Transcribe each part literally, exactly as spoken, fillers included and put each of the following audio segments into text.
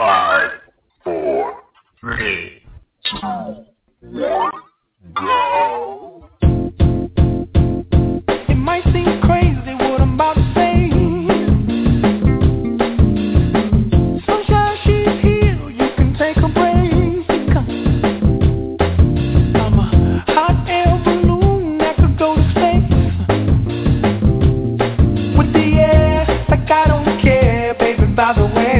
Five, four, three, two, one, go. It might seem crazy what I'm about to say. Sunshine, she's here, you can take a break. I'm a hot air balloon that could go to space. With the air, like I don't care, baby, by the way.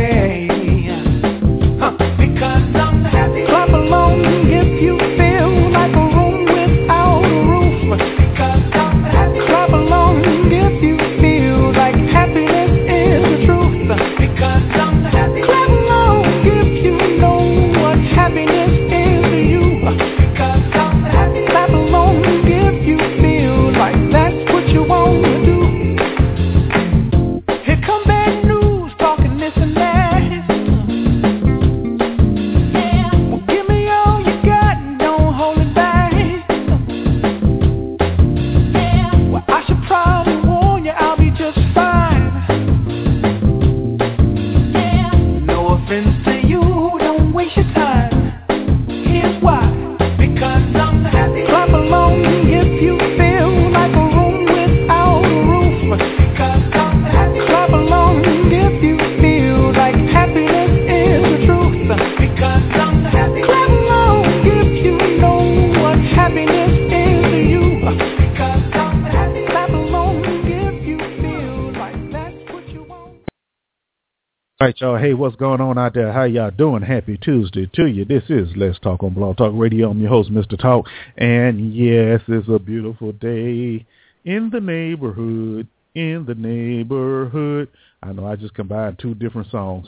All right, y'all. Hey, what's going on out there? How y'all doing? Happy Tuesday to you. This is Let's Talk on Blog Talk Radio. I'm your host, Mister Talk. And yes, it's a beautiful day in the neighborhood, in the neighborhood. I know I just combined two different songs.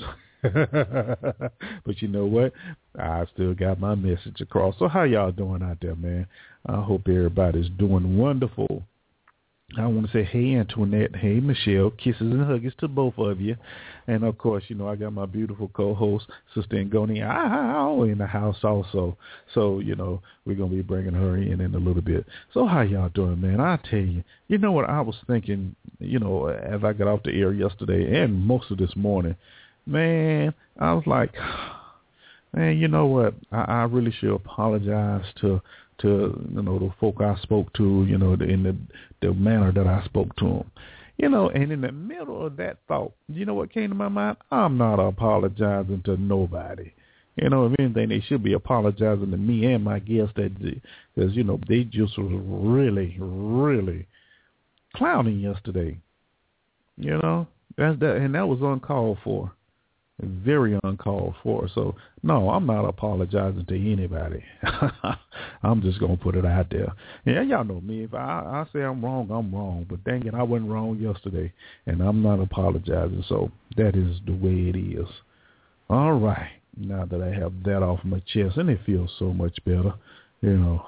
But you know what? I still got my message across. So how y'all doing out there, man? I hope everybody's doing wonderful. I want to say, hey, Antoinette, hey, Michelle, kisses and huggies to both of you. And, of course, you know, I got my beautiful co-host, Sister Ngoni, ow, in the house also. So, you know, we're going to be bringing her in in a little bit. So how y'all doing, man? I tell you, you know what I was thinking, you know, as I got off the air yesterday and most of this morning, man, I was like, man, you know what? I, I really should apologize to to, you know, the folk I spoke to, you know, in the, the manner that I spoke to them. You know, and in the middle of that thought, you know what came to my mind? I'm not apologizing to nobody. You know, if anything, they should be apologizing to me and my guests, that because, you know, they just was really, really clowning yesterday. You know, that's that, and that was uncalled for. Very uncalled for. So, no, I'm not apologizing to anybody. I'm just going to put it out there. Yeah, y'all know me. If I, I say I'm wrong, I'm wrong. But dang it, I wasn't wrong yesterday, and I'm not apologizing. So that is the way it is. All right. Now that I have that off my chest, and it feels so much better, you know,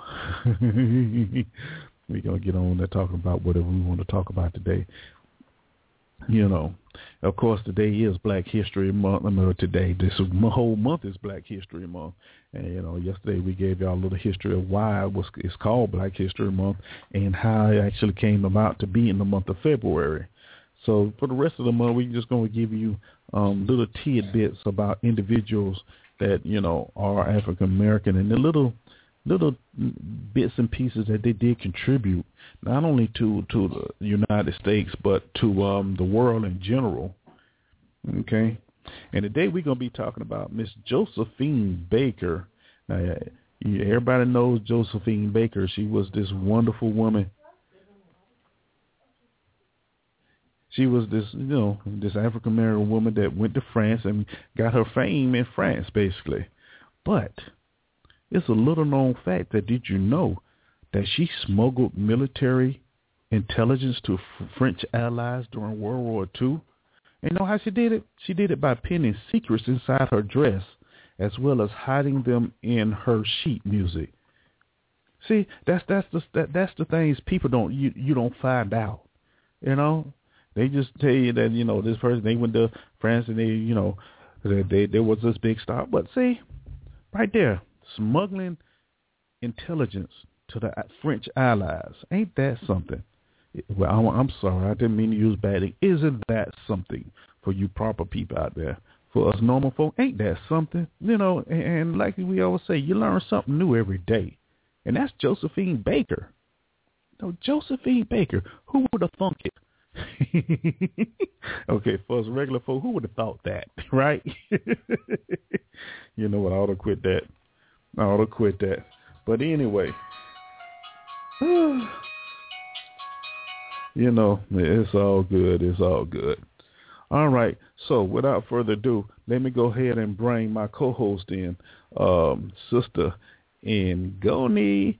we're going to get on to talking about whatever we want to talk about today. You know, of course, today is Black History Month. I mean, today, this whole month is Black History Month. And, you know, yesterday we gave y'all a little history of why it was, it's called Black History Month and how it actually came about to be in the month of February. So for the rest of the month, we're just going to give you um, little tidbits about individuals that, you know, are African American and the little little bits and pieces that they did contribute, not only to, to the United States, but to um, the world in general. Okay. And today we're going to be talking about Miss Josephine Baker. Now, everybody knows Josephine Baker. She was this wonderful woman. She was this, you know, this African-American woman that went to France and got her fame in France, basically. But it's a little-known fact that did you know that she smuggled military intelligence to f- French allies during World War Two? And you know how she did it? She did it by pinning secrets inside her dress as well as hiding them in her sheet music. See, that's that's the that, that's the things people don't you you don't find out. You know, they just tell you that, you know, this person, they went to France and they, you know, they, they there was this big star. But see, right there. Smuggling intelligence to the French allies. Ain't that something? Well, I'm, I'm sorry. I didn't mean to use bad. Isn't that something for you proper people out there? For us normal folk, ain't that something? You know, and, and like we always say, you learn something new every day. And that's Josephine Baker. No, Josephine Baker. Who would have thunk it? Okay, for us regular folk, who would have thought that, right? You know what? I ought to quit that. I ought to quit that. But anyway, you know, it's all good. It's all good. All right. So without further ado, let me go ahead and bring my co-host in, um, Sister Ngoni.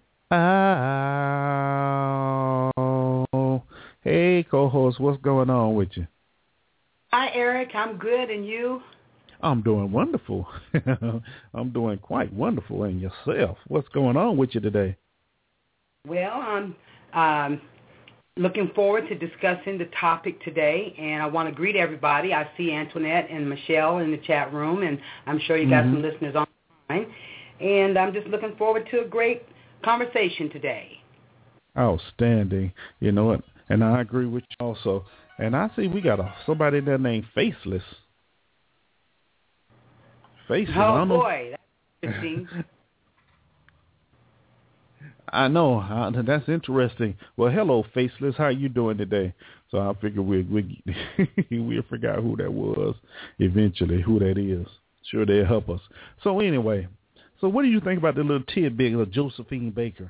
Oh, hey, co-host, what's going on with you? Hi, Eric. I'm good, and you? I'm doing wonderful. I'm doing quite wonderful. And yourself? What's going on with you today? Well, I'm um, looking forward to discussing the topic today, and I want to greet everybody. I see Antoinette and Michelle in the chat room, and I'm sure you got mm-hmm. some listeners online. And I'm just looking forward to a great conversation today. Outstanding. You know what? And I agree with you also. And I see we got a, somebody there named Faceless. Faceless. Oh, I don't boy. Know. That's interesting. I know. Uh, that's interesting. Well, hello, Faceless. How are you doing today? So I figure we we we'll figure out who that was eventually, who that is. Sure, they'll help us. So anyway, so what do you think about the little tidbit of Josephine Baker?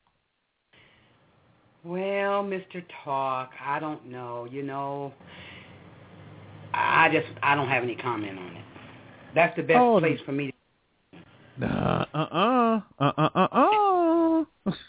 Well, Mister Talk, I don't know. You know, I just I don't have any comment on it. That's the best oh, place for me to. Uh, uh, uh, uh, uh, uh.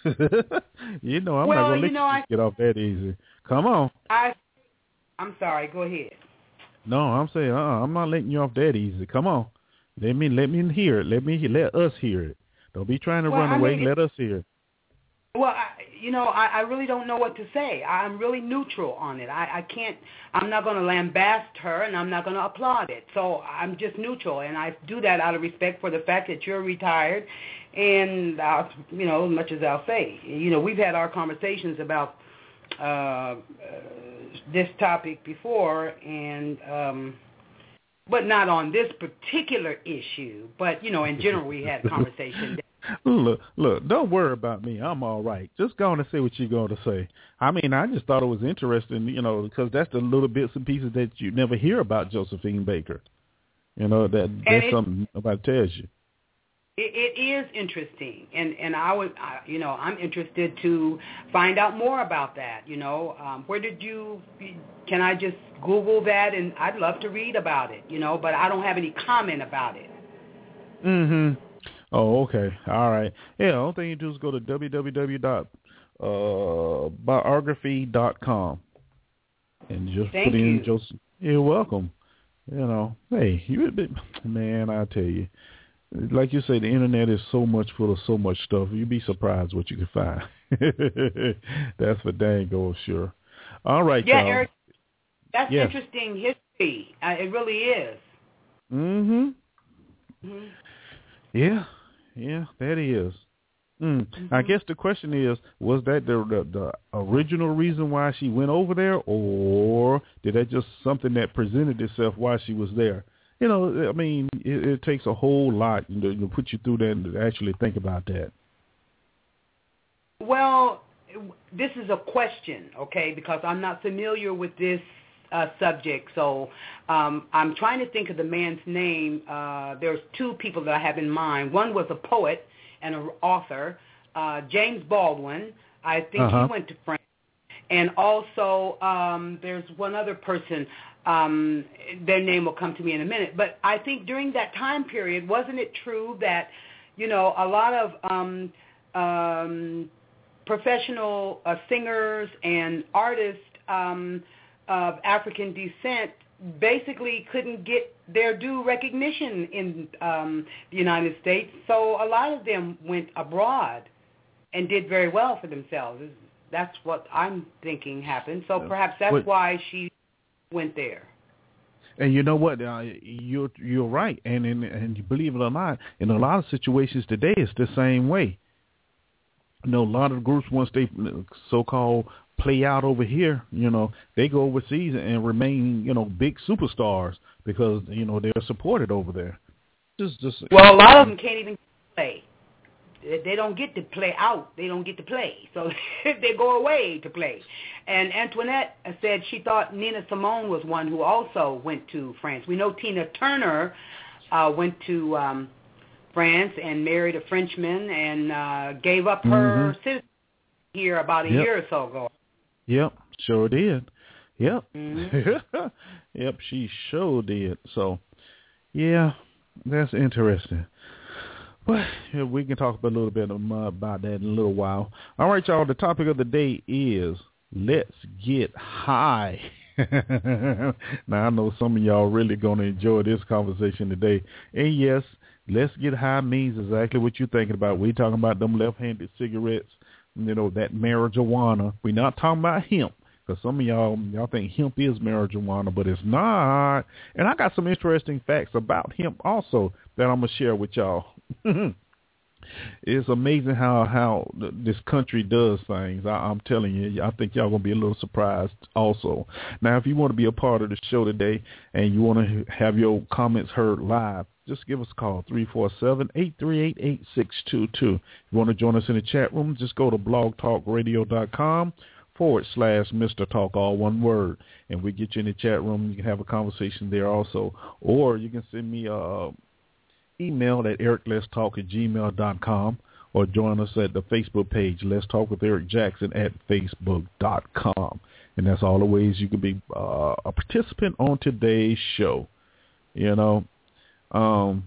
You know, I'm well, not going to let you, know, you I, get off that easy. Come on. I, I'm sorry. Go ahead. No, I'm saying, uh, I'm not letting you off that easy. Come on. Let me, let me hear it. Let me, let us hear it. Don't be trying to well, run I away. Mean, let us hear it. Well, I, you know, I, I really don't know what to say. I'm really neutral on it. I, I can't, I'm not going to lambast her, and I'm not going to applaud it. So I'm just neutral, and I do that out of respect for the fact that you're retired, and, I'll, you know, as much as I'll say. You know, we've had our conversations about uh, uh, this topic before, and um, but not on this particular issue. But, you know, in general, we had conversations. Look, look, don't worry about me. I'm all right. Just go on and say what you're going to say. I mean, I just thought it was interesting, you know, because that's the little bits and pieces that you never hear about Josephine Baker. You know, that that's it, something nobody tells you. It, it is interesting, and and I would, I, you know, I'm interested to find out more about that. You know, um, where did you? Can I just Google that? And I'd love to read about it. You know, but I don't have any comment about it. Mm-hmm. Oh, okay. All right. Yeah, the only thing you do is go to w w w dot biography dot com and just Thank put in you. Joseph. You're welcome. You know, hey, you man, I tell you, like you say, the internet is so much full of so much stuff. You'd be surprised what you can find. That's for dang old sure. All right, yeah, y'all. Eric, that's yes. interesting history. Uh, it really is. Mm-hmm. Mm-hmm. Yeah, yeah, that is. Mm. Mm-hmm. I guess the question is, was that the, the the original reason why she went over there, or did that just something that presented itself while she was there? You know, I mean, it, it takes a whole lot to, to put you through that and to actually think about that. Well, this is a question, okay, because I'm not familiar with this Uh, subject. So um, I'm trying to think of the man's name. Uh, there's two people that I have in mind. One was a poet and an author, uh, James Baldwin. I think uh-huh. he went to France. And also um, there's one other person. Um, their name will come to me in a minute. But I think during that time period, wasn't it true that, you know, a lot of um, um, professional uh, singers and artists um, of African descent basically couldn't get their due recognition in um, the United States, so a lot of them went abroad and did very well for themselves. That's what I'm thinking happened. So perhaps that's what, why she went there. And you know what? Uh, you're you're right, and in, and you believe it or not, in a lot of situations today, it's the same way. You know, a lot of groups, once they so-called play out over here. You know, they go overseas and remain, you know, big superstars because, you know, they're supported over there. Just, just well, a lot of them can't even play. They don't get to play out. They don't get to play. So they go away to play. And Antoinette said she thought Nina Simone was one who also went to France. We know Tina Turner uh, went to um, France and married a Frenchman and uh, gave up her mm-hmm. citizenship here about a yep. year or so ago. Yep, sure did. Yep. Mm-hmm. Yep, she sure did. So, yeah, that's interesting. Well, yeah, we can talk a little bit about that in a little while. All right, y'all, the topic of the day is let's get high. Now, I know some of y'all really going to enjoy this conversation today. And, yes, let's get high means exactly what you're thinking about. We're talking about them left-handed cigarettes, you know, that marijuana. We're not talking about hemp. Because some of y'all, y'all think hemp is marijuana, but it's not. And I got some interesting facts about hemp also that I'm going to share with y'all. It's amazing how, how this country does things. I, I'm telling you, I think y'all going to be a little surprised also. Now, if you want to be a part of the show today and you want to have your comments heard live, just give us a call, three four seven, eight three eight, eight six two two. If you want to join us in the chat room, just go to blogtalkradio.com forward slash Mister Talk, all one word, and we get you in the chat room. You can have a conversation there also, or you can send me a email at eric let's talk at gmail dot com, or join us at the Facebook page, Let's Talk with Eric Jackson at facebook dot com, and that's all the ways you can be uh, a participant on today's show. You know, um,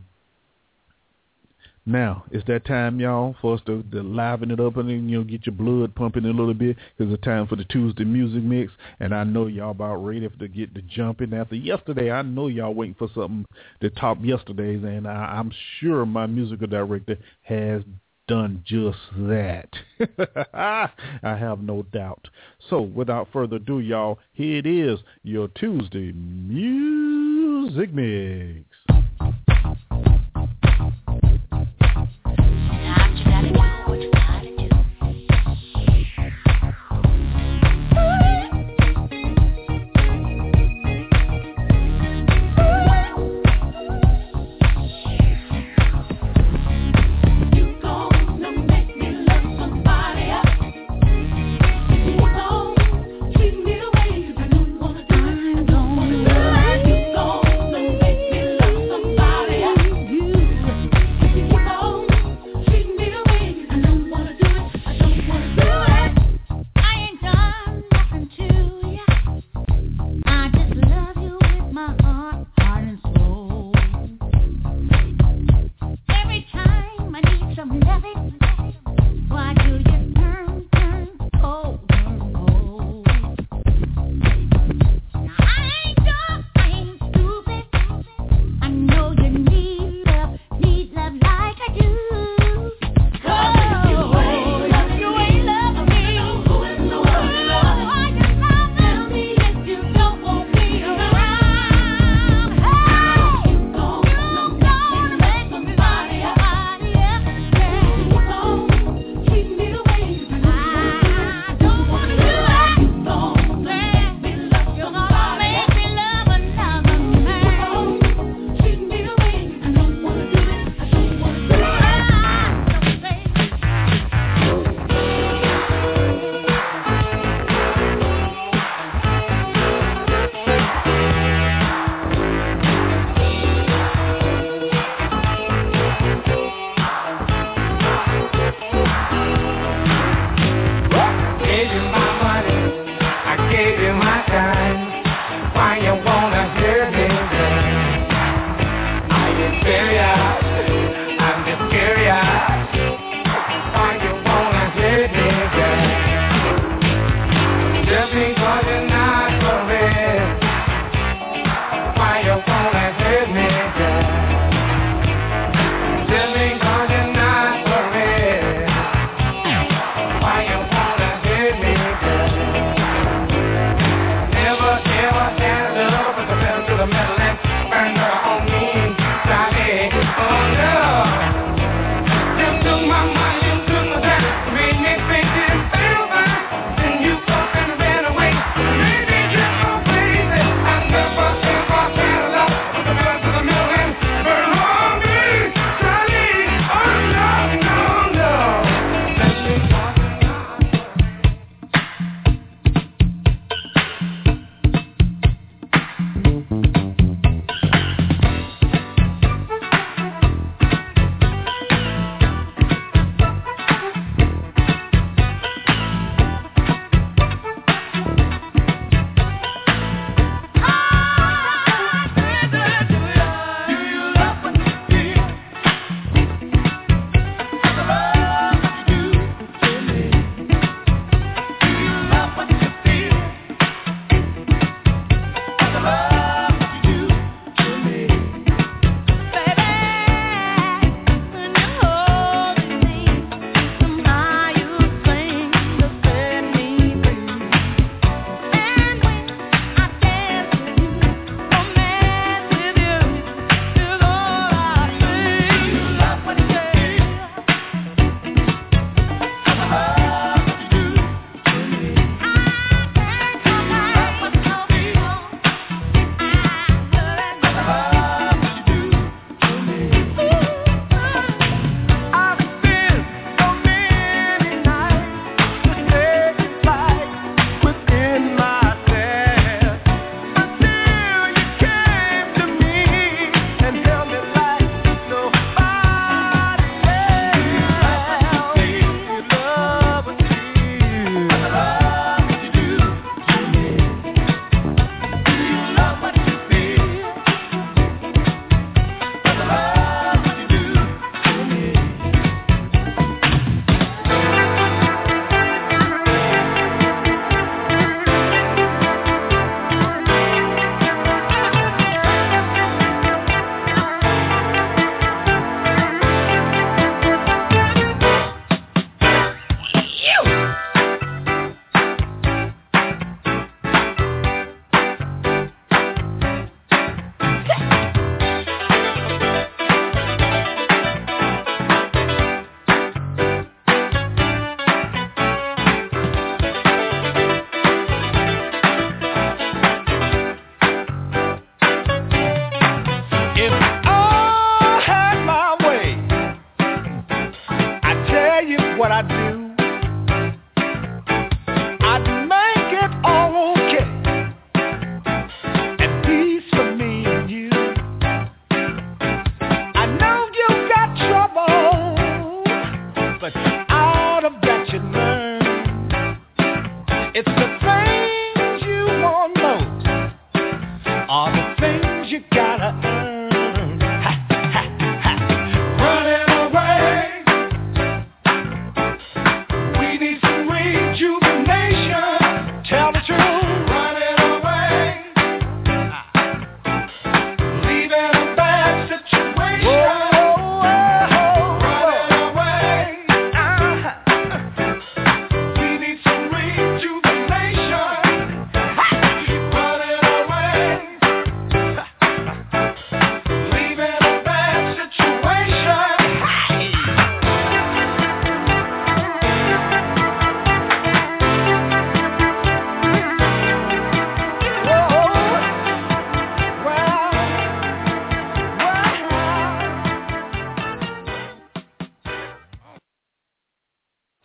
now, it's that time, y'all, for us to, to liven it up and, you know, get your blood pumping a little bit. It's a time for the Tuesday Music Mix, and I know y'all about ready to get to jumping. After yesterday, I know y'all waiting for something to top yesterday's, and I, I'm sure my musical director has done just that. I have no doubt. So, without further ado, y'all, here it is, your Tuesday Music Mix.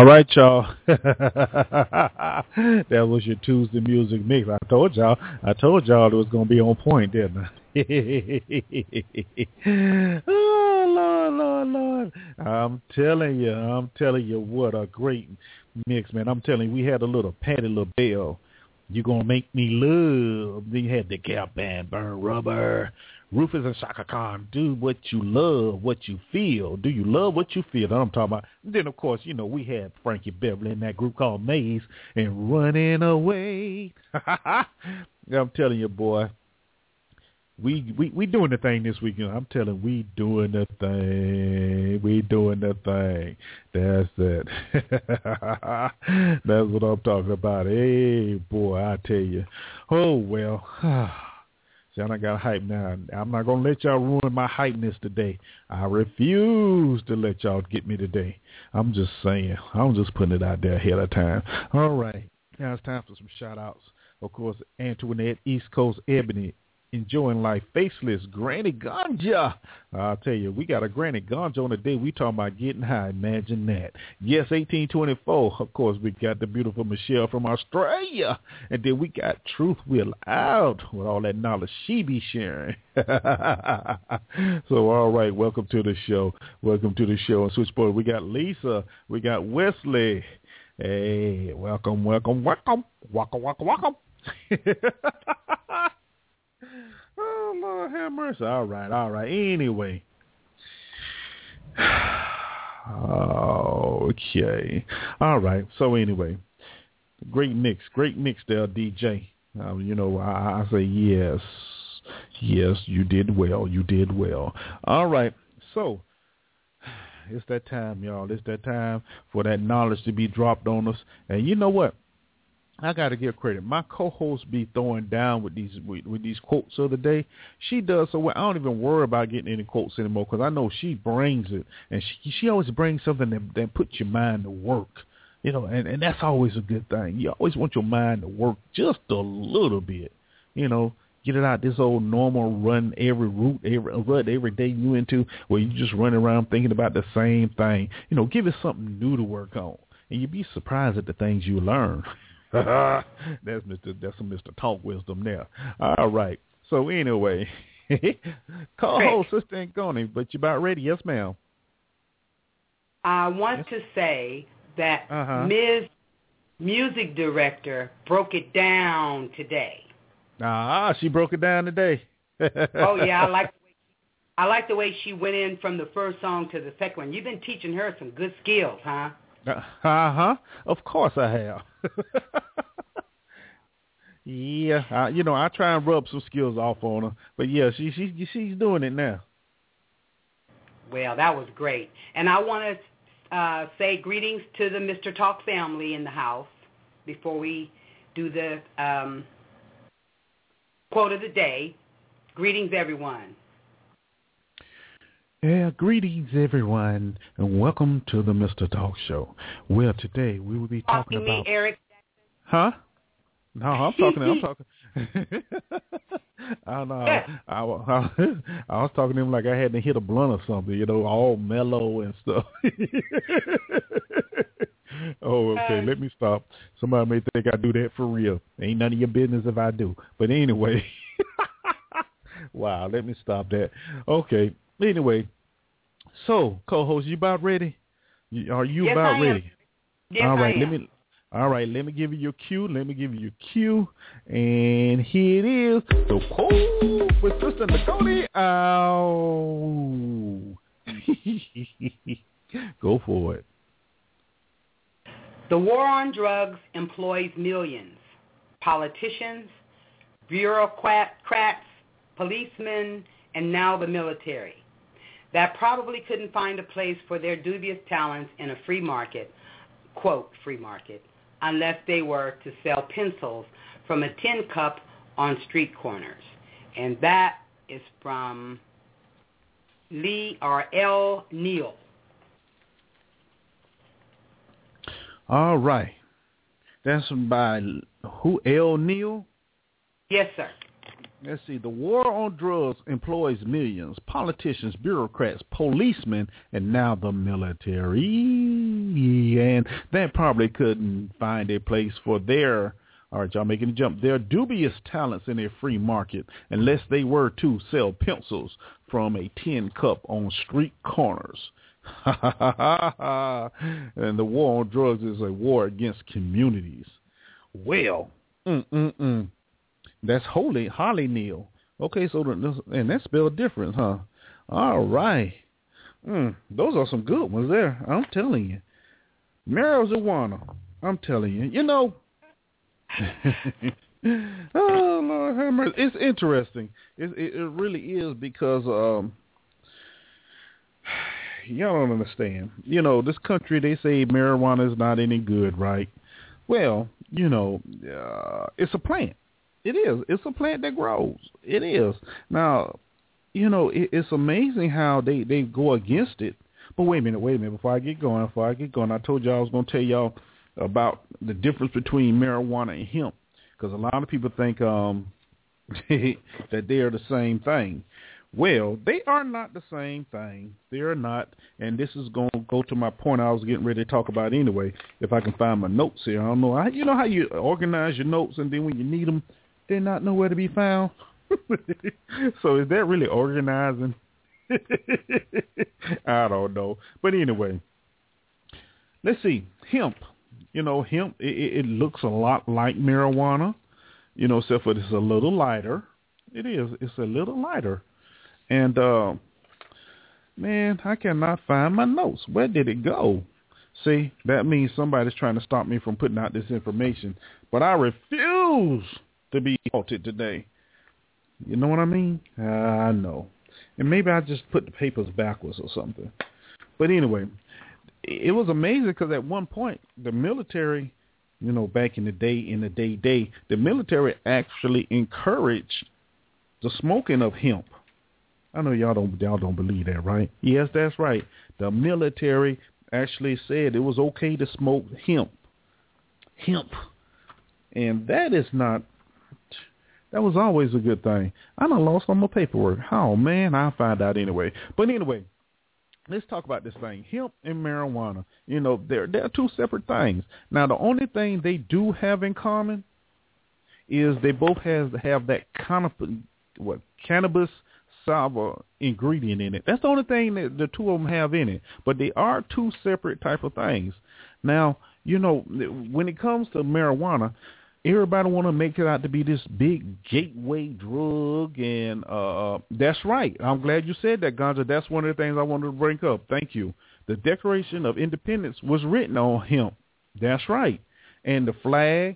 right, y'all. That was your Tuesday music mix. I told y'all. I told y'all it was gonna be on point, didn't I? Oh Lord, Lord, Lord! I'm telling you, I'm telling you, what a great mix, man! I'm telling you, we had a little Patti LaBelle. You gonna make me love? Then you had the Gap Band, Burn Rubber. Rufus and Shaka Khan, do what you love, what you feel. Do you love what you feel? That's what I'm talking about. And then, of course, you know, we had Frankie Beverly in that group called Maze and Running Away. I'm telling you, boy, we, we we doing the thing this weekend. I'm telling you, we doing the thing. We doing the thing. That's it. That's what I'm talking about. Hey, boy, I tell you. Oh, well. See, I got hype now. I'm not going to let y'all ruin my hypeness today. I refuse to let y'all get me today. I'm just saying. I'm just putting it out there ahead of time. All right. Now it's time for some shout-outs. Of course, Antoinette, East Coast Ebony, Enjoying Life, Faceless, Granny Ganja. I'll tell you, we got a Granny Ganja on the day. We talking about getting high. Imagine that. Yes, eighteen twenty-four. Of course, we got the beautiful Michelle from Australia. And then we got Truth Will Out with all that knowledge she be sharing. So, all right, welcome to the show. Welcome to the show. On Switchboard, we got Lisa. We got Wesley. Hey, welcome, welcome, welcome. Welcome, welcome, welcome. Oh, Lord have mercy. All right, all right. Anyway. Okay. All right. So anyway, great mix. Great mix there, D J. Um, you know, I, I say yes. Yes, you did well. You did well. All right. So it's that time, y'all. It's that time for that knowledge to be dropped on us. And you know what? I got to give credit. My co-host be throwing down with these with, with these quotes of the day. She does so well. I don't even worry about getting any quotes anymore because I know she brings it, and she she always brings something that, that puts your mind to work. You know, and, and that's always a good thing. You always want your mind to work just a little bit. You know, get it out this old normal run every route, every run every day you into where you just run around thinking about the same thing. You know, give it something new to work on, and you'd be surprised at the things you learn. that's Mister That's some Mister Talk wisdom there. All right. So anyway, co-host sister ain't going, but you about ready? Yes, ma'am. I want yes. to say that uh-huh. Miz Music Director broke it down today. Ah, she broke it down today. Oh yeah, I like. I like the way she went in from the first song to the second one. You've been teaching her some good skills, huh? Uh huh. Of course I have. Yeah, I, you know, I try and rub some skills off on her, but yeah, she she she's doing it now. Well, that was great, and I want to uh, say greetings to the Mister Talk family in the house before we do the um, quote of the day. Greetings, everyone. Yeah, greetings, everyone, and welcome to the Mister Talk Show. Well, today we will be talking, talking about... Me, Eric. Huh? No, I'm talking. I'm talking. I don't know. I, I, I, I was talking to him like I hadn't hit a blunt or something, you know, all mellow and stuff. Oh, okay. Let me stop. Somebody may think I do that for real. Ain't none of your business if I do. But anyway. Wow, let me stop that. Okay. Anyway, so co-host, you about ready? You, are you yes, about I ready? Yes, all right, I let me. All right, let me give you your cue. Let me give you your cue, and here it is: the quote with Sister Nicole. Oh, go for it. The war on drugs employs millions: politicians, bureaucrats, policemen, and now the military, that probably couldn't find a place for their dubious talents in a free market, quote, free market, unless they were to sell pencils from a tin cup on street corners. And that is from Lee or L. Neal. All right. That's by who? L. Neal? Yes, sir. Let's see. The war on drugs employs millions, politicians, bureaucrats, policemen, and now the military. And that probably couldn't find a place for their, all right, y'all making a jump, their dubious talents in a free market unless they were to sell pencils from a tin cup on street corners. And the war on drugs is a war against communities. Well, mm-mm-mm. That's Holy Holly Neal. Okay, so the, and that spelled different, huh? All right. Mm, those are some good ones there. I'm telling you. Marijuana. I'm telling you. You know. Oh, Lord have mercy. It's interesting. It, it, it really is because um, y'all don't understand. You know, this country, they say marijuana is not any good, right? Well, you know, uh, it's a plant. It is. It's a plant that grows. It is. Now, you know, it, it's amazing how they, they go against it. But wait a minute, wait a minute. Before I get going, before I get going, I told y'all I was going to tell y'all about the difference between marijuana and hemp, because a lot of people think um, that they are the same thing. Well, they are not the same thing. They are not, and this is going to go to my point I was getting ready to talk about anyway, if I can find my notes here. I don't know. I, you know how you organize your notes, and then when you need them, they're not nowhere to be found? So is that really organizing? I don't know. But anyway, let's see. Hemp. You know, hemp, it, it looks a lot like marijuana, you know, except for it's a little lighter. It is. It's a little lighter. And, uh, man, I cannot find my notes. Where did it go? See, that means somebody's trying to stop me from putting out this information. But I refuse to be halted today. You know what I mean? Uh, I know. And maybe I just put the papers backwards or something. But anyway, it was amazing because at one point, the military, you know, back in the day, in the day, day, the military actually encouraged the smoking of hemp. I know y'all don't y'all don't believe that, right? Yes, that's right. The military actually said it was okay to smoke hemp. Hemp. And that is not, that was always a good thing. I done lost all my paperwork. Oh, man, I'll find out anyway. But anyway, let's talk about this thing. Hemp and marijuana, you know, they're, they're two separate things. Now, the only thing they do have in common is they both have, have that kind of, what, cannabis sativa ingredient in it. That's the only thing that the two of them have in it. But they are two separate type of things. Now, you know, when it comes to marijuana, everybody want to make it out to be this big gateway drug, and uh, that's right. I'm glad you said that, Ganja. That's one of the things I wanted to bring up. Thank you. The Declaration of Independence was written on hemp. That's right. And the flag,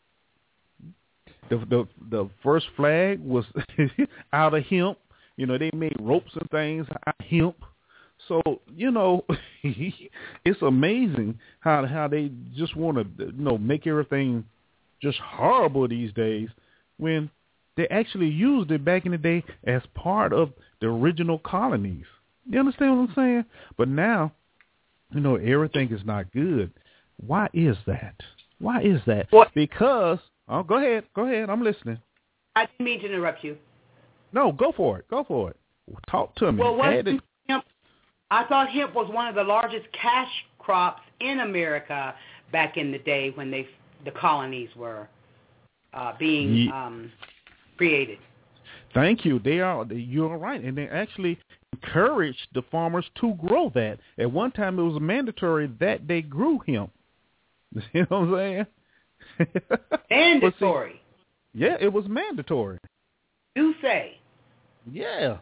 the the, the first flag was out of hemp. You know, they made ropes and things out of hemp. So, you know, it's amazing how how they just want to, you know, make everything just horrible these days when they actually used it back in the day as part of the original colonies. You understand what I'm saying? But now, you know, everything is not good. Why is that? Why is that? What? Because, oh, go ahead. Go ahead. I'm listening. I didn't mean to interrupt you. No, go for it. Go for it. Talk to me. Well, what hemp, I thought hemp was one of the largest cash crops in America back in the day when they the colonies were uh, being yeah. um, created. Thank you. They are. You're right, and they actually encouraged the farmers to grow that. At one time, it was mandatory that they grew hemp. You know what I'm saying? Mandatory. See, yeah, it was mandatory. You say? Yeah.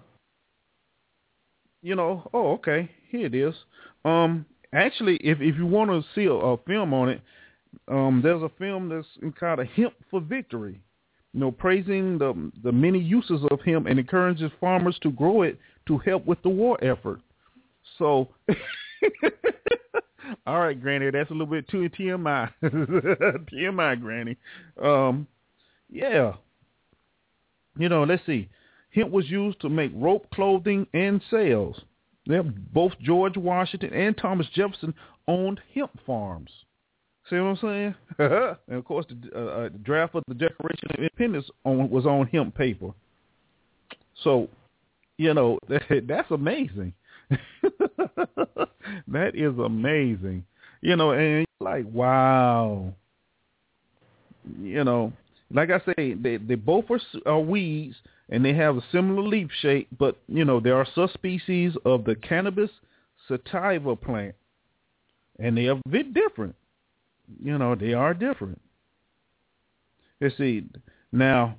You know. Oh, okay. Here it is. Um, actually, if if you want to see a, a film on it. Um, there's a film that's called Hemp for Victory, you know, praising the the many uses of hemp and encourages farmers to grow it to help with the war effort. So, all right, Granny, that's a little bit too T M I. T M I, Granny. Um, yeah. You know, let's see. Hemp was used to make rope, clothing, and sails. Yeah, both George Washington and Thomas Jefferson owned hemp farms. See what I'm saying? And, of course, the, uh, the draft of the Declaration of Independence on, was on hemp paper. So, you know, that's amazing. That is amazing. You know, and like, wow. You know, like I say, they, they both are, are weeds, and they have a similar leaf shape, but, you know, there are subspecies of the cannabis sativa plant, and they are a bit different. You know, they are different. Let's see. Now,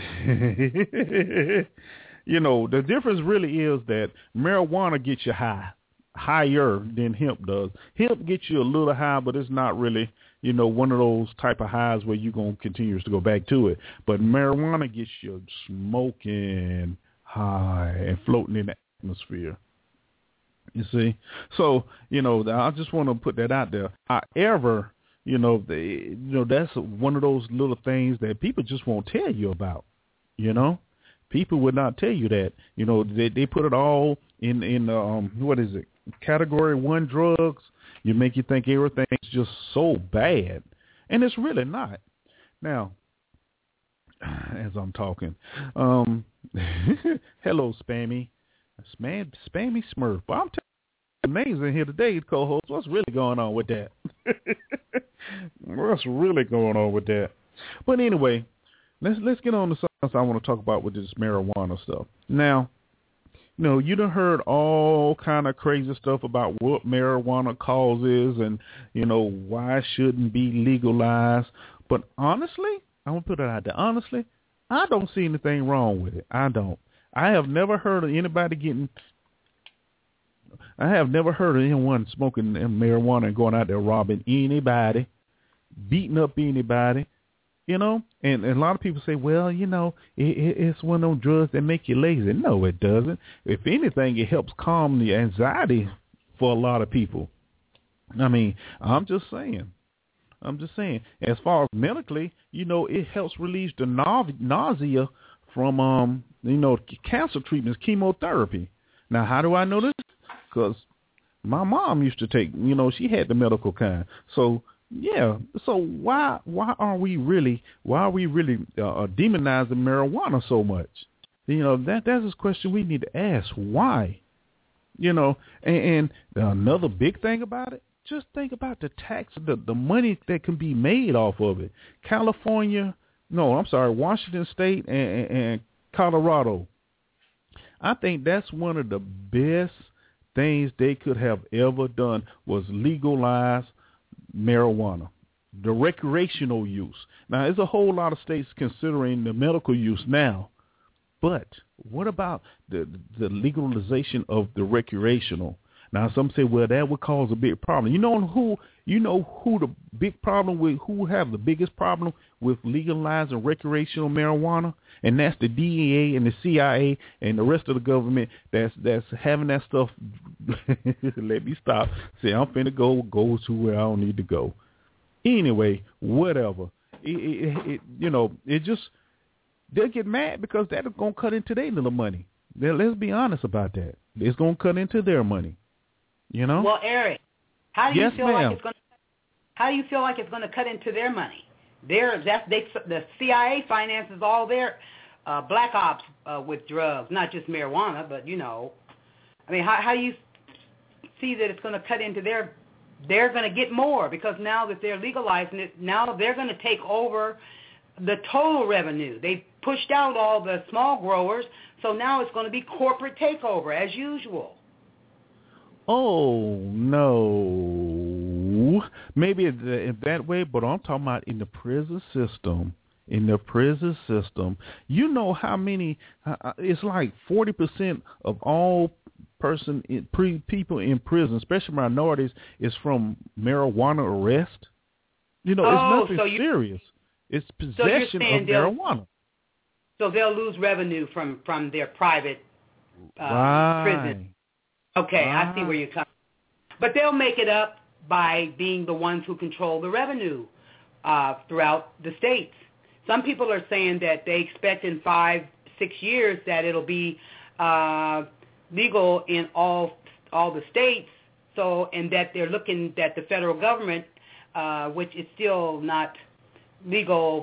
you know, the difference really is that marijuana gets you high, higher than hemp does. Hemp gets you a little high, but it's not really, you know, one of those type of highs where you're going to continue to go back to it. But marijuana gets you smoking high and floating in the atmosphere. You see? So, you know, I just want to put that out there. However, you know, they, you know, that's one of those little things that people just won't tell you about, you know? People would not tell you that. You know, they they put it all in, in um, what is it, category one drugs. You make you think everything's just so bad, and it's really not. Now, as I'm talking, um, hello, Spammy, Spam, Spammy Smurf. Well, I'm telling you, amazing here today, co-host. What's really going on with that? What's really going on with that? But anyway, let's let's get on to something else I want to talk about with this marijuana stuff. Now, you know, you done heard all kind of crazy stuff about what marijuana causes and, you know, why it shouldn't be legalized. But honestly, I'm going to put it out there. Honestly, I don't see anything wrong with it. I don't. I have never heard of anybody getting, I have never heard of anyone smoking marijuana and going out there robbing anybody, beating up anybody. You know, and, and a lot of people say, well, you know, it, it, it's one of those drugs that make you lazy. No, it doesn't. If anything, it helps calm the anxiety for a lot of people. I mean, I'm just saying. I'm just saying. As far as medically, you know, it helps release the nau- nausea from, um, you know, cancer treatments, chemotherapy. Now, how do I know this? Because my mom used to take, you know, she had the medical kind. So, yeah. So why why are we really why are we really uh, demonizing marijuana so much? You know, that that's a question we need to ask. Why? You know, and, and another big thing about it, just think about the tax, the the money that can be made off of it. California, no, I'm sorry, Washington State and, and, and Colorado. I think that's one of the best things they could have ever done was legalize marijuana, the recreational use. Now, there's a whole lot of states considering the medical use now, but what about the the legalization of the recreational? Now, some say, well, that would cause a big problem. You know who? You know who the big problem with? Who have the biggest problem with legalizing recreational marijuana? And that's the D E A and the C I A and the rest of the government that's that's having that stuff. Let me stop. Say I'm finna go go to where I don't need to go. Anyway, whatever. It, it, it, you know, it just they'll get mad because that's gonna cut into their little money. Now, let's be honest about that. It's gonna cut into their money. You know. Well, Eric, how do yes, you feel ma'am. like it's gonna? How do you feel like it's gonna cut into their money? They're, that's, they, the C I A finances all their uh, black ops uh, with drugs, not just marijuana, but, you know. I mean, how, how do you see that it's going to cut into their, they're going to get more because now that they're legalizing it, now they're going to take over the total revenue. They pushed out all the small growers, so now it's going to be corporate takeover as usual. Oh, no. Maybe in that way, but I'm talking about in the prison system. In the prison system. You know how many, uh, it's like forty percent of all person in, pre, people in prison, especially minorities, is from marijuana arrest. You know, oh, it's nothing so you, serious. It's possession so of marijuana. So they'll lose revenue from, from their private uh, right. prison. Okay, right. I see where you're coming. But they'll make it up by being the ones who control the revenue uh, throughout the states. Some people are saying that they expect in five, six years that it'll be uh, legal in all all the states. So, and that they're looking that the federal government, uh, which is still not legal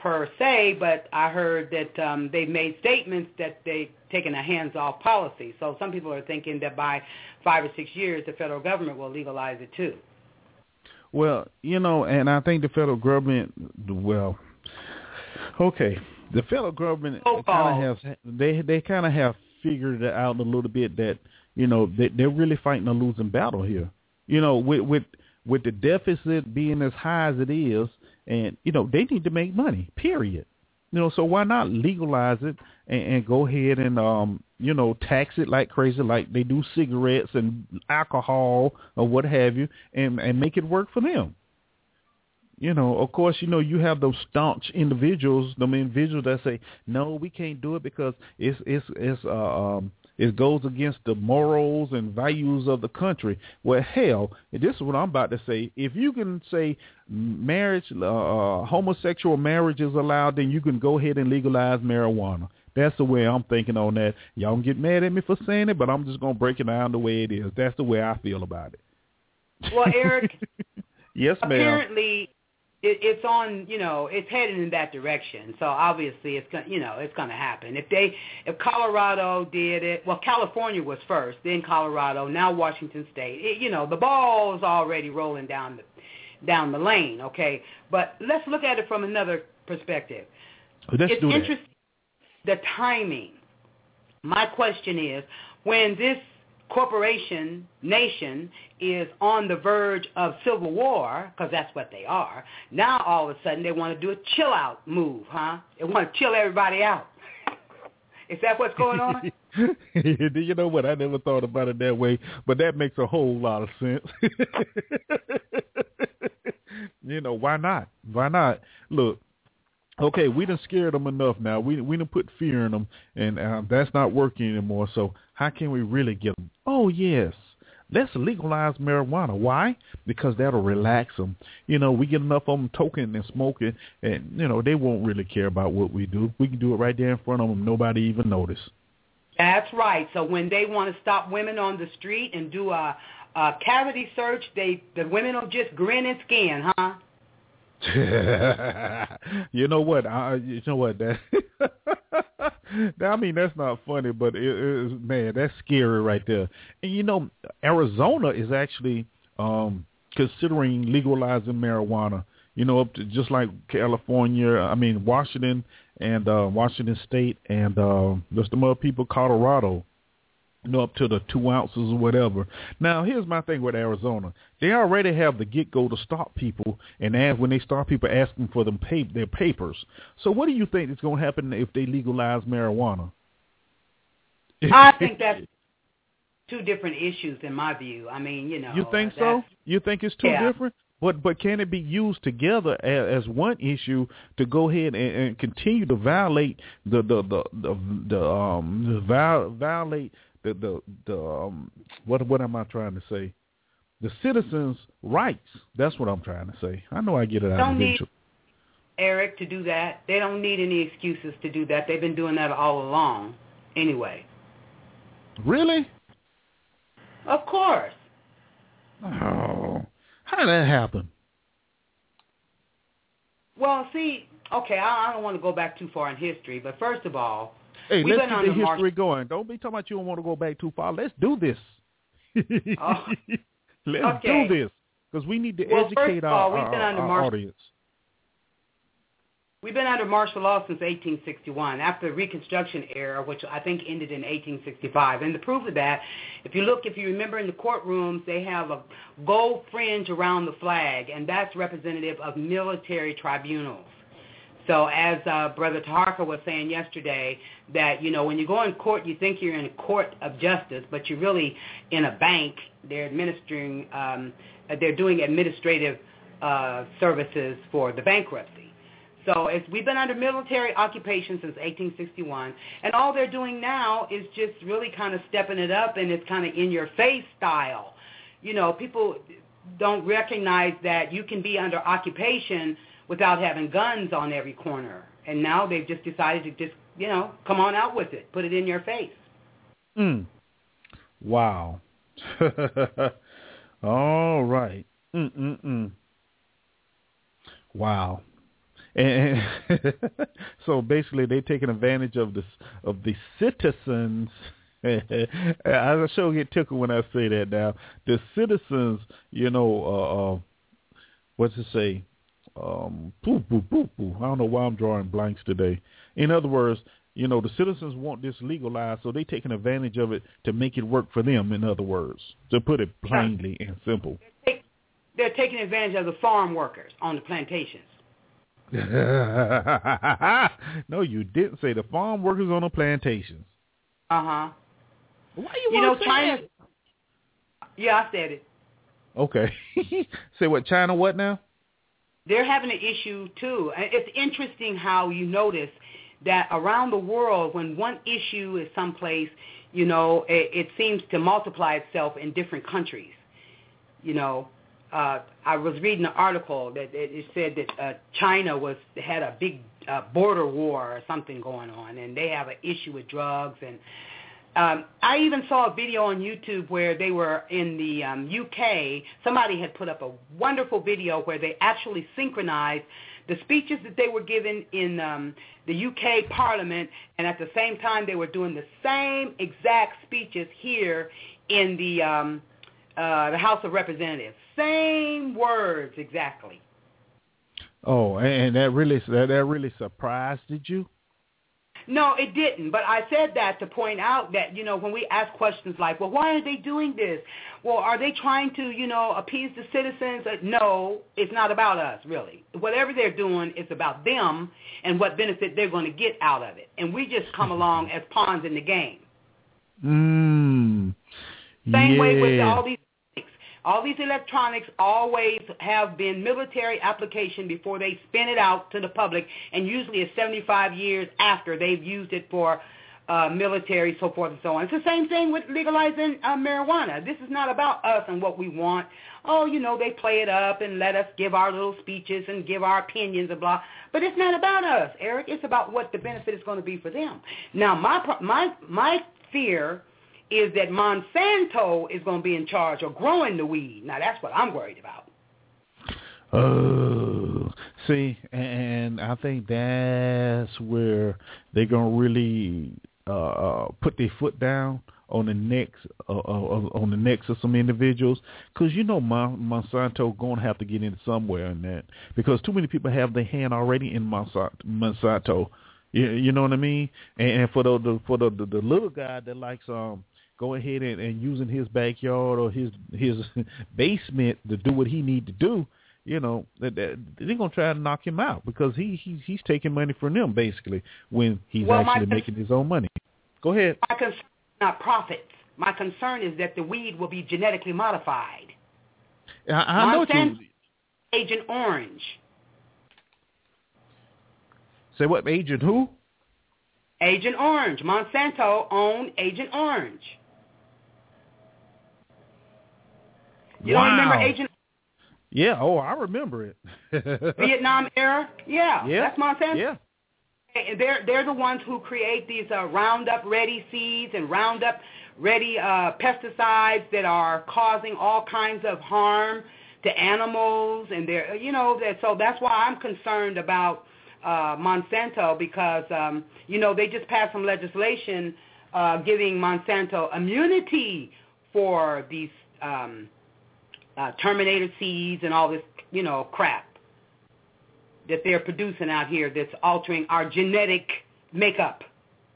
per se, but I heard that um, they've made statements that they've taken a hands-off policy. So some people are thinking that by five or six years, the federal government will legalize it too. Well, you know, and I think the federal government, well, okay, the federal government So-called. kind of has, they they kind of have figured it out a little bit that, you know, they, they're really fighting a losing battle here. You know, with with with the deficit being as high as it is, and, you know, they need to make money, period. You know, so why not legalize it and, and go ahead and, um, you know, tax it like crazy, like they do cigarettes and alcohol or what have you, and, and make it work for them. You know, of course, you know, you have those staunch individuals, the individuals that say, no, we can't do it because it's, it's, it's, uh, um, it goes against the morals and values of the country. Well, hell, this is what I'm about to say. If you can say marriage, uh, homosexual marriage is allowed, then you can go ahead and legalize marijuana. That's the way I'm thinking on that. Y'all can get mad at me for saying it, but I'm just going to break it down the way it is. That's the way I feel about it. Well, Eric, yes, ma'am. Apparently, it, it's on, you know, it's headed in that direction. So obviously, it's going, you know, it's going to happen. If they, if Colorado did it, well, California was first, then Colorado, now Washington State. It, you know, the ball's already rolling down the, down the lane. Okay, but let's look at it from another perspective. Let's it's do that. interesting, the timing. My question is, when this corporation, nation, is on the verge of civil war, because that's what they are, now all of a sudden they want to do a chill-out move, huh? They want to chill everybody out. Is that what's going on? You know what? I never thought about it that way, but that makes a whole lot of sense. You know, why not? Why not? Look, okay, we done scared them enough now. We we done put fear in them, and uh, that's not working anymore. So how can we really get them? Oh, yes. Let's legalize marijuana. Why? Because that'll relax them. You know, we get enough of them toking and smoking, and, you know, they won't really care about what we do. We can do it right there in front of them. Nobody even notice. That's right. So when they want to stop women on the street and do a, a cavity search, they the women will just grin and skin, huh? You know what? I, you know what? That I mean, that's not funny, but it is, man, that's scary right there. And you know, Arizona is actually um, considering legalizing marijuana. You know, up to just like California. I mean, Washington and uh, Washington State, and uh, there's some other people, Colorado. You know, up to the two ounces or whatever. Now, here's my thing with Arizona. They already have the get-go to stop people, and ask, when they start people asking for them pay, their papers. So what do you think is going to happen if they legalize marijuana? I think that's two different issues in my view. I mean, you know. You think so? You think it's two yeah. different? But but can it be used together as, as one issue to go ahead and, and continue to violate the the the the, the um the viol, violate the the, the um what what am I trying to say? The citizens' rights. That's what I'm trying to say. I know I get it out don't eventually. Need Eric to do that. They don't need any excuses to do that. They've been doing that all along. Anyway. Really? Of course. Oh. How did that happen? Well, see, okay, I, I don't want to go back too far in history, but first of all, hey, we've let's been keep on the the history March- going. Don't be talking about you don't want to go back too far. Let's do this. Oh. Let's Okay. do this because we need to Well, first educate of all, our, we've been our, under our March- audience. We've been under martial law since eighteen sixty-one, after the Reconstruction era, which I think ended in eighteen sixty-five. And the proof of that, if you look, if you remember in the courtrooms, they have a gold fringe around the flag, and that's representative of military tribunals. So as uh, Brother Taharka was saying yesterday, that, you know, when you go in court, you think you're in a court of justice, but you're really in a bank. They're administering, um, they're doing administrative uh, services for the bankruptcy. So it's, we've been under military occupation since eighteen sixty-one, and all they're doing now is just really kind of stepping it up, and it's kind of in-your-face style. You know, people don't recognize that you can be under occupation without having guns on every corner, and now they've just decided to just, you know, come on out with it, put it in your face. Mm. Wow. All right. Mm-mm-mm. Wow. And so basically, they're taking advantage of the of the citizens. I sure get tickled when I say that. Now, the citizens, you know, uh, uh, what's it say? Um, poo, poo, poo, poo. I don't know why I'm drawing blanks today. In other words, you know, the citizens want this legalized, so they're taking advantage of it to make it work for them. In other words, to put it plainly and simple. They're, take, they're taking advantage of the farm workers on the plantations. No, you didn't say the farm workers on the plantations. Uh-huh. Why you, you know, want to say China, that? Yeah, I said it. Okay. Say what, China what now? They're having an issue, too. It's interesting how you notice that around the world, when one issue is someplace, you know, it, it seems to multiply itself in different countries. You know, uh, I was reading an article that it, it said that uh, China was had a big uh, border war or something going on, and they have an issue with drugs. And um, I even saw a video on YouTube where they were in the um, U K. Somebody had put up a wonderful video where they actually synchronized the speeches that they were giving in um, the U K Parliament, and at the same time they were doing the same exact speeches here in the um, uh, the House of Representatives. Same words exactly. Oh, and that really that, that really surprised you? No, it didn't. But I said that to point out that, you know, when we ask questions like, well, why are they doing this? Well, are they trying to, you know, appease the citizens? No, it's not about us, really. Whatever they're doing, it's about them and what benefit they're going to get out of it. And we just come along as pawns in the game. Mm, Same yeah. way with all these All these electronics always have been military application before they spin it out to the public, and usually it's seventy-five years after they've used it for uh, military, so forth and so on. It's the same thing with legalizing uh, marijuana. This is not about us and what we want. Oh, you know, they play it up and let us give our little speeches and give our opinions and blah. But it's not about us, Eric. It's about what the benefit is going to be for them. Now, my my my fear is that Monsanto is going to be in charge of growing the weed. Now, that's what I'm worried about. Oh, see, and I think that's where they're going to really uh, put their foot down on the necks uh, on the necks of some individuals, because you know Monsanto going to have to get in somewhere in that, because too many people have their hand already in Monsanto. You, you know what I mean? And, and for the, the for the, the the little guy that likes um. go ahead and, and using his backyard or his his basement to do what he need to do, you know, that, that, they're going to try to knock him out, because he, he he's taking money from them, basically, when he's well, actually my, making his own money. Go ahead. My concern is not profits. My concern is that the weed will be genetically modified. I, I know Monsanto, you. Agent Orange. Say what, Agent who? Agent Orange. Monsanto owned Agent Orange. You wow. don't remember Agent? Yeah. Oh, I remember it. Vietnam era. Yeah, yeah. That's Monsanto. Yeah. They're they're the ones who create these uh, Roundup Ready seeds and Roundup Ready uh, pesticides that are causing all kinds of harm to animals, and they're you know that so that's why I'm concerned about uh, Monsanto, because um, you know they just passed some legislation uh, giving Monsanto immunity for these. Um, Uh, Terminator seeds and all this, you know, crap that they're producing out here that's altering our genetic makeup.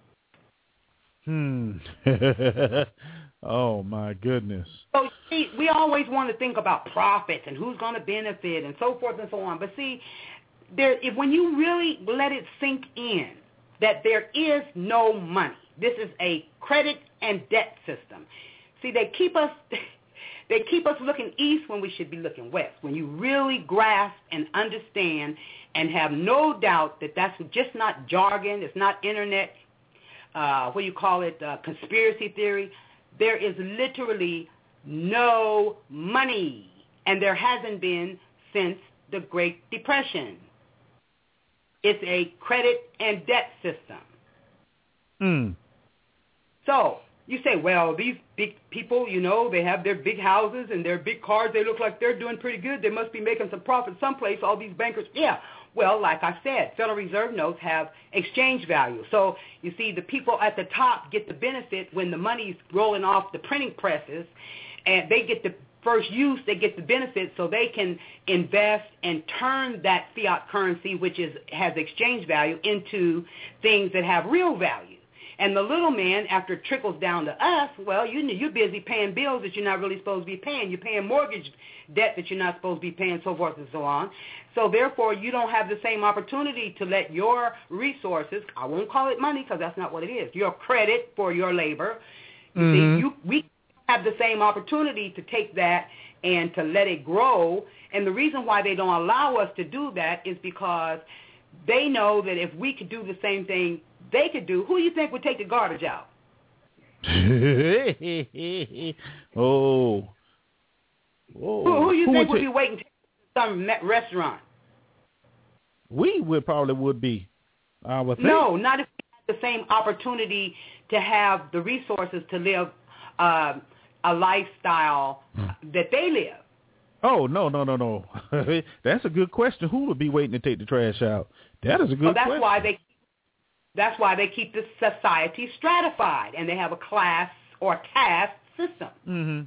Hmm. Oh, my goodness. So, see, we always want to think about profits and who's going to benefit and so forth and so on. But, see, there, if when you really let it sink in that there is no money, this is a credit and debt system. See, they keep us... They keep us looking east when we should be looking west. When you really grasp and understand and have no doubt that that's just not jargon, it's not internet, uh, what do you call it, uh, conspiracy theory, there is literally no money. And there hasn't been since the Great Depression. It's a credit and debt system. Hmm. So you say, well, these big people, you know, they have their big houses and their big cars. They look like they're doing pretty good. They must be making some profit someplace, all these bankers. Yeah. Well, like I said, Federal Reserve notes have exchange value. So, you see, the people at the top get the benefit when the money's rolling off the printing presses, and they get the first use, they get the benefit, so they can invest and turn that fiat currency, which is has exchange value, into things that have real value. And the little man, after it trickles down to us, well, you, you're busy paying bills that you're not really supposed to be paying. You're paying mortgage debt that you're not supposed to be paying, so forth and so on. So therefore, you don't have the same opportunity to let your resources, I won't call it money because that's not what it is, your credit for your labor, you mm-hmm. see, you, we have the same opportunity to take that and to let it grow. And the reason why they don't allow us to do that is because they know that if we could do the same thing they could do, who do you think would take the garbage out? oh. Whoa. Who, who you who think would would be waiting to some restaurant? We would probably would be. I would think. No, not if we had the same opportunity to have the resources to live uh, a lifestyle that they live. Oh, no, no, no, no. That's a good question. Who would be waiting to take the trash out? That is a good well, that's question. Why they, that's why they keep the society stratified, and they have a class or caste system. Mm-hmm.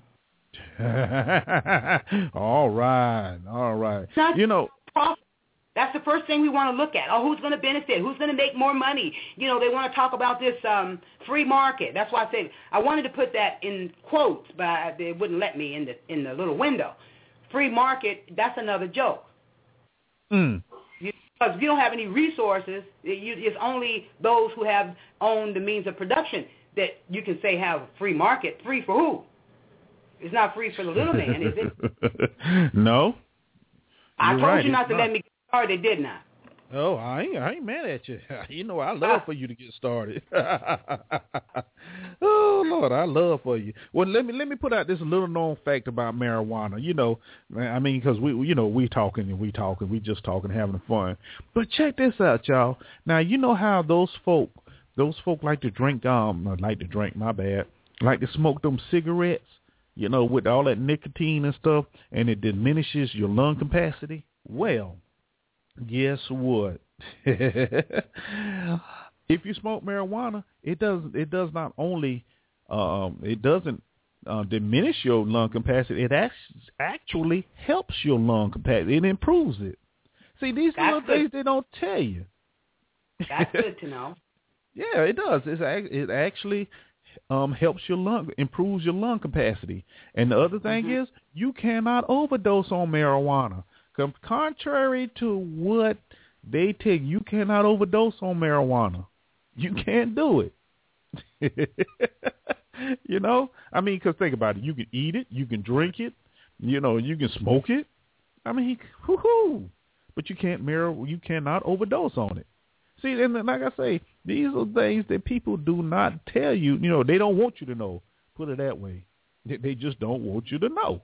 all right, all right. Not you know, profit. That's the first thing we want to look at. Oh, who's going to benefit? Who's going to make more money? You know, they want to talk about this um, free market. That's why I said I wanted to put that in quotes, but I, they wouldn't let me in the in the little window. Free market, that's another joke. Mm. You, because if you don't have any resources, you, it's only those who have owned the means of production that you can say have a free market. Free for who? It's not free for the little man, is it? No. I You're told right, you not to not. let me get started, didn't I? Oh, I ain't, I ain't mad at you. You know, I love for you to get started. Oh Lord, I love for you. Well, let me let me put out this little known fact about marijuana. You know, I mean, because we, you know, we talking and we talking, we just talking, having fun. But check this out, y'all. Now, you know how those folk, those folk like to drink, um, not like to drink, my bad, like to smoke them cigarettes. You know, with all that nicotine and stuff, and it diminishes your lung capacity. Well, guess what? If you smoke marijuana, it does it does not only um, it doesn't uh, diminish your lung capacity. It actually helps your lung capacity. It improves it. See, these That's little good. things they don't tell you. That's good to know. Yeah, it does. It's it actually um, helps your lung, improves your lung capacity. And the other thing mm-hmm. is, you cannot overdose on marijuana. Contrary to what they tell you, you cannot overdose on marijuana. You can't do it. You know? I mean, because think about it. You can eat it. You can drink it. You know, you can smoke it. I mean, whoo-hoo. But you can't mar- you cannot overdose on it. See, and like I say, these are things that people do not tell you. You know, they don't want you to know. Put it that way. They just don't want you to know.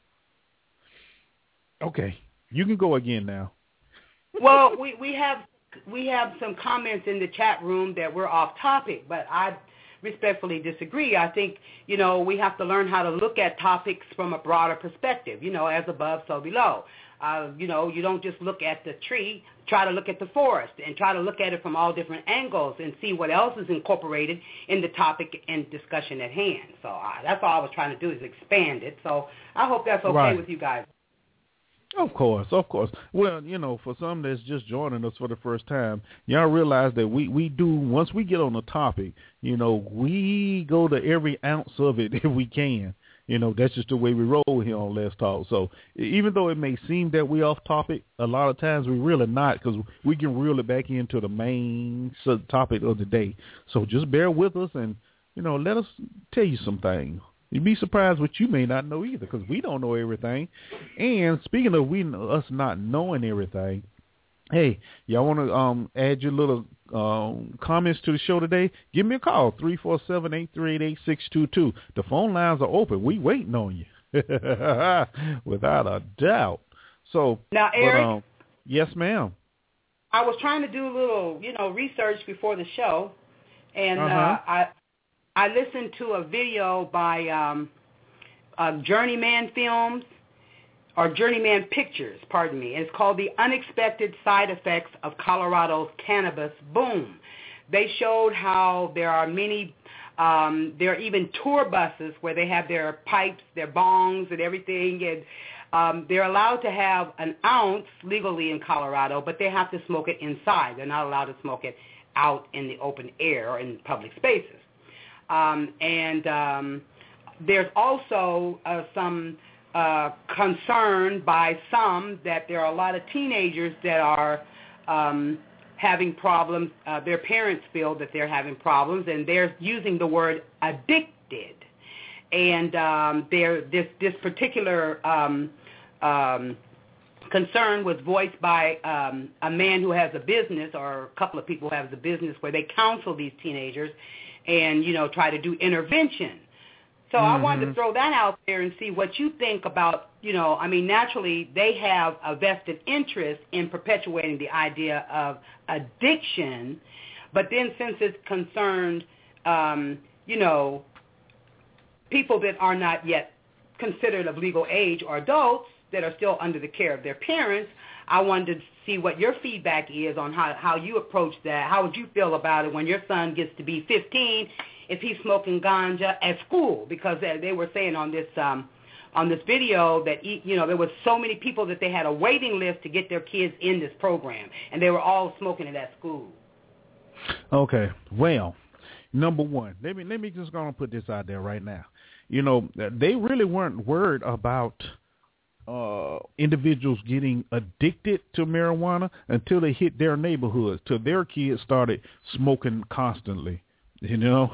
Okay. You can go again now. Well, we, we have we have some comments in the chat room that we're off topic, but I respectfully disagree. I think, you know, we have to learn how to look at topics from a broader perspective, you know, as above, so below. Uh, you know, you don't just look at the tree, try to look at the forest and try to look at it from all different angles and see what else is incorporated in the topic and discussion at hand. So uh, that's all I was trying to do is expand it. So I hope that's okay Right. with you guys. Of course, of course. Well, you know, for some that's just joining us for the first time, y'all realize that we, we do, once we get on the topic, you know, we go to every ounce of it if we can. You know, that's just the way we roll here on Let's Talk. So even though it may seem that we off topic, a lot of times we really not, because we can reel it back into the main topic of the day. So just bear with us and, you know, let us tell you some things. You'd be surprised what you may not know either, because we don't know everything. And speaking of we us not knowing everything, hey, y'all want to um, add your little um, comments to the show today? Give me a call, three four seven, eight three eight, eight six two two. The phone lines are open. We waiting on you, without a doubt. So Now, Eric, but, um, yes, ma'am. I was trying to do a little, you know, research before the show, and Uh-huh. uh, I I listened to a video by um, uh, Journeyman Films, or Journeyman Pictures, pardon me. It's called The Unexpected Side Effects of Colorado's Cannabis Boom. They showed how there are many, um, there are even tour buses where they have their pipes, their bongs and everything, and um, they're allowed to have an ounce legally in Colorado, but they have to smoke it inside. They're not allowed to smoke it out in the open air or in public spaces. Um, and um, there's also uh, some uh, concern by some that there are a lot of teenagers that are um, having problems. Uh, their parents feel that they're having problems, and they're using the word addicted. And um, they're, this, this particular um, um, concern was voiced by um, a man who has a business, or a couple of people who have a business, where they counsel these teenagers and, you know, try to do intervention. So mm-hmm. I wanted to throw that out there and see what you think about, you know, I mean, naturally they have a vested interest in perpetuating the idea of addiction, but then since it's concerned, um, you know, people that are not yet considered of legal age or adults that are still under the care of their parents, I wanted to see what your feedback is on how, how you approach that. How would you feel about it when your son gets to be fifteen if he's smoking ganja at school? Because they were saying on this um, on this video that, you know, there was so many people that they had a waiting list to get their kids in this program, and they were all smoking it at school. Okay, well, number one, let me let me just go and put this out there right now. You know, they really weren't worried about uh, individuals getting addicted to marijuana until they hit their neighborhoods, till their kids started smoking constantly. You know,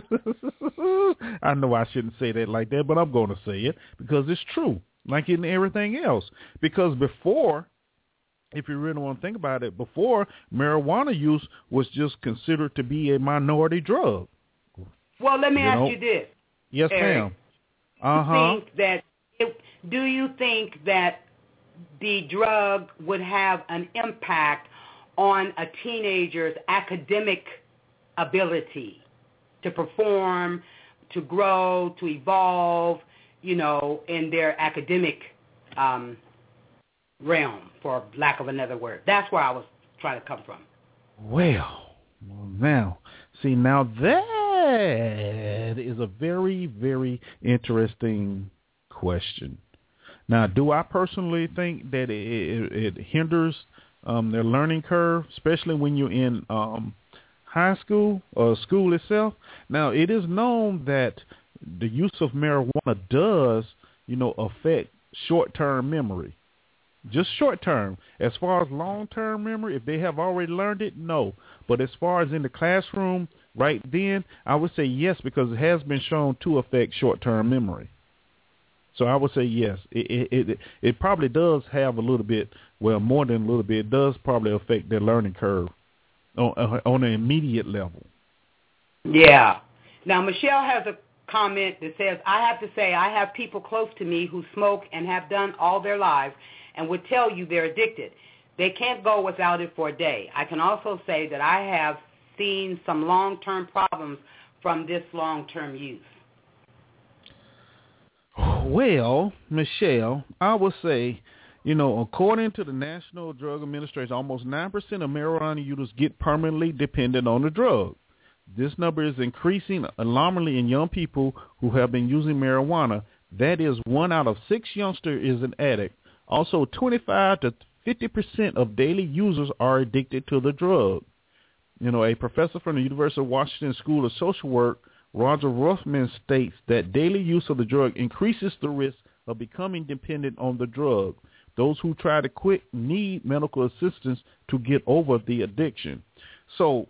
I know I shouldn't say that like that, but I'm going to say it because it's true, like in everything else. Because before, if you really want to think about it, before, marijuana use was just considered to be a minority drug. Well, let me you ask know? you this. Yes, Eric, ma'am. Uh-huh. Think that it, do you think that the drug would have an impact on a teenager's academic ability to perform, to grow, to evolve, you know, in their academic um, realm, for lack of another word? That's where I was trying to come from. Well, well now, see, now that is a very, very interesting question. Now, do I personally think that it, it, it hinders um, their learning curve, especially when you're in um, high school or school itself? Now, it is known that the use of marijuana does, you know, affect short-term memory. Just short-term. As far as long-term memory, if they have already learned it, no. But as far as in the classroom right then, I would say yes, because it has been shown to affect short-term memory. So I would say yes. It, it, it, it probably does have a little bit, well, more than a little bit, it does probably affect their learning curve on, on an immediate level. Yeah. Now, Michelle has a comment that says, I have to say I have people close to me who smoke and have done all their lives and would tell you they're addicted. They can't go without it for a day. I can also say that I have seen some long-term problems from this long-term use. Well, Michelle, I would say, you know, according to the National Drug Administration, almost nine percent of marijuana users get permanently dependent on the drug. This number is increasing alarmingly in young people who have been using marijuana. That is, one out of six youngsters is an addict. Also, twenty-five to fifty percent of daily users are addicted to the drug. You know, a professor from the University of Washington School of Social Work, Roger Rothman, states that daily use of the drug increases the risk of becoming dependent on the drug. Those who try to quit need medical assistance to get over the addiction. So,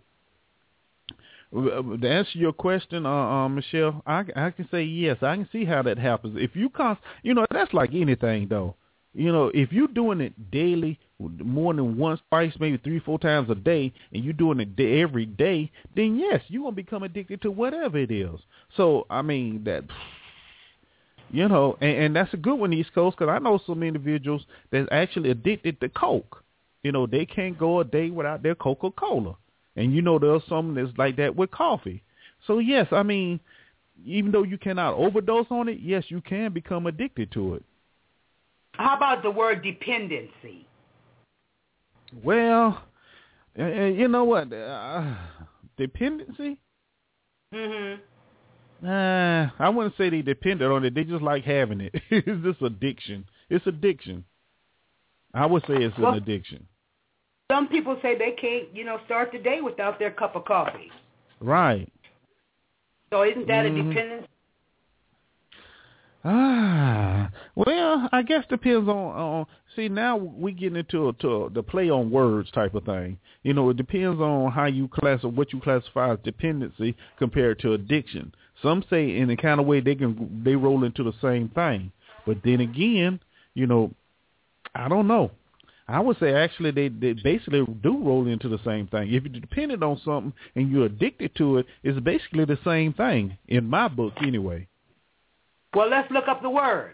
to answer your question, uh, uh, Michelle, I, I can say yes. I can see how that happens. If you const- you know, that's like anything, though. You know, if you're doing it daily, more than once, twice, maybe three, four times a day, and you're doing it day, every day, then yes, you're going to become addicted to whatever it is. So, I mean, that, you know, and, and that's a good one, East Coast, because I know some individuals that's actually addicted to Coke. You know, they can't go a day without their Coca-Cola. And, you know, there's some that's like that with coffee. So, yes, I mean, even though you cannot overdose on it, yes, you can become addicted to it. How about the word dependency? Well, uh, you know what? Uh, dependency? Mm-hmm. Uh, I wouldn't say they depended on it. They just like having it. It's just addiction. It's addiction. I would say it's well, an addiction. Some people say they can't, you know, start the day without their cup of coffee. Right. So isn't that mm-hmm. a dependency? Ah, well, I guess depends on, on see, now we get into to the play on words type of thing. You know, it depends on how you class or what you classify as dependency compared to addiction. Some say in the kind of way they can they roll into the same thing. But then again, you know, I don't know. I would say actually they, they basically do roll into the same thing. If you're dependent on something and you're addicted to it, it's basically the same thing in my book anyway. Well, let's look up the word.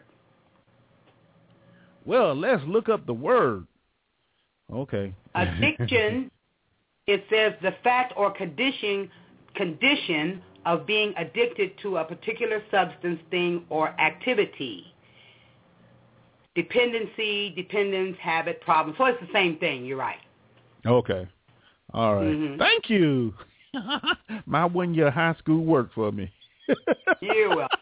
Well, let's look up the word. Okay. Addiction, it says the fact or condition condition of being addicted to a particular substance, thing, or activity. Dependency, dependence, habit, problem. So it's the same thing. You're right. Okay. All right. Mm-hmm. Thank you. My one-year high school worked for me. You're welcome.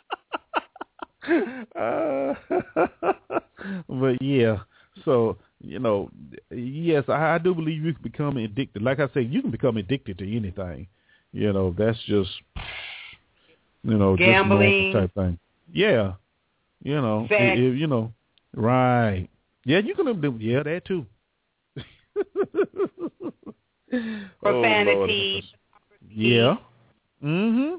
Uh, but yeah, so you know, yes, I, I do believe you can become addicted. Like I said, you can become addicted to anything. You know, that's just you know gambling just type thing. Yeah, you know, sex. It, it, you know, right? Yeah, you can do yeah that too. Profanity. Oh, yeah. Mhm.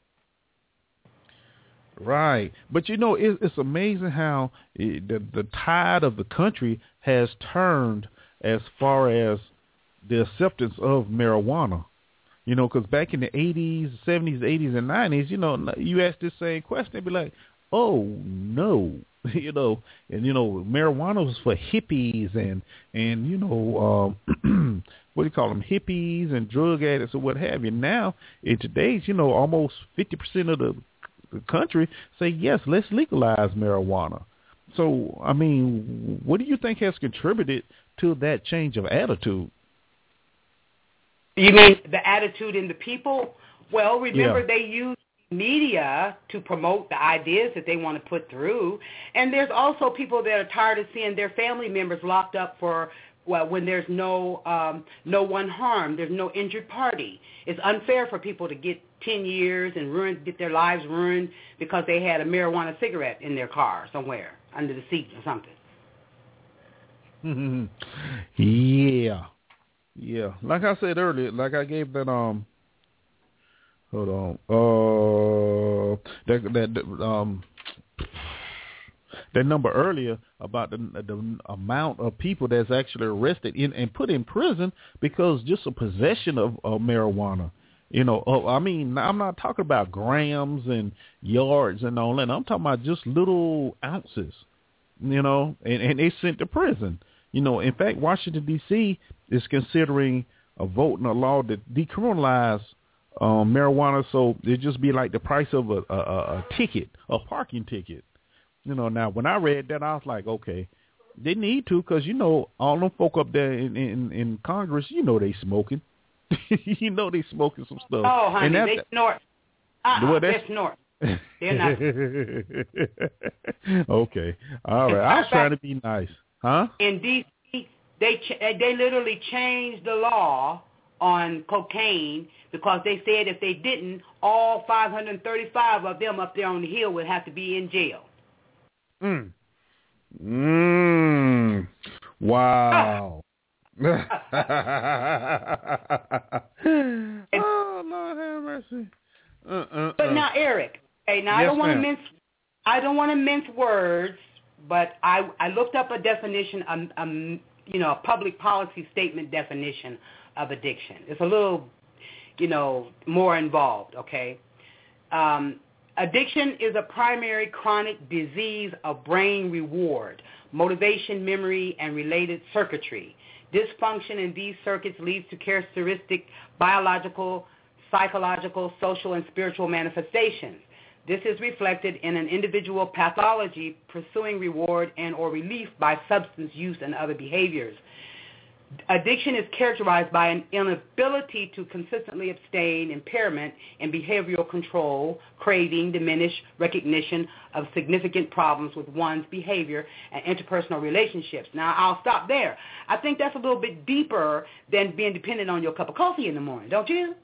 Right, but you know it, it's amazing how it, the the tide of the country has turned as far as the acceptance of marijuana. You know, because back in the eighties, seventies, eighties, and nineties, you know, you ask this same question, they'd be like, "Oh no," you know, and you know, marijuana was for hippies and and you know, um, what do you call them, hippies and drug addicts or what have you. Now, in today's, you know, almost fifty percent of the the country say, yes, let's legalize marijuana. So, I mean, what do you think has contributed to that change of attitude? You mean the attitude in the people? Well, remember yeah. they use media to promote the ideas that they want to put through. And there's also people that are tired of seeing their family members locked up for, well, when there's no um, no one harmed, there's no injured party. It's unfair for people to get ten years and ruin, get their lives ruined because they had a marijuana cigarette in their car somewhere under the seat or something. Mm-hmm. Yeah. Yeah. Like I said earlier, like I gave that, um, hold on, uh, that, that, um, that number earlier about the, the amount of people that's actually arrested in, and put in prison because just a possession of, of marijuana. You know, oh, I mean, I'm not talking about grams and yards and all that. I'm talking about just little ounces, you know, and, and they sent to prison. You know, in fact, Washington, D C is considering a vote in a law that decriminalize um, marijuana, so it just be like the price of a, a, a ticket, a parking ticket. You know, now, when I read that, I was like, okay, they need to because, you know, all them folk up there in, in, in Congress, you know they smoking. You know they smoking some stuff. Oh, honey, and they snort. Uh-uh, well, they snort. They're not. Okay. All right. I was trying to be nice. Huh? In D C, they ch- they literally changed the law on cocaine because they said if they didn't, all five hundred thirty-five of them up there on the hill would have to be in jail. Mm. Mm. Wow. Oh, Lord have mercy. Uh, uh, But uh. now, Eric, hey, now Yes, I don't want to ma'am. mince, I don't want to mince words, but I I looked up a definition, um, um, you know, a public policy statement definition of addiction. It's a little, you know, more involved. Okay, um, addiction is a primary chronic disease of brain reward, motivation, memory, and related circuitry. Dysfunction in these circuits leads to characteristic biological, psychological, social, and spiritual manifestations. This is reflected in an individual pathology pursuing reward and or relief by substance use and other behaviors. Addiction is characterized by an inability to consistently abstain, impairment in behavioral control, craving, diminished recognition of significant problems with one's behavior and interpersonal relationships. Now, I'll stop there. I think that's a little bit deeper than being dependent on your cup of coffee in the morning, don't you?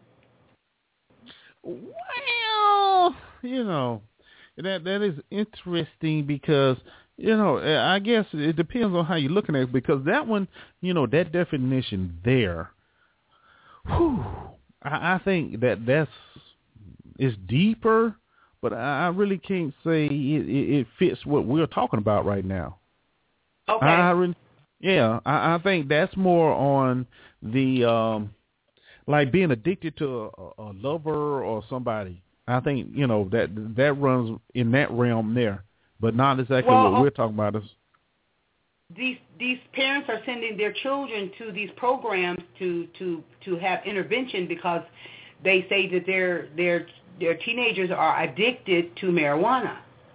Well, you know, that that is interesting because, you know, I guess it depends on how you're looking at it, because that one, you know, that definition there, whew, I, I think that that's is deeper, but I, I really can't say it, it, it fits what we're talking about right now. Okay. I, I really, yeah, I, I think that's more on the, um, like being addicted to a, a lover or somebody. I think, you know, that that runs in that realm there. But not exactly well, what we're talking about. Is these these parents are sending their children to these programs to, to, to have intervention because they say that their their their teenagers are addicted to marijuana.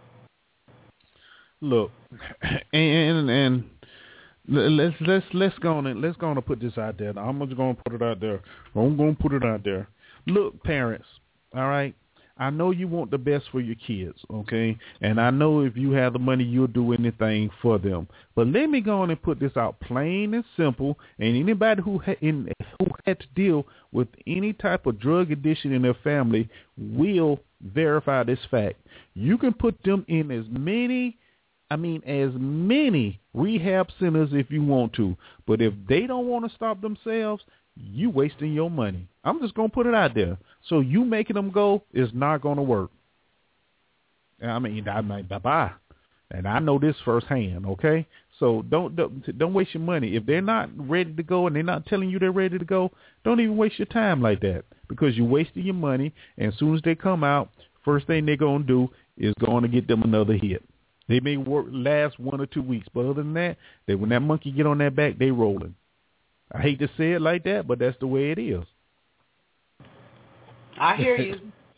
Look, and and let's let's let's go on and let's go on and put this out there. I'm just going to put it out there. I'm going to put it out there. Look, parents, all right. I know you want the best for your kids, okay? And I know if you have the money, you'll do anything for them. But let me go on and put this out plain and simple, and anybody who, ha- in, who had to deal with any type of drug addiction in their family will verify this fact. You can put them in as many, I mean, as many rehab centers if you want to. But if they don't want to stop themselves, you wasting your money. I'm just going to put it out there. So you making them go is not going to work. I mean, I mean, bye-bye. And I know this firsthand, okay? So don't, don't don't waste your money. If they're not ready to go and they're not telling you they're ready to go, don't even waste your time like that, because you're wasting your money. And as soon as they come out, first thing they're going to do is going to get them another hit. They may work last one or two weeks, but other than that, they, when that monkey get on their back, they rolling. I hate to say it like that, but that's the way it is. I hear you.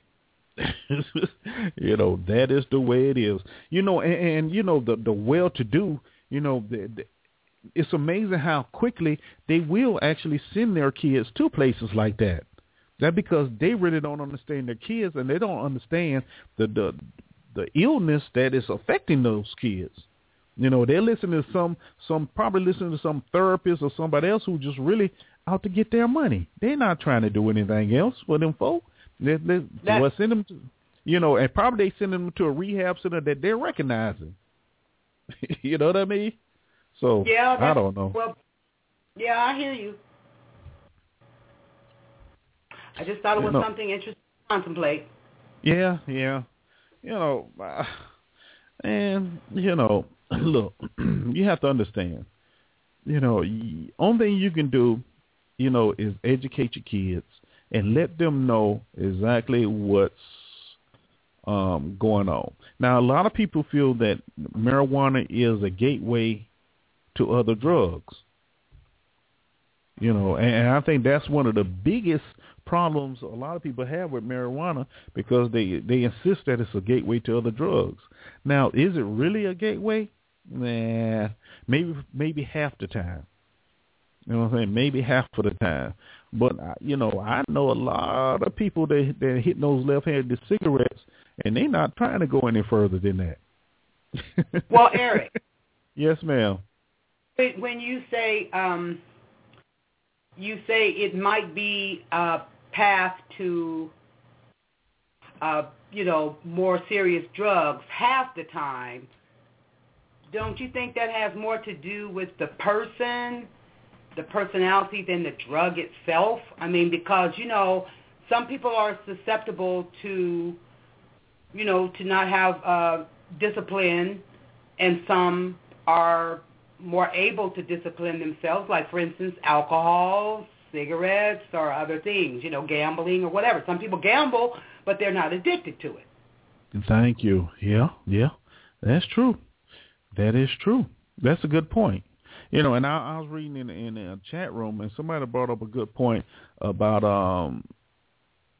You know, that is the way it is. You know, and, and you know, the, the well-to-do, you know, the, the, it's amazing how quickly they will actually send their kids to places like that. That's because they really don't understand their kids, and they don't understand the the, the illness that is affecting those kids. You know, they're listening to some, some probably listening to some therapist or somebody else who just really out to get their money. They're not trying to do anything else for them folk. They, they, well, send them to, you know, and probably they send them to a rehab center that they're recognizing. You know what I mean? So, yeah, I don't know. Well, yeah, I hear you. I just thought it was you know, something interesting to contemplate. Yeah, yeah. You know, uh, and, you know, look, you have to understand, you know, the only thing you can do, you know, is educate your kids and let them know exactly what's um, going on. Now, a lot of people feel that marijuana is a gateway to other drugs, you know, and, and I think that's one of the biggest problems a lot of people have with marijuana, because they, they insist that it's a gateway to other drugs. Now, is it really a gateway? Nah, maybe maybe half the time. You know what I'm saying? Maybe half of the time. But, you know, I know a lot of people that, that are hitting those left-handed cigarettes, and they're not trying to go any further than that. Well, Eric. Yes, ma'am. When you say um, you say it might be a path to, uh, you know, more serious drugs half the time, don't you think that has more to do with the person, the personality, than the drug itself? I mean, because, you know, some people are susceptible to, you know, to not have uh, discipline, and some are more able to discipline themselves, like, for instance, alcohol, cigarettes, or other things, you know, gambling or whatever. Some people gamble, but they're not addicted to it. Thank you. Yeah, yeah, that's true. That is true. That's a good point. You know, and I, I was reading in, in a chat room, and somebody brought up a good point about, um,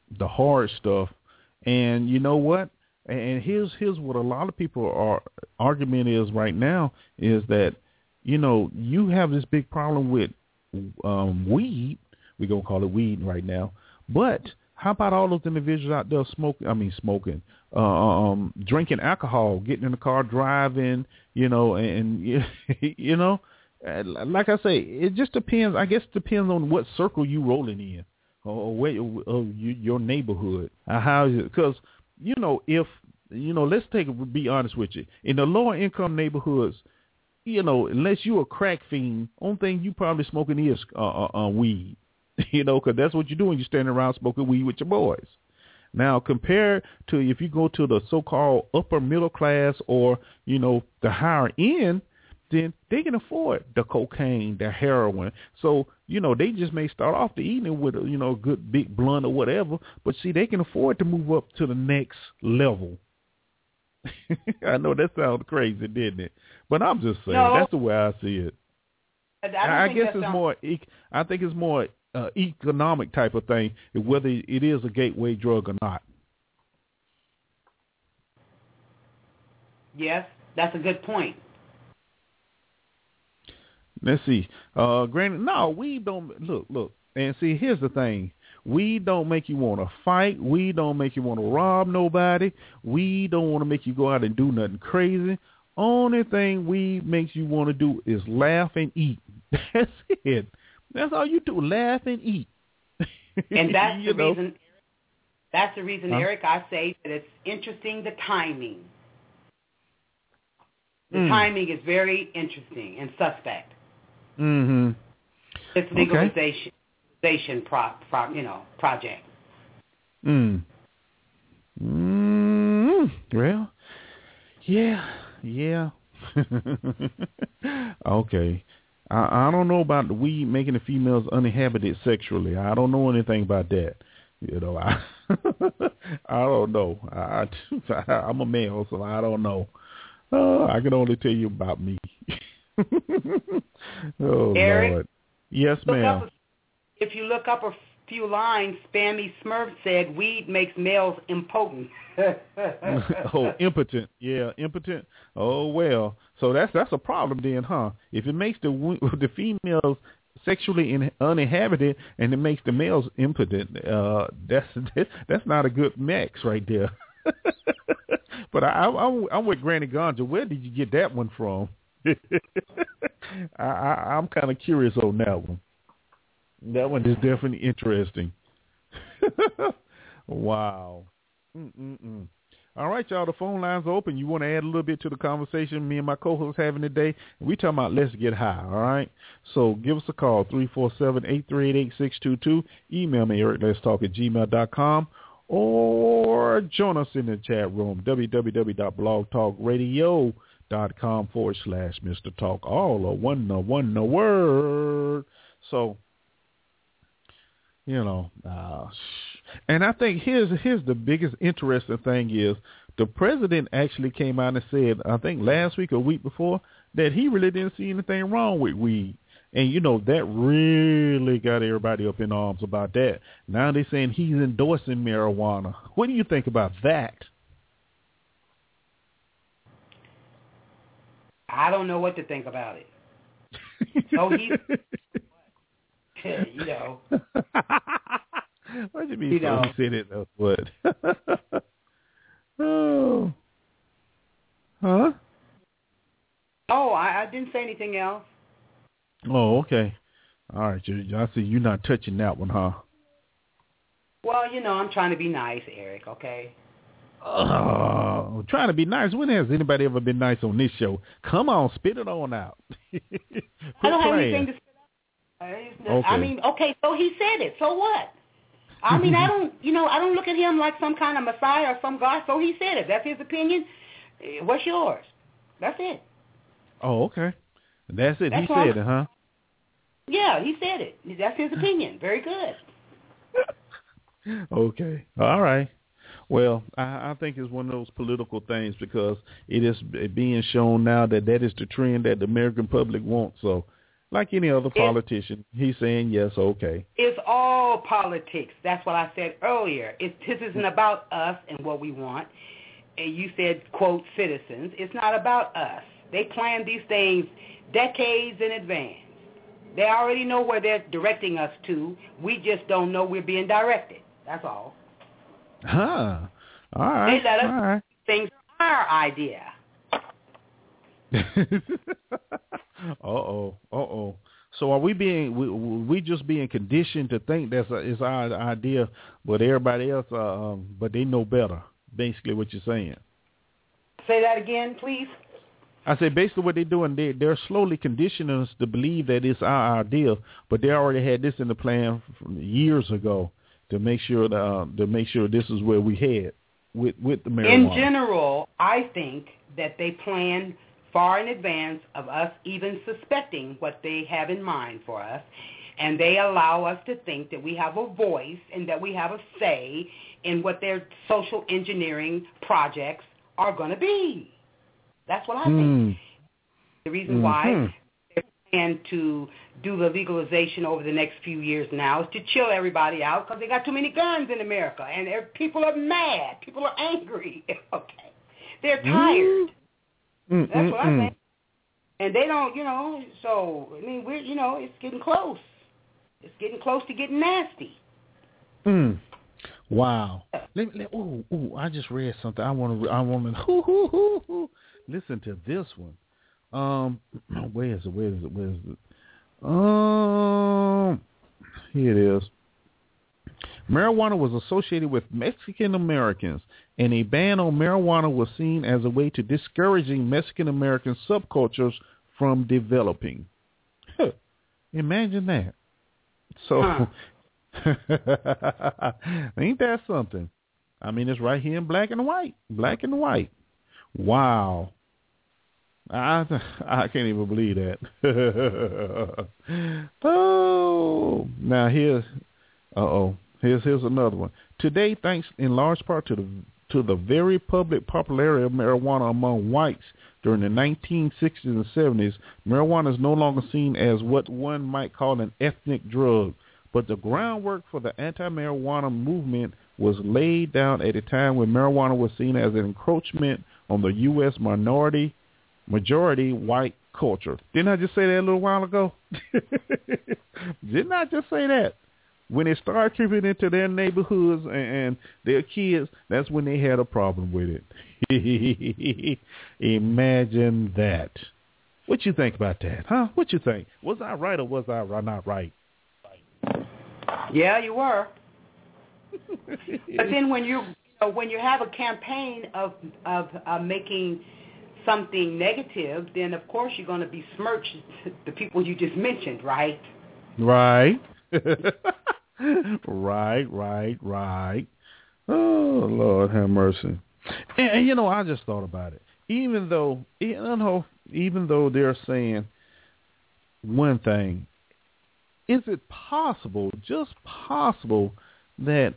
the hard stuff. And you know what? And here's here's what a lot of people are argument is right now is that, you know, you have this big problem with um, weed. We're going to call it weed right now. But how about all those individuals out there smoking, I mean smoking, uh, um, drinking alcohol, getting in the car, driving, you know, and, you know, like I say, it just depends. I guess it depends on what circle you rolling in or where, or your neighborhood. How is it? Because, you know, if, you know, let's take it, be honest with you. In the lower income neighborhoods, you know, unless you're a crack fiend, only thing you probably smoking is uh, uh, weed, you know, because that's what you're doing. You're standing around smoking weed with your boys. Now, compared to if you go to the so-called upper middle class or, you know, the higher end, then they can afford the cocaine, the heroin. So, you know, they just may start off the evening with a, you know, good big blunt or whatever, but see, they can afford to move up to the next level. I know that sounds crazy, didn't it? But I'm just saying, no, that's the way I see it. I, I, I guess it's sounds... more, I think it's more uh, economic type of thing, whether it is a gateway drug or not. Yes, that's a good point. Let's see. Uh, granted, no, weed don't, look, look, and see, here's the thing. Weed don't make you want to fight. Weed don't make you want to rob nobody. Weed don't want to make you go out and do nothing crazy. Only thing weed makes you want to do is laugh and eat. That's it. That's all you do, laugh and eat. And that's the know? reason, that's the reason, huh? Eric, I say that it's interesting, the timing. The mm. timing is very interesting and suspect. Mm-hmm. It's legalization, legalization pro, pro, you know, project. Mm. Mm. Well, yeah, yeah. Okay. I, I don't know about the weed making the females uninhabited sexually. I don't know anything about that. You know, I I don't know. I, I I'm a male, so I don't know. Uh, I can only tell you about me. Oh, Eric, Lord. Yes, ma'am. A, if you look up a few lines, Spammy Smurf said weed makes males impotent. Oh, impotent. Yeah, impotent. Oh, well. So that's that's a problem then, huh? If it makes the the females sexually in, uninhabited and it makes the males impotent, uh, that's that's not a good mix right there. But I, I, I'm with Granny Ganja. Where did you get that one from? I, I, I'm kind of curious on that one. That one is definitely interesting. Wow. Mm-mm-mm. All right, y'all. The phone lines are open. You want to add a little bit to the conversation me and my co-host having today? We talking about let's get high. All right. So give us a call three four seven, eight three eight, eight six two two. Email me Eric Let's Talk at gmail dot com. Or join us in the chat room, www.blogtalkradio.com forward slash Mister Talk. All a one, no one, no word. So, you know, uh, and I think here's here's the biggest interesting thing is the president actually came out and said, I think last week or week before, that he really didn't see anything wrong with weed. And, you know, that really got everybody up in arms about that. Now they're saying he's endorsing marijuana. What do you think about that? I don't know what to think about it. So he's, you know. What do you mean you so know. he said it? That's what? Oh. Huh? Oh, I, I didn't say anything else. Oh, okay. All right. I see you're not touching that one, huh? Well, you know, I'm trying to be nice, Eric, okay? Oh, trying to be nice. When has anybody ever been nice on this show? Come on, spit it on out. I don't have anything to spit out. Okay. I mean, okay, so he said it. So what? I mean, I don't, you know, I don't look at him like some kind of messiah or some God. So he said it. That's his opinion. What's yours? That's it. Oh, okay. That's it. That's he said it, huh? Yeah, he said it. That's his opinion. Very good. Okay. All right. Well, I, I think it's one of those political things because it is being shown now that that is the trend that the American public wants. So Like any other politician, he's saying yes, okay. It's all politics. That's what I said earlier. It, this isn't about us and what we want. And you said, quote, citizens. It's not about us. They plan these things decades in advance. They already know where they're directing us to. We just don't know we're being directed. That's all. Huh. All right. They let us all right. do things our idea. Uh-oh. Uh-oh. So are we being, we, we just being conditioned to think that's a, is our idea, but everybody else, uh, um, but they know better, basically what you're saying. Say that again, please. I said basically what they're doing, they, they're slowly conditioning us to believe that it's our idea, but they already had this in the plan from years ago to make sure that, uh, to make sure this is where we head with, with the marijuana. In general, I think that they plan far in advance of us even suspecting what they have in mind for us, and they allow us to think that we have a voice and that we have a say in what their social engineering projects are going to be. That's what I think. Mm. The reason mm-hmm. why they plan to do the legalization over the next few years now is to chill everybody out because they got too many guns in America, and people are mad. People are angry. Okay, they're tired. Mm. That's what I Mm-mm. think. And they don't, you know. So I mean, we're, you know, it's getting close. It's getting close to getting nasty. Mm. Wow. Let, let, ooh, ooh, I just read something. I want to. I want to. Hoo, hoo, hoo, hoo. Listen to this one. Um, where is it? Where is it? Where is it? Um, here it is. Marijuana was associated with Mexican Americans, and a ban on marijuana was seen as a way to discouraging Mexican American subcultures from developing. Huh. Imagine that. So, huh. Ain't that something? I mean, it's right here in black and white. Black and white. Wow. I I can't even believe that. Oh, now here's uh oh here's here's another one. Today, thanks in large part to the to the very public popularity of marijuana among whites during the nineteen sixties and seventies, marijuana is no longer seen as what one might call an ethnic drug, but the groundwork for the anti-marijuana movement was laid down at a time when marijuana was seen as an encroachment on the U S minority majority white culture. Didn't I just say that a little while ago? Didn't I just say that? When they started creeping into their neighborhoods and, and their kids, that's when they had a problem with it. Imagine that. What you think about that, huh? What you think? Was I right or was I not right? Yeah, you were. But then when you, you know, when you have a campaign of of uh, making something negative, then of course you're going to besmirch the people you just mentioned, right? Right. right, right, right. Oh, Lord have mercy. And, and you know, I just thought about it. Even though, you know, even though they're saying one thing, is it possible, just possible, that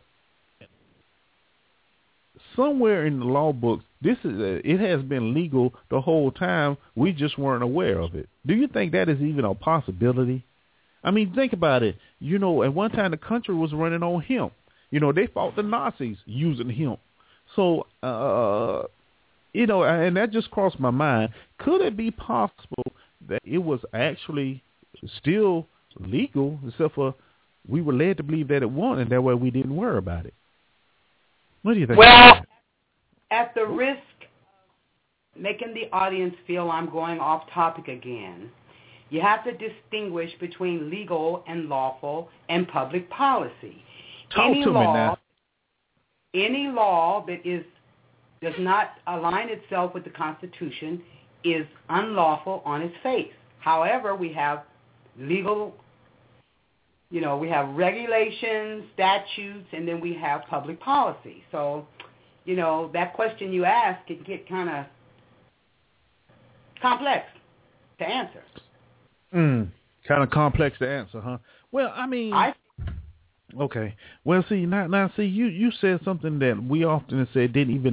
somewhere in the law books, this is a, it has been legal the whole time. We just weren't aware of it. Do you think that is even a possibility? I mean, think about it. You know, at one time the country was running on hemp. You know, they fought the Nazis using hemp. So, uh, you know, and that just crossed my mind. Could it be possible that it was actually still legal, except for we were led to believe that it wasn't, and that way we didn't worry about it? What do you think? Well, at the risk of making the audience feel I'm going off topic again, you have to distinguish between legal and lawful and public policy. Talk any to law, me now. Any law that is does not align itself with the Constitution is unlawful on its face. However, we have legal, you know, we have regulations, statutes, and then we have public policy. So, you know, that question you ask can get kind of complex to answer. Mm, kind of complex to answer, huh? Well, I mean, I, okay. Well, see, now, now, see, you, you said something that we often said didn't even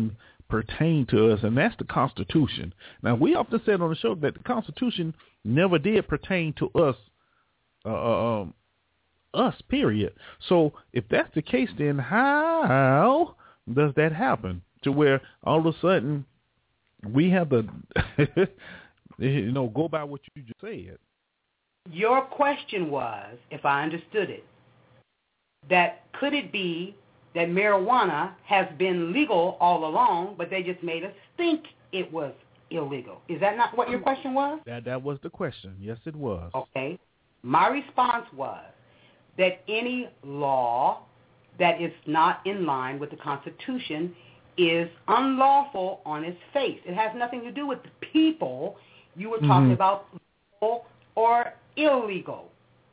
pertain to us, and that's the Constitution. Now, we often said on the show that the Constitution never did pertain to us, uh, um, us, period. So if that's the case, then how does that happen to where all of a sudden we have to, you know, go by what you just said? Your question was, if I understood it, that could it be that marijuana has been legal all along, but they just made us think it was illegal? Is that not what your question was? That that was the question. Yes, it was. Okay. My response was that any law that is not in line with the Constitution is unlawful on its face. It has nothing to do with the people. You were talking mm-hmm. about legal or illegal.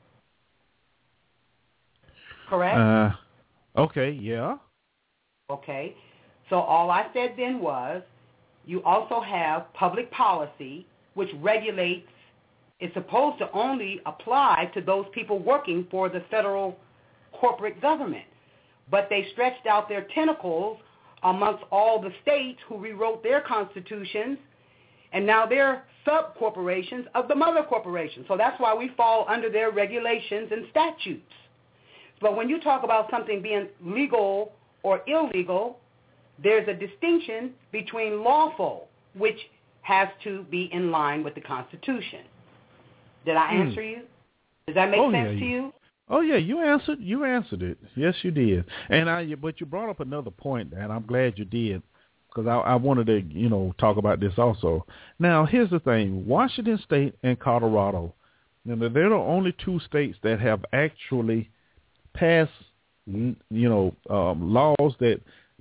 Correct? Uh, okay, yeah. Okay. So all I said then was you also have public policy, which regulates, it's supposed to only apply to those people working for the federal corporate government. But they stretched out their tentacles amongst all the states who rewrote their constitutions, and now they're sub-corporations of the mother corporation. So that's why we fall under their regulations and statutes. But when you talk about something being legal or illegal, there's a distinction between lawful, which has to be in line with the Constitution. Did I answer hmm. you? Does that make oh, sense yeah, to you? Oh yeah, you answered. You answered it. Yes, you did. And I, but you brought up another point, and I'm glad you did, because I, I wanted to, you know, talk about this also. Now, here's the thing: Washington State and Colorado, you know, they're the only two states that have actually passed, you know, um, laws that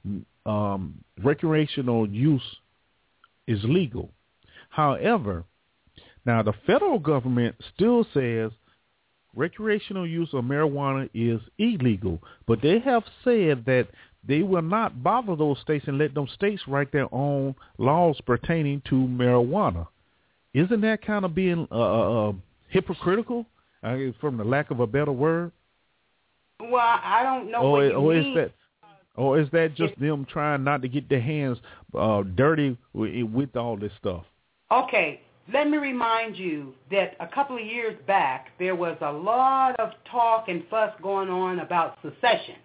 um, recreational use is legal. However, now the federal government still says recreational use of marijuana is illegal, but they have said that they will not bother those states and let them states write their own laws pertaining to marijuana. Isn't that kind of being uh, uh, hypocritical, uh, from the lack of a better word? Well, I don't know or, what you or mean. Is that, or is that just them trying not to get their hands uh, dirty with, with all this stuff? Okay. Let me remind you that a couple of years back, there was a lot of talk and fuss going on about secession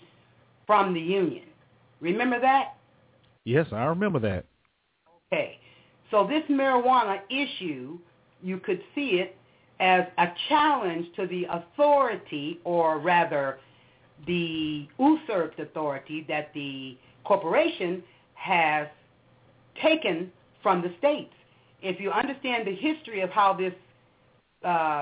from the Union. Remember that? Yes, I remember that. Okay. So this marijuana issue, you could see it as a challenge to the authority, or rather the usurped authority that the corporation has taken from the states. If you understand the history of how this uh,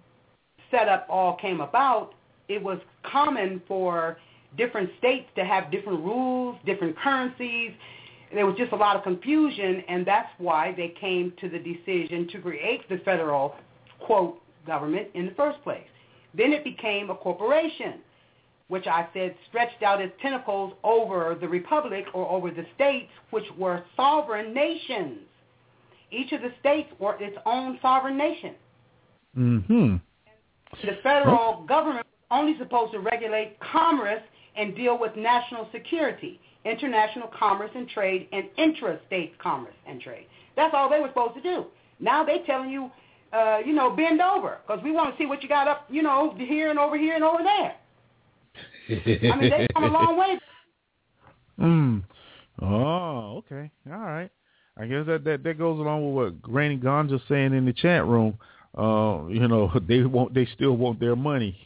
setup all came about, it was common for different states to have different rules, different currencies. There was just a lot of confusion, and that's why they came to the decision to create the federal, quote, government in the first place. Then it became a corporation, which I said stretched out its tentacles over the republic or over the states, which were sovereign nations. Each of the states were its own sovereign nation. Mm-hmm. The federal oh. government was only supposed to regulate commerce and deal with national security, international commerce and trade, and intrastate commerce and trade. That's all they were supposed to do. Now they're telling you, uh, you know, bend over, because we want to see what you got up, you know, here and over here and over there. I mean, they've come a long way. Mm. Oh, okay. All right. I guess that, that, that goes along with what Granny Ganja's saying in the chat room. Uh, you know, they want they still want their money.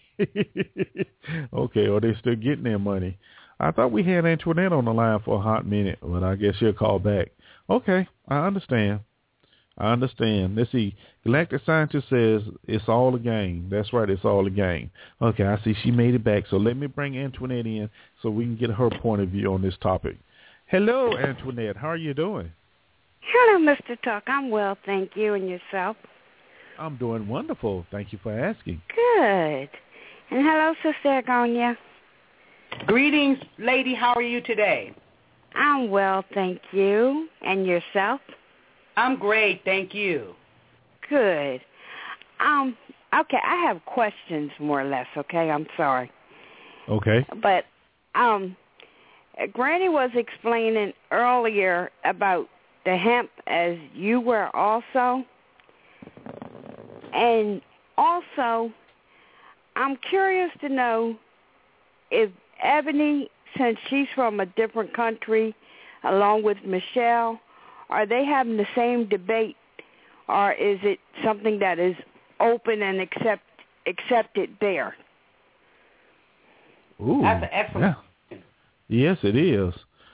Okay, or they're still getting their money. I thought we had Antoinette on the line for a hot minute, but I guess she'll call back. Okay, I understand. I understand. Let's see. Galactic Scientist says it's all a game. That's right, it's all a game. Okay, I see she made it back. So let me bring Antoinette in so we can get her point of view on this topic. Hello, Antoinette. How are you doing? Hello, Mister Tuck. I'm well, thank you. And yourself? I'm doing wonderful. Thank you for asking. Good. And hello, Sister Agonia. Greetings, lady. How are you today? I'm well, thank you. And yourself? I'm great, thank you. Good. Um. Okay, I have questions more or less, okay? I'm sorry. Okay. But um, Granny was explaining earlier about the hemp as you were also. And also, I'm curious to know if Ebony, since she's from a different country, along with Michelle, are they having the same debate, or is it something that is open and accept, accepted there? Ooh, That's an excellent yeah. Yes, it is.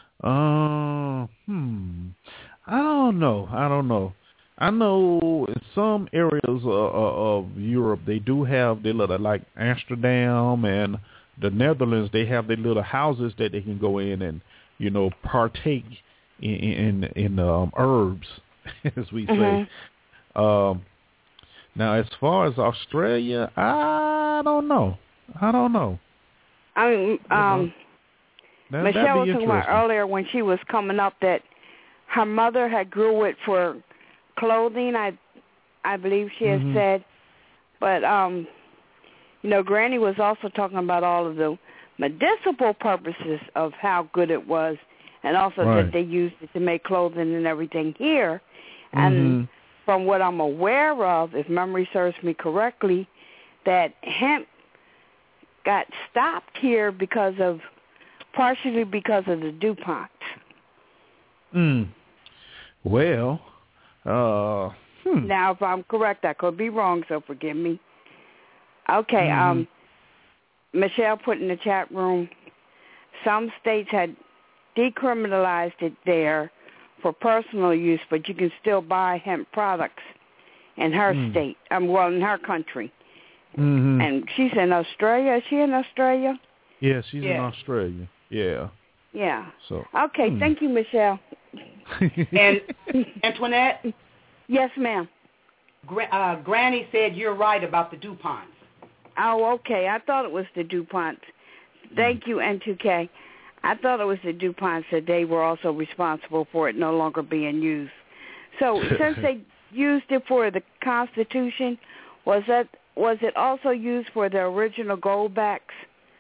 Uh, hmm. I don't know. I don't know. I know in some areas of, of Europe, they do have their little, like Amsterdam and the Netherlands, they have their little houses that they can go in and, you know, partake in in, in um, herbs, as we mm-hmm. say. Um, now, as far as Australia, I don't know. I don't know. I mean, um, that, Michelle was talking about earlier when she was coming up that her mother had grew it for clothing, I I believe she had mm-hmm. said. But, um, you know, Granny was also talking about all of the medicinal purposes of how good it was, and also right. that they used it to make clothing and everything here. And mm-hmm. from what I'm aware of, if memory serves me correctly, that hemp got stopped here because of, partially because of the DuPont. Mm. Well, uh, hmm. now if I'm correct, I could be wrong, so forgive me. Okay, mm-hmm. um, Michelle put in the chat room, some states had decriminalized it there for personal use, but you can still buy hemp products in her mm. state, um, well, in her country. Mm-hmm. And she's in Australia. Is she in Australia? Yeah, she's yeah. in Australia. Yeah. Yeah. So. Okay, hmm. thank you, Michelle. And Antoinette? Yes, ma'am. Gra- uh, Granny said you're right about the DuPonts. Oh, okay. I thought it was the DuPonts. Thank you, N two K. I thought it was the DuPonts that they were also responsible for it no longer being used. So since they used it for the Constitution, was that was it also used for the original goldbacks?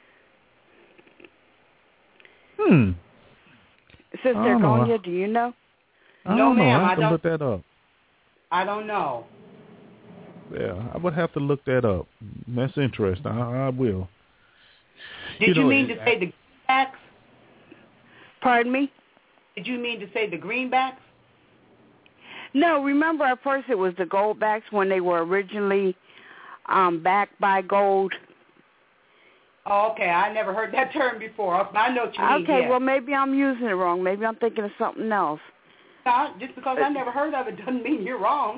Hmm. Sister Gonya, do you know? I no, don't know. ma'am. I have I to don't. look that up. I don't know. Yeah, I would have to look that up. That's interesting. I, I will. Did you, you know, mean it, to say the greenbacks? Pardon me? Did you mean to say the greenbacks? No, remember at first it was the goldbacks when they were originally um, backed by gold. Oh, okay. I never heard that term before. I know what you mean. Okay, yes. well, maybe I'm using it wrong. Maybe I'm thinking of something else. No, just because I never heard of it doesn't mean you're wrong.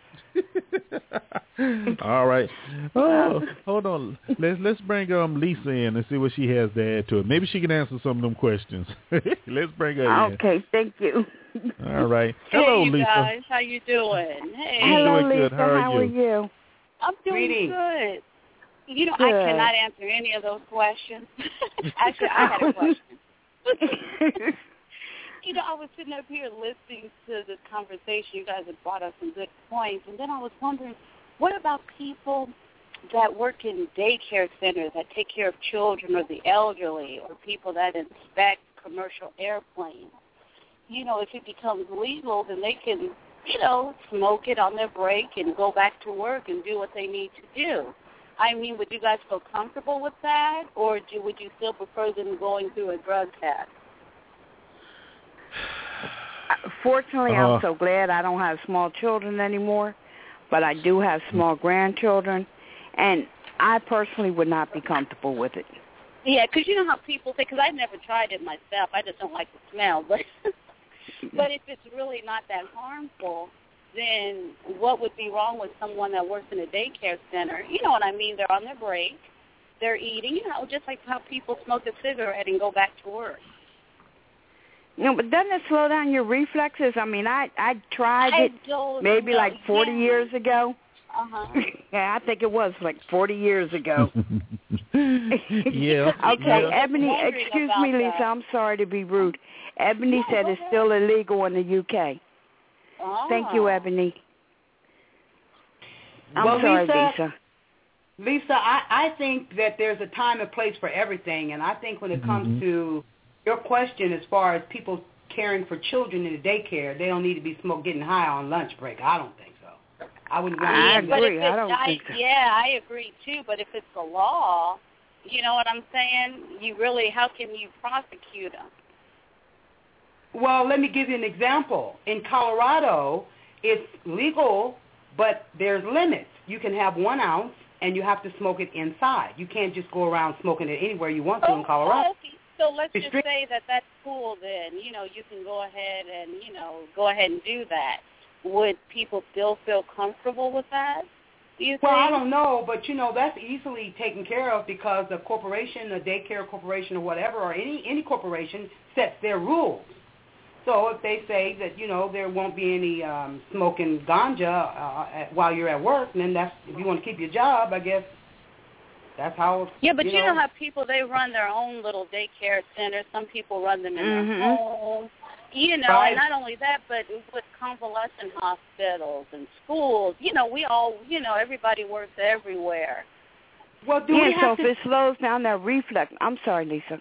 All right. Oh, hold on. Let's let's bring um Lisa in and see what she has to add to it. Maybe she can answer some of them questions. Let's bring her in. Okay, thank you. All right. Hello, hey, you Lisa. guys. How you doing? Hey. Hello, doing Lisa. good. How are How are you? you? I'm doing Greetings. good. You know, Good. I cannot answer any of those questions. Actually, I had a question. You know, I was sitting up here listening to this conversation. You guys have brought up some good points. And then I was wondering, what about people that work in daycare centers that take care of children or the elderly or people that inspect commercial airplanes? You know, if it becomes legal, then they can, you know, smoke it on their break and go back to work and do what they need to do. I mean, would you guys feel comfortable with that, or do, would you still prefer them going through a drug test? Fortunately, Uh, I'm so glad I don't have small children anymore, but I do have small grandchildren, and I personally would not be comfortable with it. Yeah, because you know how people say, because I never tried it myself, I just don't like the smell, but but if it's really not that harmful, then what would be wrong with someone that works in a daycare center? You know what I mean? They're on their break, they're eating, you know, just like how people smoke a cigarette and go back to work. No, but doesn't it slow down your reflexes? I mean, I I tried I it don't maybe know. like forty yeah. years ago. Uh-huh. Yeah, I think it was like forty years ago. yeah. Okay, yeah. Ebony, Wondering excuse about me, Lisa, that. I'm sorry to be rude. Ebony No, said go it's ahead. still illegal in the U K. Oh. Thank you, Ebony. I'm Well, sorry, Lisa, Lisa. Lisa, I, I think that there's a time and place for everything, and I think when it comes Mhm. to your question as far as people caring for children in the daycare, they don't need to be smoke getting high on lunch break. I don't think so. I wouldn't want I to but agree. if I it's, don't I, think so. Yeah, I agree too. But if it's the law, you know what I'm saying? You really, how can you prosecute them? Well, let me give you an example. In Colorado, it's legal, but there's limits. You can have one ounce, and you have to smoke it inside. You can't just go around smoking it anywhere you want to Oh, in Colorado. okay. So let's just Restrict- say that that's cool then. You know, you can go ahead and, you know, go ahead and do that. Would people still feel comfortable with that, do you Well, think? I don't know, but, you know, that's easily taken care of because the corporation, a daycare corporation or whatever, or any, any corporation sets their rules. So if they say that, you know, there won't be any um, smoking ganja uh, at, while you're at work, then that's, if you want to keep your job, I guess that's how, Yeah, but you you know. know how people, they run their own little daycare centers. Some people run them in Mhm. their home. You know, Right. and not only that, but with convalescent hospitals and schools, you know, we all, you know, everybody works everywhere. Well, do Yeah, we so have if to, it slows down that reflex, I'm sorry, Lisa.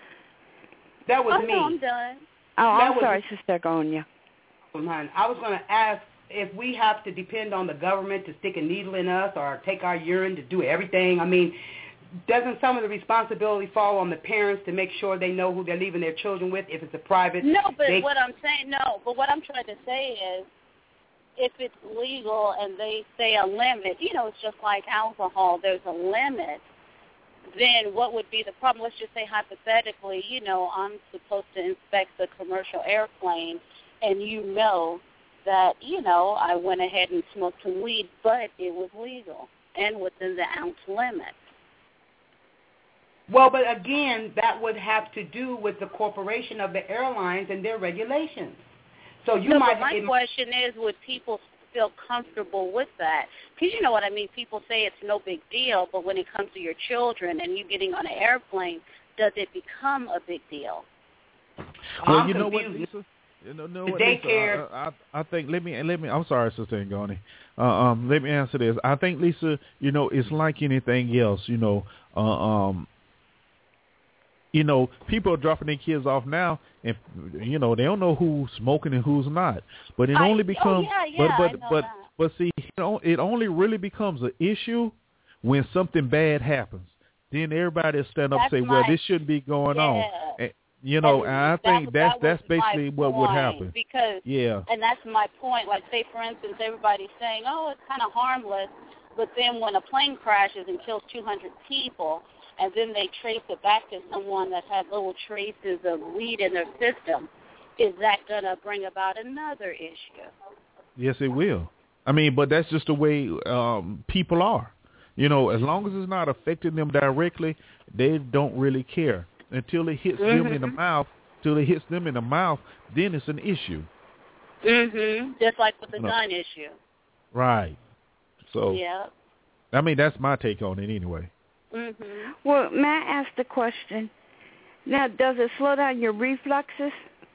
that was oh, me. no, I'm done. Oh, That I'm was- sorry, Sister Gonya. Hon. I was going to ask if we have to depend on the government to stick a needle in us or take our urine to do everything. I mean, doesn't some of the responsibility fall on the parents to make sure they know who they're leaving their children with if it's a private? No, but they, what I'm saying, no, but what I'm trying to say is if it's legal and they say a limit, you know, it's just like alcohol, there's a limit, then what would be the problem? Let's just say hypothetically, you know, I'm supposed to inspect the commercial airplane and you know that, you know, I went ahead and smoked some weed, but it was legal and within the ounce limit. Well, but again, that would have to do with the corporation of the airlines and their regulations. So you no, might. but my it, question is, would people feel comfortable with that? Because you know what I mean. People say it's no big deal, but when it comes to your children and you getting on an airplane, does it become a big deal? Well, I'm you know what, confused. Lisa? You know, know The what, Lisa? daycare- I, I, I think. Let me. Let me. I'm sorry, Sister Ngoni. Uh, um, let me answer this. I think, Lisa. You know, it's like anything else. You know. Uh, um. You know, people are dropping their kids off now, and you know they don't know who's smoking and who's not. But it I- only oh, becomes. yeah, yeah, I but but know but that. but see, you know, it only really becomes an issue when something bad happens. Then everybody will stand up That's and say, "Well, my- this shouldn't be going yeah. on." And, you know, And and I that think was- that's that that's was my basically what would point, happen. Because Yeah. and that's my point. Like, say, for instance, everybody's saying, oh, it's kind of harmless, but then when a plane crashes and kills two hundred people, and then they trace it back to someone that had little traces of weed in their system, is that going to bring about another issue? Yes, it will. I mean, but that's just the way um, people are. You know, as long as it's not affecting them directly, they don't really care. Until it hits them in the mouth, till it hits them in the mouth, then it's an issue. Mm-hmm. Just like with the No. gun issue. Right. So, Yeah. I mean, that's my take on it anyway. Mm-hmm. Well, may I ask the question? Now, does it slow down your reflexes?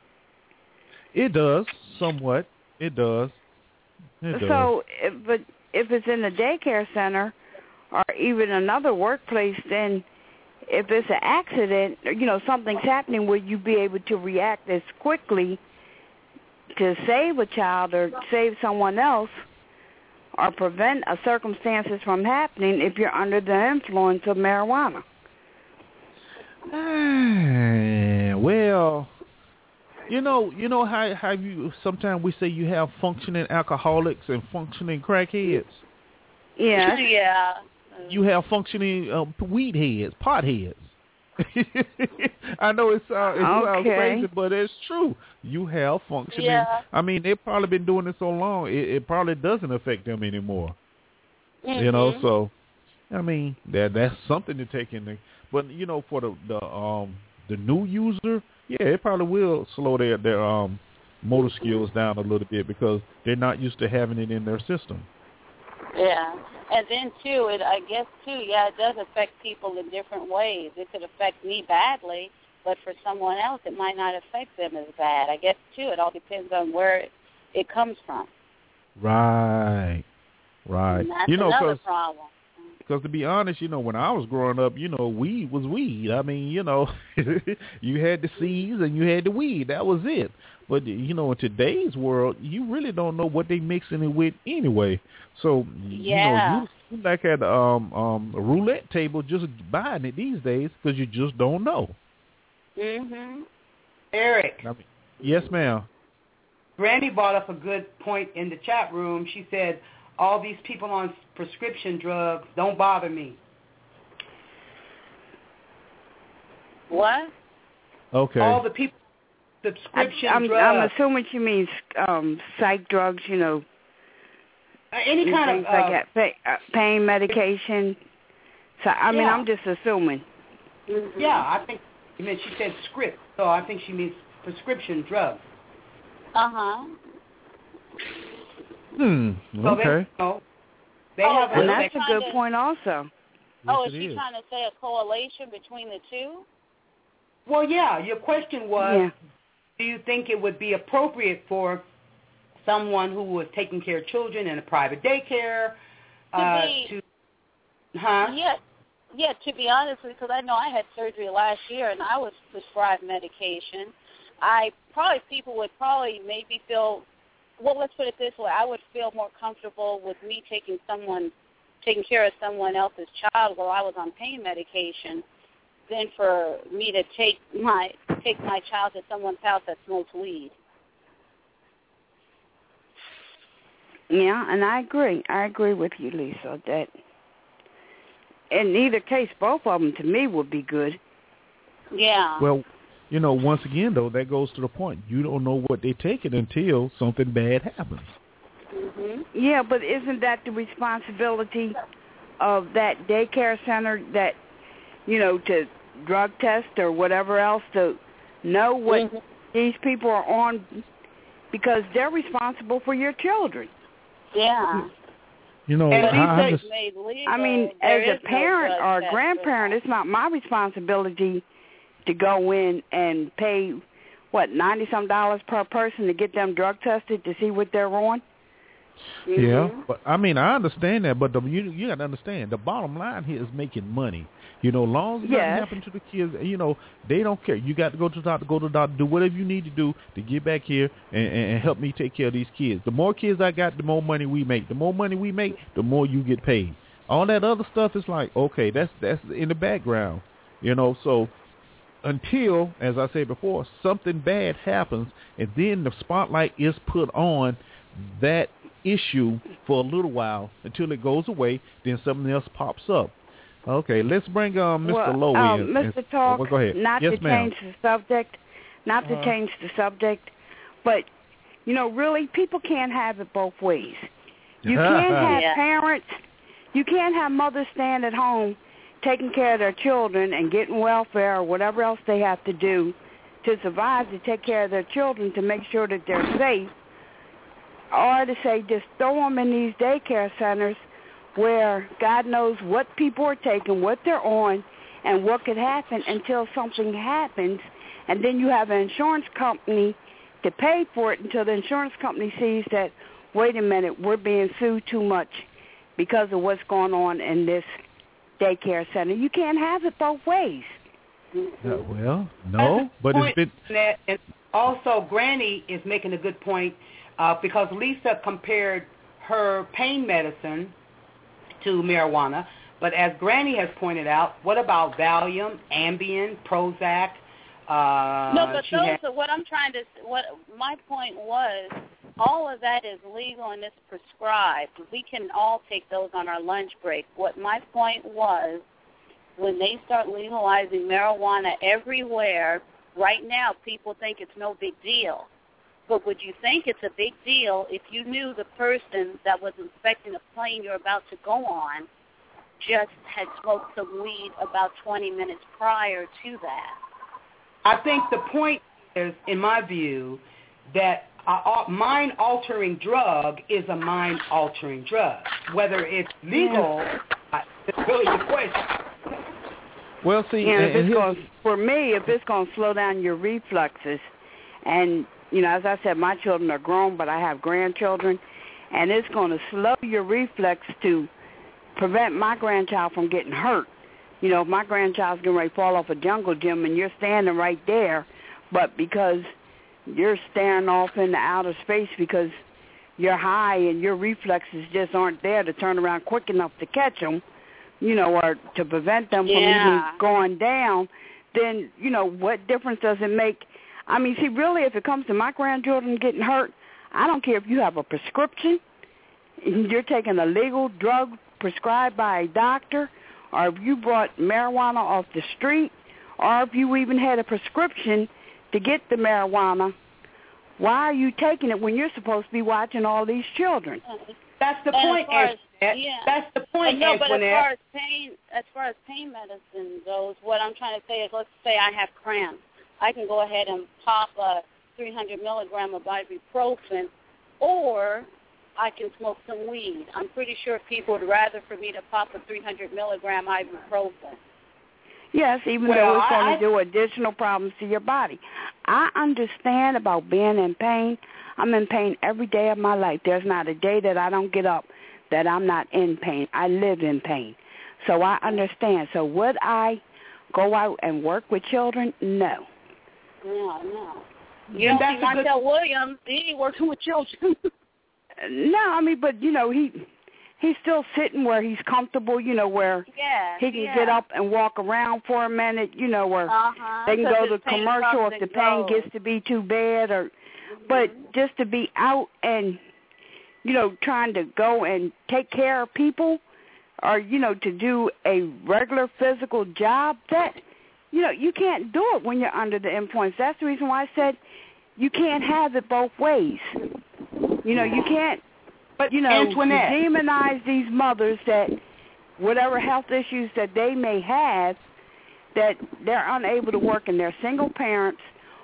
It does, somewhat. It does. It does. So, if, but if it's in a daycare center or even another workplace, then if it's an accident, you know, something's happening, will you be able to react as quickly to save a child or save someone else or prevent a circumstances from happening if you're under the influence of marijuana? Ah, well, you know, you know how how you sometimes we say you have functioning alcoholics and functioning crackheads. Yes. Yeah. You have functioning uh, weed heads, pot heads. I know it's uh, it sounds Okay. crazy, but it's true. You have functioning. Yeah. I mean, they've probably been doing it so long, it, it probably doesn't affect them anymore. Mm-hmm. You know, so I mean that that's something to take in. But you know, for the the um the new user, yeah, it probably will slow their their um motor skills down a little bit because they're not used to having it in their system. Yeah. And then, too, it I guess, too, yeah, it does affect people in different ways. It could affect me badly, but for someone else, it might not affect them as bad. I guess, too, it all depends on where it, it comes from. Right. Right. And that's You know, another cause, problem. Because to be honest, you know, when I was growing up, you know, weed was weed. I mean, you know, you had the seeds and you had the weed. That was it. But, you know, in today's world, you really don't know what they mixing it with anyway. So, Yeah. you know, you, you like at um, um, a roulette table just buying it these days because you just don't know. Mhm. Eric, I mean, yes, ma'am. Granny brought up a good point in the chat room. She said, all these people on prescription drugs don't bother me. What? Okay. All the people prescription I, I'm, drugs. I'm assuming she means um, psych drugs, you know, Uh, any and kind things of like uh, that, pa- uh, pain medication. So I mean, Yeah. I'm just assuming. Mm-hmm. yeah, I think I mean she said script, so I think she means prescription drugs. Uh-huh. Hmm. So Okay. they, you know, they Oh, have And a that's sec- a Kinda- good point also. Oh, Yes, is it she is. trying to say a correlation between the two? well, yeah. Your question was, Yeah. do you think it would be appropriate for someone who was taking care of children in a private daycare uh, be- to, huh? Yeah. Yeah, to be honest with you, because I know I had surgery last year and I was prescribed medication. I probably, people would probably maybe feel, well, let's put it this way, I would feel more comfortable with me taking someone, taking care of someone else's child while I was on pain medication than for me to take my, take my child to someone's house that smokes weed. Yeah, and I agree. I agree with you, Lisa, that in either case, both of them to me would be good. Yeah. Well, you know, once again, though, that goes to the point. You don't know what they're taking until something bad happens. Mhm. Yeah, but isn't that the responsibility of that daycare center that, you know, to drug test or whatever else to know what Mhm. these people are on because they're responsible for your children. Yeah. You know, And I, I It's just, made legal. I mean, There as is a no parent drug or a test grandparent, for it's not my responsibility to go in and pay, what, ninety-some dollars per person to get them drug tested to see what they're on? that. yeah. Mhm. But I mean, I understand that, but the, you you got to understand the bottom line here is making money. You know, long as nothing Yes. happens to the kids, you know, they don't care. You got to go to the doctor, go to the doctor, do whatever you need to do to get back here and, and, and help me take care of these kids. The more kids I got, the more money we make. The more money we make, the more you get paid. All that other stuff is like, okay, that's that's in the background, you know. So until, as I said before, something bad happens, and then the spotlight is put on that issue for a little while until it goes away, then something else pops up. Okay, let's bring um, Mister Well, Lowe uh, in. Mister And- Talk, oh, go ahead. not yes, to ma'am. change the subject, not Uh-huh. to change the subject, but, you know, really, people can't have it both ways. You can't have Yeah. parents, you can't have mothers stand at home taking care of their children and getting welfare or whatever else they have to do to survive, to take care of their children, to make sure that they're safe, or to say just throw them in these daycare centers where God knows what people are taking, what they're on, and what could happen until something happens, and then you have an insurance company to pay for it until the insurance company sees that, wait a minute, we're being sued too much because of what's going on in this daycare center. You can't have it both ways. Uh, well, no, but it's Point been that, and also, Granny is making a good point uh, because Lisa compared her pain medicine to marijuana. But as Granny has pointed out, what about Valium, Ambien, Prozac? Uh, No, but she those had- are what I'm trying to. What my point was, all of that is legal and it's prescribed. We can all take those on our lunch break. What my point was, when they start legalizing marijuana everywhere, right now people think it's no big deal. But would you think it's a big deal if you knew the person that was inspecting the plane you're about to go on just had smoked some weed about twenty minutes prior to that? I think the point is, in my view, that a mind-altering drug is a mind-altering drug. Whether it's legal, uh, it's really the question. well. See, You know, and, if and it's here's- going, for me, if it's going to slow down your reflexes, and, you know, as I said, my children are grown, but I have grandchildren, and it's going to slow your reflex to prevent my grandchild from getting hurt. You know, if my grandchild's getting ready to fall off a jungle gym and you're standing right there, but because you're staring off into outer space because you're high and your reflexes just aren't there to turn around quick enough to catch them, you know, or to prevent them yeah. from even going down, then, you know, what difference does it make? I mean, see, really, if it comes to my grandchildren getting hurt, I don't care if you have a prescription, you're taking a legal drug prescribed by a doctor, or if you brought marijuana off the street, or if you even had a prescription to get the marijuana, why are you taking it when you're supposed to be watching all these children? That's the and point, as Antoinette. As, yeah. That's the point, no, Antoinette. but as far as pain, as far as pain medicine goes, what I'm trying to say is, let's say I have cramps, I can go ahead and pop a three hundred milligram of ibuprofen, or I can smoke some weed. I'm pretty sure people would rather for me to pop a three hundred milligram ibuprofen. Yes, even well, though it's going I, to do additional problems to your body. I understand about being in pain. I'm in pain every day of my life. There's not a day that I don't get up that I'm not in pain. I live in pain. So I understand. So would I go out and work with children? No. No, no. You don't see Martell Williams, he ain't working with children. No, I mean, but, you know, he he's still sitting where he's comfortable, you know, where yeah, he can yeah. get up and walk around for a minute, you know, where uh-huh. they can so go to commercial if the pain goes. gets to be too bad. or, mm-hmm. But just to be out and, you know, trying to go and take care of people or, you know, to do a regular physical job, that, you know, you can't do it when you're under the influence. That's the reason why I said you can't have it both ways. You know, you can't, but you know, Antoinette. demonize these mothers that whatever health issues that they may have, that they're unable to work and they're single parents,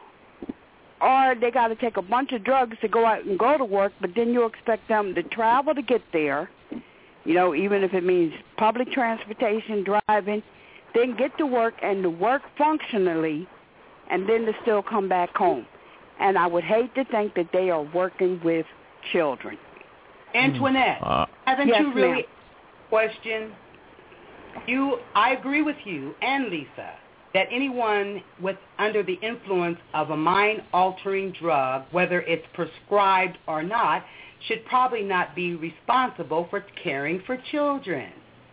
or they got to take a bunch of drugs to go out and go to work, but then you expect them to travel to get there, you know, even if it means public transportation, driving, then get to work and to work functionally, and then to still come back home. And I would hate to think that they are working with children. Antoinette, uh, haven't yes, you really ma'am. question? You, I agree with you and Lisa that anyone with under the influence of a mind-altering drug, whether it's prescribed or not, should probably not be responsible for caring for children.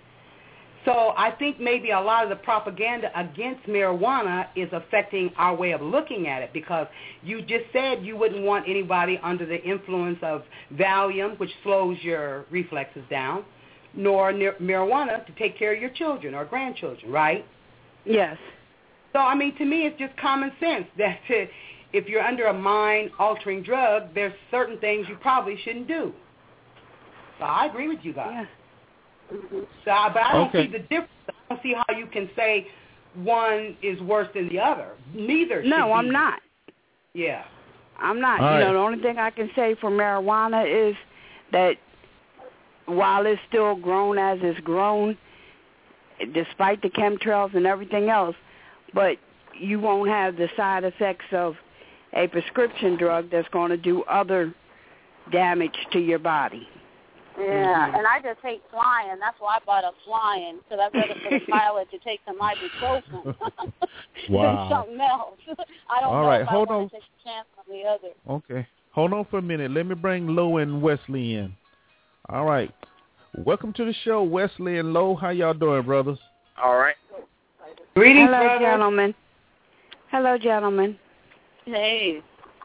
So I think maybe a lot of the propaganda against marijuana is affecting our way of looking at it, because you just said you wouldn't want anybody under the influence of Valium, which slows your reflexes down, nor marijuana to take care of your children or grandchildren, right? Yes. So, I mean, to me, it's just common sense that to, if you're under a mind-altering drug, there's certain things you probably shouldn't do. So I agree with you guys. Yeah. So, but I don't Okay. see the difference. I don't see how you can say one is worse than the other. Neither should No, be. I'm not. Yeah. I'm not. All you right. know, the only thing I can say for marijuana is that while it's still grown as it's grown, despite the chemtrails and everything else, but you won't have the side effects of a prescription drug that's going to do other damage to your body. Yeah, Mm-hmm. and I just hate flying. That's why I bought a flying, because I'd rather for the pilot to take some ibuprofen Wow. than something else. I don't All know right, if hold I on. want to take a chance on the other. Okay. Hold on for a minute. Let me bring Lowe and Wesley in. All right. Welcome to the show, Wesley and Lowe. How y'all doing, brothers? All right. Greetings, Hello, brother. gentlemen. Hello, gentlemen. Hey.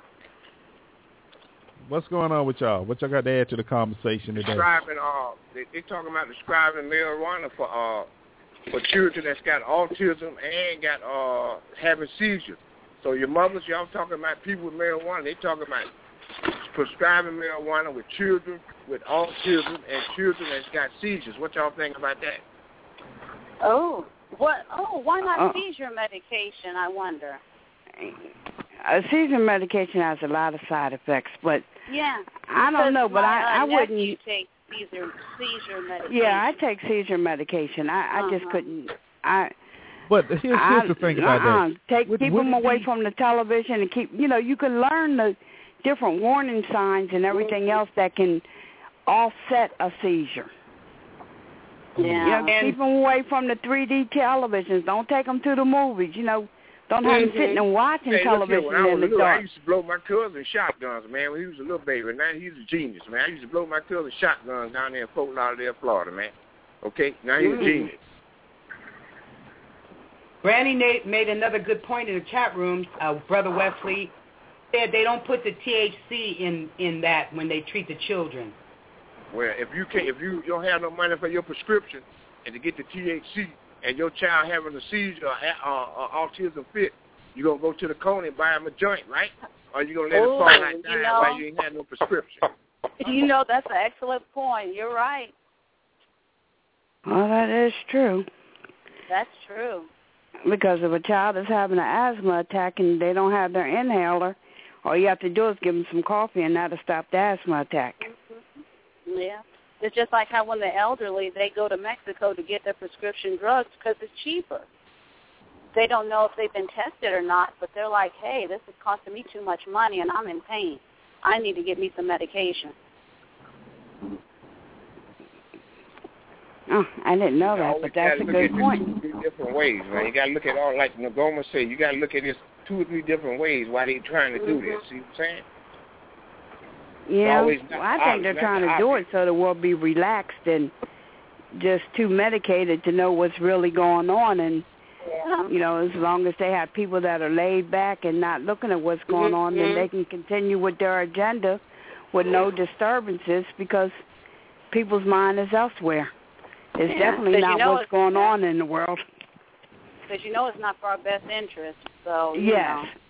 What's going on with y'all? What y'all got to add to the conversation today? Describing, uh, they, they talking about describing marijuana for uh for children that's got autism and got uh having seizures. So your mothers, y'all talking about people with marijuana. They talking about prescribing marijuana with children with autism and children that's got seizures. What y'all think about that? Oh, what? Oh, why not Uh, seizure medication, I wonder? A seizure medication has a lot of side effects, but Yeah. I don't know, but my, I, uh, I wouldn't. nephew take seizure, seizure medication. Yeah, I take seizure medication. I, I just Uh-huh. couldn't. I But here's, here's I, the thing about uh-uh. that. Take Would- keep would them it away be- from the television and keep. You know, you can learn the different warning signs and everything else that can offset a seizure. Yeah. You know, keep them away from the three D televisions. Don't take them to the movies. You know, don't have them Mm-hmm. sitting and watching Hey, look here, television when I was in the little, I dark. used to blow my cousin shotguns, man, when he was a little baby. Now he's a genius, man. I used to blow my cousin shotguns down there in Fort Lauderdale, Florida, man. Okay? Now he's Mm. a genius. Granny Nate made another good point in the chat room. Uh, Brother Wesley said they don't put the T H C in, in that when they treat the children. Well, if you can't, if you don't have no money for your prescription and to get the T H C and your child having a seizure or uh, uh, autism fit, you're going to go to the corner and buy him a joint, right? Or you going to let Ooh, it fall like you that know. while you ain't had no prescription? You know, that's an excellent point. You're right. Well, that is true. That's true. Because if a child is having an asthma attack and they don't have their inhaler, all you have to do is give them some coffee and that'll stop the asthma attack. Mm-hmm. Yeah. It's just like how when the elderly, they go to Mexico to get their prescription drugs because it's cheaper. They don't know if they've been tested or not, but they're like, hey, this is costing me too much money and I'm in pain. I need to get me some medication. Oh, I didn't know that, You but that's a gotta good look point. at this two different ways, man. You got to look at all, like Nagoma said, you got to look at this two or three different ways why they trying to do this. See what I'm saying? Yeah, always well, not I the think they're obvious, trying not to the do it so that we'll be relaxed and just too medicated to know what's really going on. And, Yeah. you know, as long as they have people that are laid back and not looking at what's going on, then they can continue with their agenda with no disturbances because people's mind is elsewhere. It's Yeah, definitely 'cause not you know what's it's- going on in the world. Because you know it's not for our best interest. So, you Yes. know.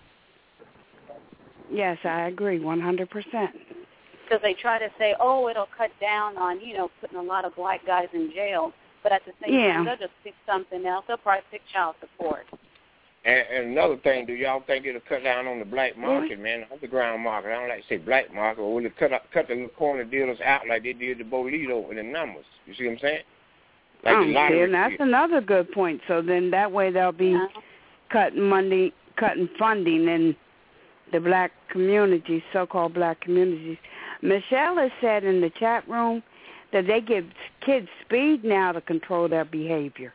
Yes, I agree, one hundred percent. Because they try to say, oh, it'll cut down on, you know, putting a lot of black guys in jail. But at the same Yeah. time, they'll just pick something else. They'll probably pick child support. And, and another thing, do y'all think it'll cut down on the black market, Really? man, the underground market? I don't like to say black market, or will it cut up, cut the little corner dealers out like they did the Bolito with the numbers? You see what I'm saying? Like Oh, the see, lottery. and that's deal. another good point. So then that way they'll be Yeah. cutting money, cutting funding in the black communities, so-called black communities. Michelle has said in the chat room that they give kids speed now to control their behavior.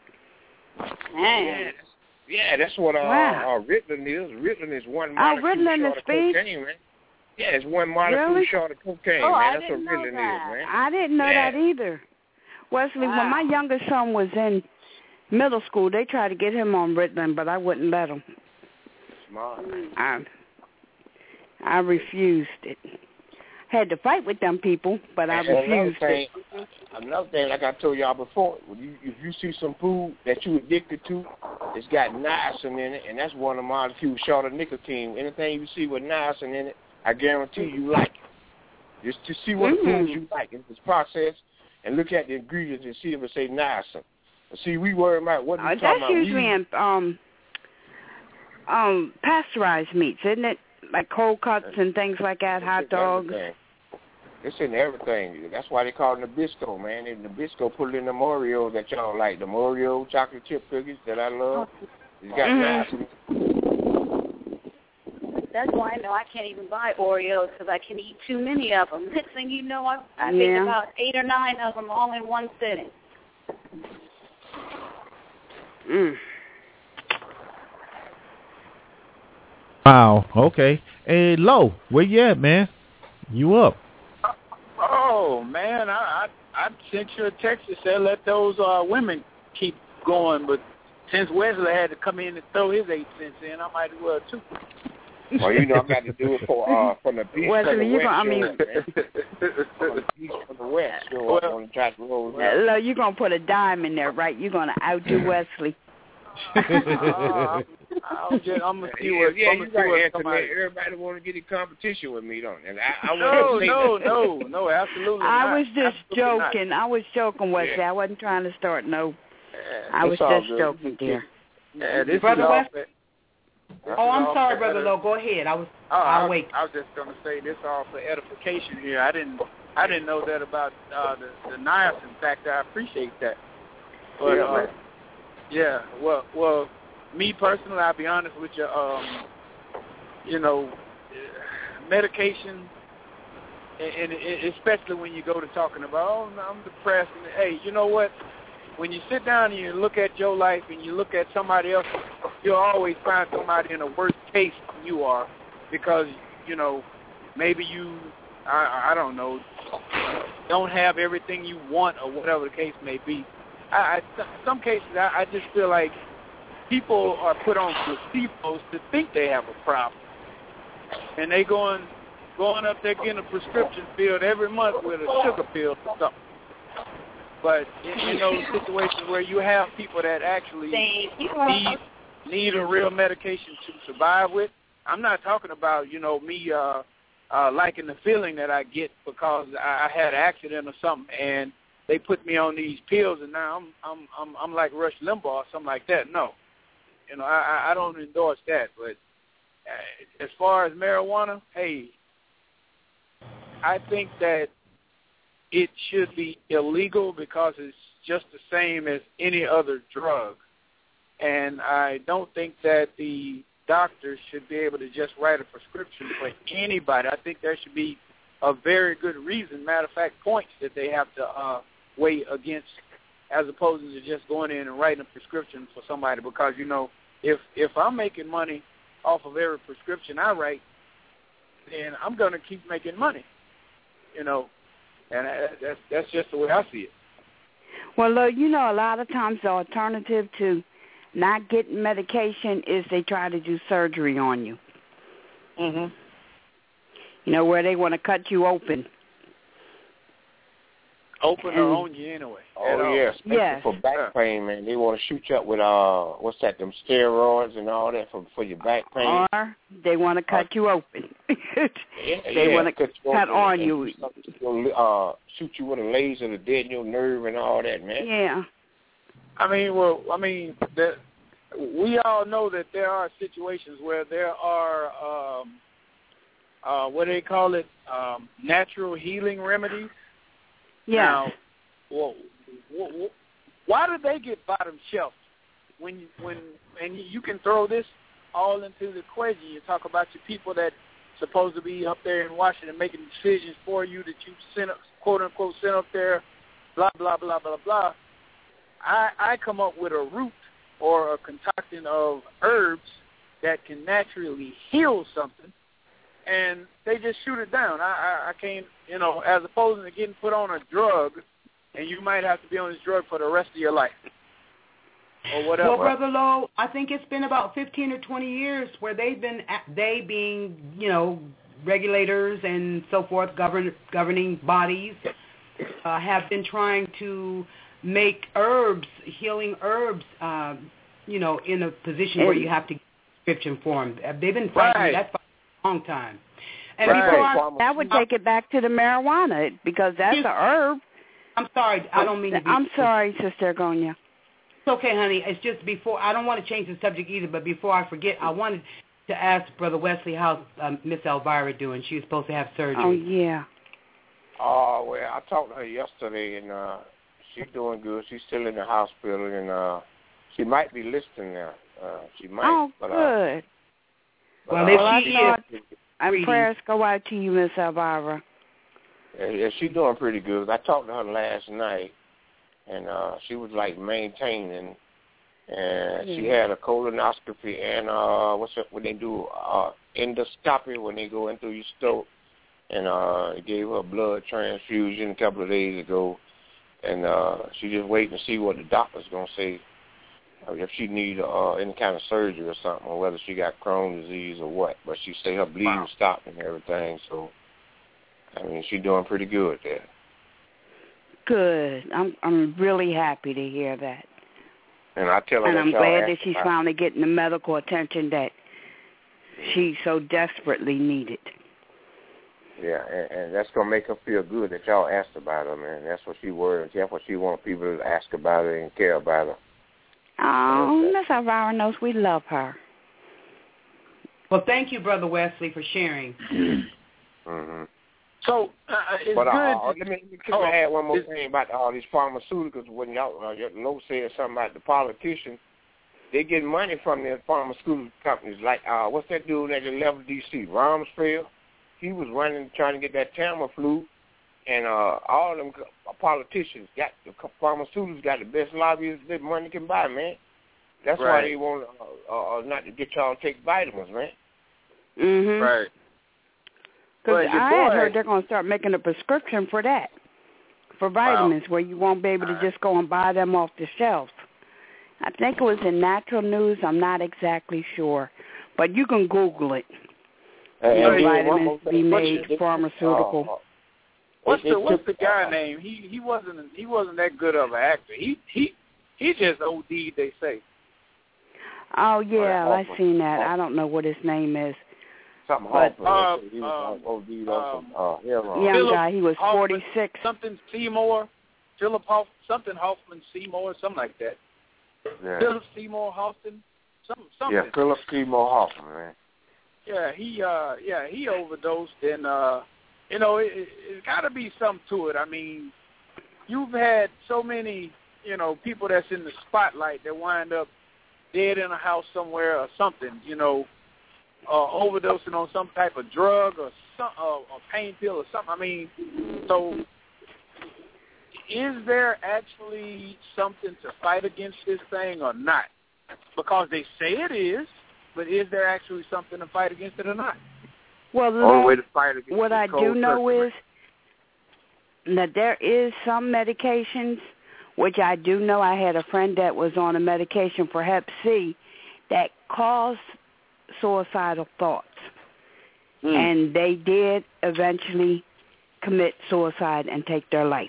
Man. Yeah, yeah, that's what uh, Wow. uh, Ritalin is. Ritalin is one Oh, molecule Ritalin short is of speed? cocaine, man. Yeah, it's one molecule Really? short of cocaine, Oh, man. I That's didn't what know Ritalin that. is, man. I didn't know Yeah. that either. Wesley, Wow. when my youngest son was in middle school, they tried to get him on Ritalin, but I wouldn't let him. Smart. I, I refused it. Had to fight with them people, but I And another refused thing, it. another thing, like I told y'all before, when you, if you see some food that you addicted to, it's got niacin in it, and that's one of the molecules short of nicotine. Anything you see with niacin in it, I guarantee you like it. Just to see what Mm-hmm. foods you like, if it's processed, and look at the ingredients and see if it say niacin. But see, we worry about what we Uh, talking that's about. usually We, in um, um, pasteurized meats, isn't it? Like cold cuts and things like that, it's hot in dogs. everything. It's in everything. That's why they call it Nabisco, man. And Nabisco put it in the Oreos that y'all like, the Oreo chocolate chip cookies that I love. It's got Mhm. niacin. That's why I know I can't even buy Oreos because I can eat too many of them. Next thing you know, I, I Yeah. ate about eight or nine of them all in one sitting. Mm. Wow. Okay. Hey, Lo, where you at, man? You up? Oh man, I, I I sent you a text that said let those uh, women keep going, but since Wesley had to come in and throw his eight cents in, I might as well too. Well, you know, I got to do it for uh from the beach Wesley, from the you west gonna- I shore, mean- man. From the beach from the west shore. Well- I'm gonna try to roll Uh, down. Lo, you're going to put a dime in there, right? You're going to outdo Wesley. uh, I'm, just, I'm gonna see what yeah, I'm you gonna see right, what come out. Anthony. Everybody want to get in competition with me, don't they? And I, I No, want to say no, that. no, no, absolutely I not. was just Absolutely not. joking. I was joking, Wesley. Yeah. I wasn't trying to start no. Yeah, I was It's all just good. joking, dear. yeah, this Brother is all West- fa- this Oh, is I'm all sorry, for Brother edif- Lowe. Go ahead. I was. Oh, I I'll was, wait. I was just gonna say this all for edification here. I didn't, I didn't know that about uh, the the niacin factor. I appreciate that. But Yeah, uh, man. yeah, well, well, me personally, I'll be honest with you. Um, you know, medication, and, and it, especially when you go to talking about, oh, I'm depressed. And, hey, you know what? when you sit down and you look at your life and you look at somebody else, you'll always find somebody in a worse case than you are because, you know, maybe you, I, I don't know, don't have everything you want or whatever the case may be. I, I, some cases, I, I just feel like people are put on placebos to think they have a problem. And they going, going up there getting a prescription filled every month with a sugar pill or something. But in, in those situations where you have people that actually need, need a real medication to survive with, I'm not talking about, you know, me uh, uh, liking the feeling that I get because I, I had an accident or something and they put me on these pills and now I'm I'm I'm, I'm like Rush Limbaugh or something like that. No, you know, I, I don't endorse that. But as far as marijuana, hey, I think that it should be illegal because it's just the same as any other drug. And I don't think that the doctors should be able to just write a prescription for anybody. I think there should be a very good reason, matter of fact, points that they have to uh, weigh against as opposed to just going in and writing a prescription for somebody because, you know, if, if I'm making money off of every prescription I write, then I'm going to keep making money, you know. And that's that's just the way I see it. Well, look, you know, a lot of times the alternative to not getting medication is they try to do surgery on you. Mhm. You know, where they want to cut you open. Open and, or on you anyway. Oh, yeah, especially yes. for back pain, man. They want to shoot you up with, uh, what's that, them steroids and all that for, for your back pain. Or they want to cut uh, you open. yeah, they yeah, want to cut, cut on you. Uh, shoot you with a laser to deaden your nerve and all that, man. Yeah. I mean, well, I mean, the, we all know that there are situations where there are, um, uh, what do they call it, um, natural healing remedies. Yeah. Now, well, why do they get bottom shelf? When when and you can throw this all into the equation. You talk about your people that supposed to be up there in Washington making decisions for you that you sent up, quote unquote, sent up there, blah blah blah blah blah. I I come up with a root or a concoction of herbs that can naturally heal something. And they just shoot it down. I, I, I can't, you know, as opposed to getting put on a drug, and you might have to be on this drug for the rest of your life or whatever. Well, Brother Lowe, I think it's been about fifteen or twenty years where they've been, they being, you know, regulators and so forth, govern, governing bodies, uh, have been trying to make herbs, healing herbs, uh, you know, in a position and where you have to get a prescription for them. They've been fighting right. that for long time. And right. before I, that would take it back to the marijuana because that's a herb. I'm sorry, I don't mean to be... I'm sorry, Sister Gonya. It's okay, honey. It's just before... I don't want to change the subject either, but before I forget, I wanted to ask Brother Wesley how's um, Miss Elvira doing. She was supposed to have surgery. Oh, yeah. Oh, well, I talked to her yesterday, and uh, she's doing good. She's still in the hospital, and uh, she might be listening now. Uh, she might. Oh, but, good. Uh, Well, uh, if well, she I is, and prayers go out to you, Miss Elvira. Yeah, yeah, she's doing pretty good. I talked to her last night, and uh, she was like maintaining, and yeah. she had a colonoscopy and uh, what's up when they do uh, endoscopy when they go into your stomach, and uh, gave her a blood transfusion a couple of days ago, and uh, she's just waiting to see what the doctor's gonna say. If she need uh, any kind of surgery or something, or whether she got Crohn's disease or what. But she say her bleeding wow. stopped and everything, so, I mean, she's doing pretty good there. Good. I'm I'm really happy to hear that. And I tell her And that I'm y'all glad that asked she's about. finally getting the medical attention that she so desperately needed. Yeah, and, and that's going to make her feel good that y'all asked about her, man. That's what she worried. That's what she wants people to ask about her and care about her. Oh, Miss Elvira knows we love her. Well, thank you, Brother Wesley, for sharing. Mm-hmm. So, uh, it's but, good. Uh, let me, let oh, me add one more thing about all these pharmaceuticals. When y'all, uh, Lowe said something about the politicians, they get money from the pharmaceutical companies. Like, uh, what's that dude that left D C, Rumsfeld? He was running, trying to get that Tamiflu, And uh, all them politicians got the pharmaceuticals got the best lobbyists that money can buy, man. That's right. why they want uh, uh, not to get y'all to take vitamins, man. Mhm. Right. Because Well, your I boy- had heard they're going to start making a prescription for that, for vitamins, where you won't be able to just go and buy them off the shelf. I think it was in Natural News. I'm not exactly sure, but you can Google it. And, You know, and then one vitamins more be thing. made It- pharmaceutical. uh, uh, What's it- the it what's took, the guy uh, name? He he wasn't he wasn't that good of an actor. He he he just O D'd, they say. Oh, yeah, Oh, I've Hoffman. seen that. I don't know what his name is. Something But, Hoffman. uh, He was um, like O D'd on um, some uh, heroin. Young Philip guy, he was Hoffman, forty-six. Something Seymour, Philip Hoff, something Hoffman Seymour, something like that. Yeah. Philip Seymour Hoffman, something something. Yeah, Philip Seymour Hoffman, man. Yeah, he uh yeah he overdosed, and uh you know it, it, it's got to be something to it. I mean, you've had so many you know people that's in the spotlight that wind up dead in a house somewhere or something. You know, uh, overdosing on some type of drug or some uh, a pain pill or something. I mean, so is there actually something to fight against this thing or not? Because they say it is. But is there actually something to fight against it or not? Well, the Only way to fight against what it I is cold do know turkey, is that there is some medications, which I do know. I had a friend that was on a medication for Hep C that caused suicidal thoughts. Mm. And they did eventually commit suicide and take their life.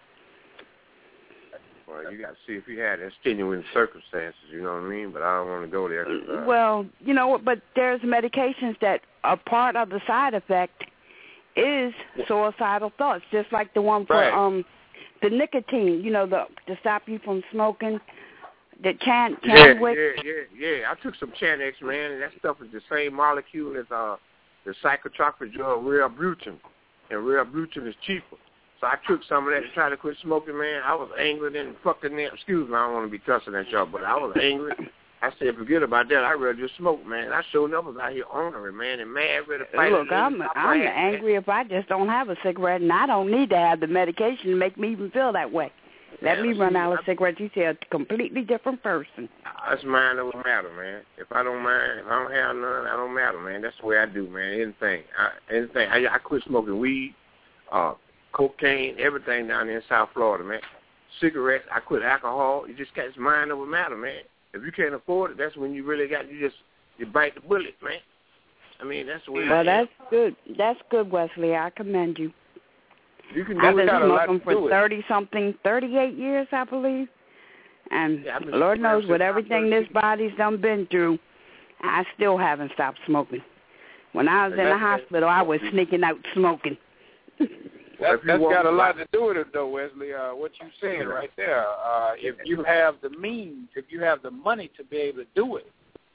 Well, you got to see if he had extenuating circumstances, you know what I mean? But I don't want to go there. 'cause, uh, Well, you know, but there's medications that a part of the side effect is suicidal thoughts, just like the one for Right. um the nicotine, you know, the to stop you from smoking, the Chan yeah, Chanwick. yeah, yeah, yeah. I took some Chanex, man, and that stuff is the same molecule as uh, the psychotropic drug Wellbutrin, and Wellbutrin is cheaper. So I took some of that to try to quit smoking, man. I was angry then fucking them. Excuse me, I don't want to be cussing at y'all, but I was angry. I said, forget about that. I'd rather just smoke, man. I sure enough was out here ornery, man, and mad, ready to fight. Look, I'm I'm angry if I just don't have a cigarette, and I don't need to have the medication to make me even feel that way. Let Yeah, me see, run out of I- cigarettes. You say a completely different person. That's mine that would matter, man. If I don't mind, if I don't have none, I don't matter, man. That's the way I do, man. Anything. I, anything. I, I quit smoking weed, uh, cocaine, everything down there in South Florida, man. Cigarettes, I quit alcohol. You just got it's mind over matter, man. If you can't afford it, that's when you really got, you just, you bite the bullet, man. I mean, that's the way Well, I am. that's good. That's good, Wesley. I commend you. You can I've do been it. got a lot smoking to for do it. thirty-something, thirty-eight years, I believe. And Yeah, I've been Lord smoking knows since with I everything this thirteen. body's done been through, I still haven't stopped smoking. When I was in the That's- hospital, I was sneaking out smoking. Well, That, if you that's want got a to- lot to do with it, though, Wesley. Uh, what you said right there. Uh, if you have the means, if you have the money to be able to do it,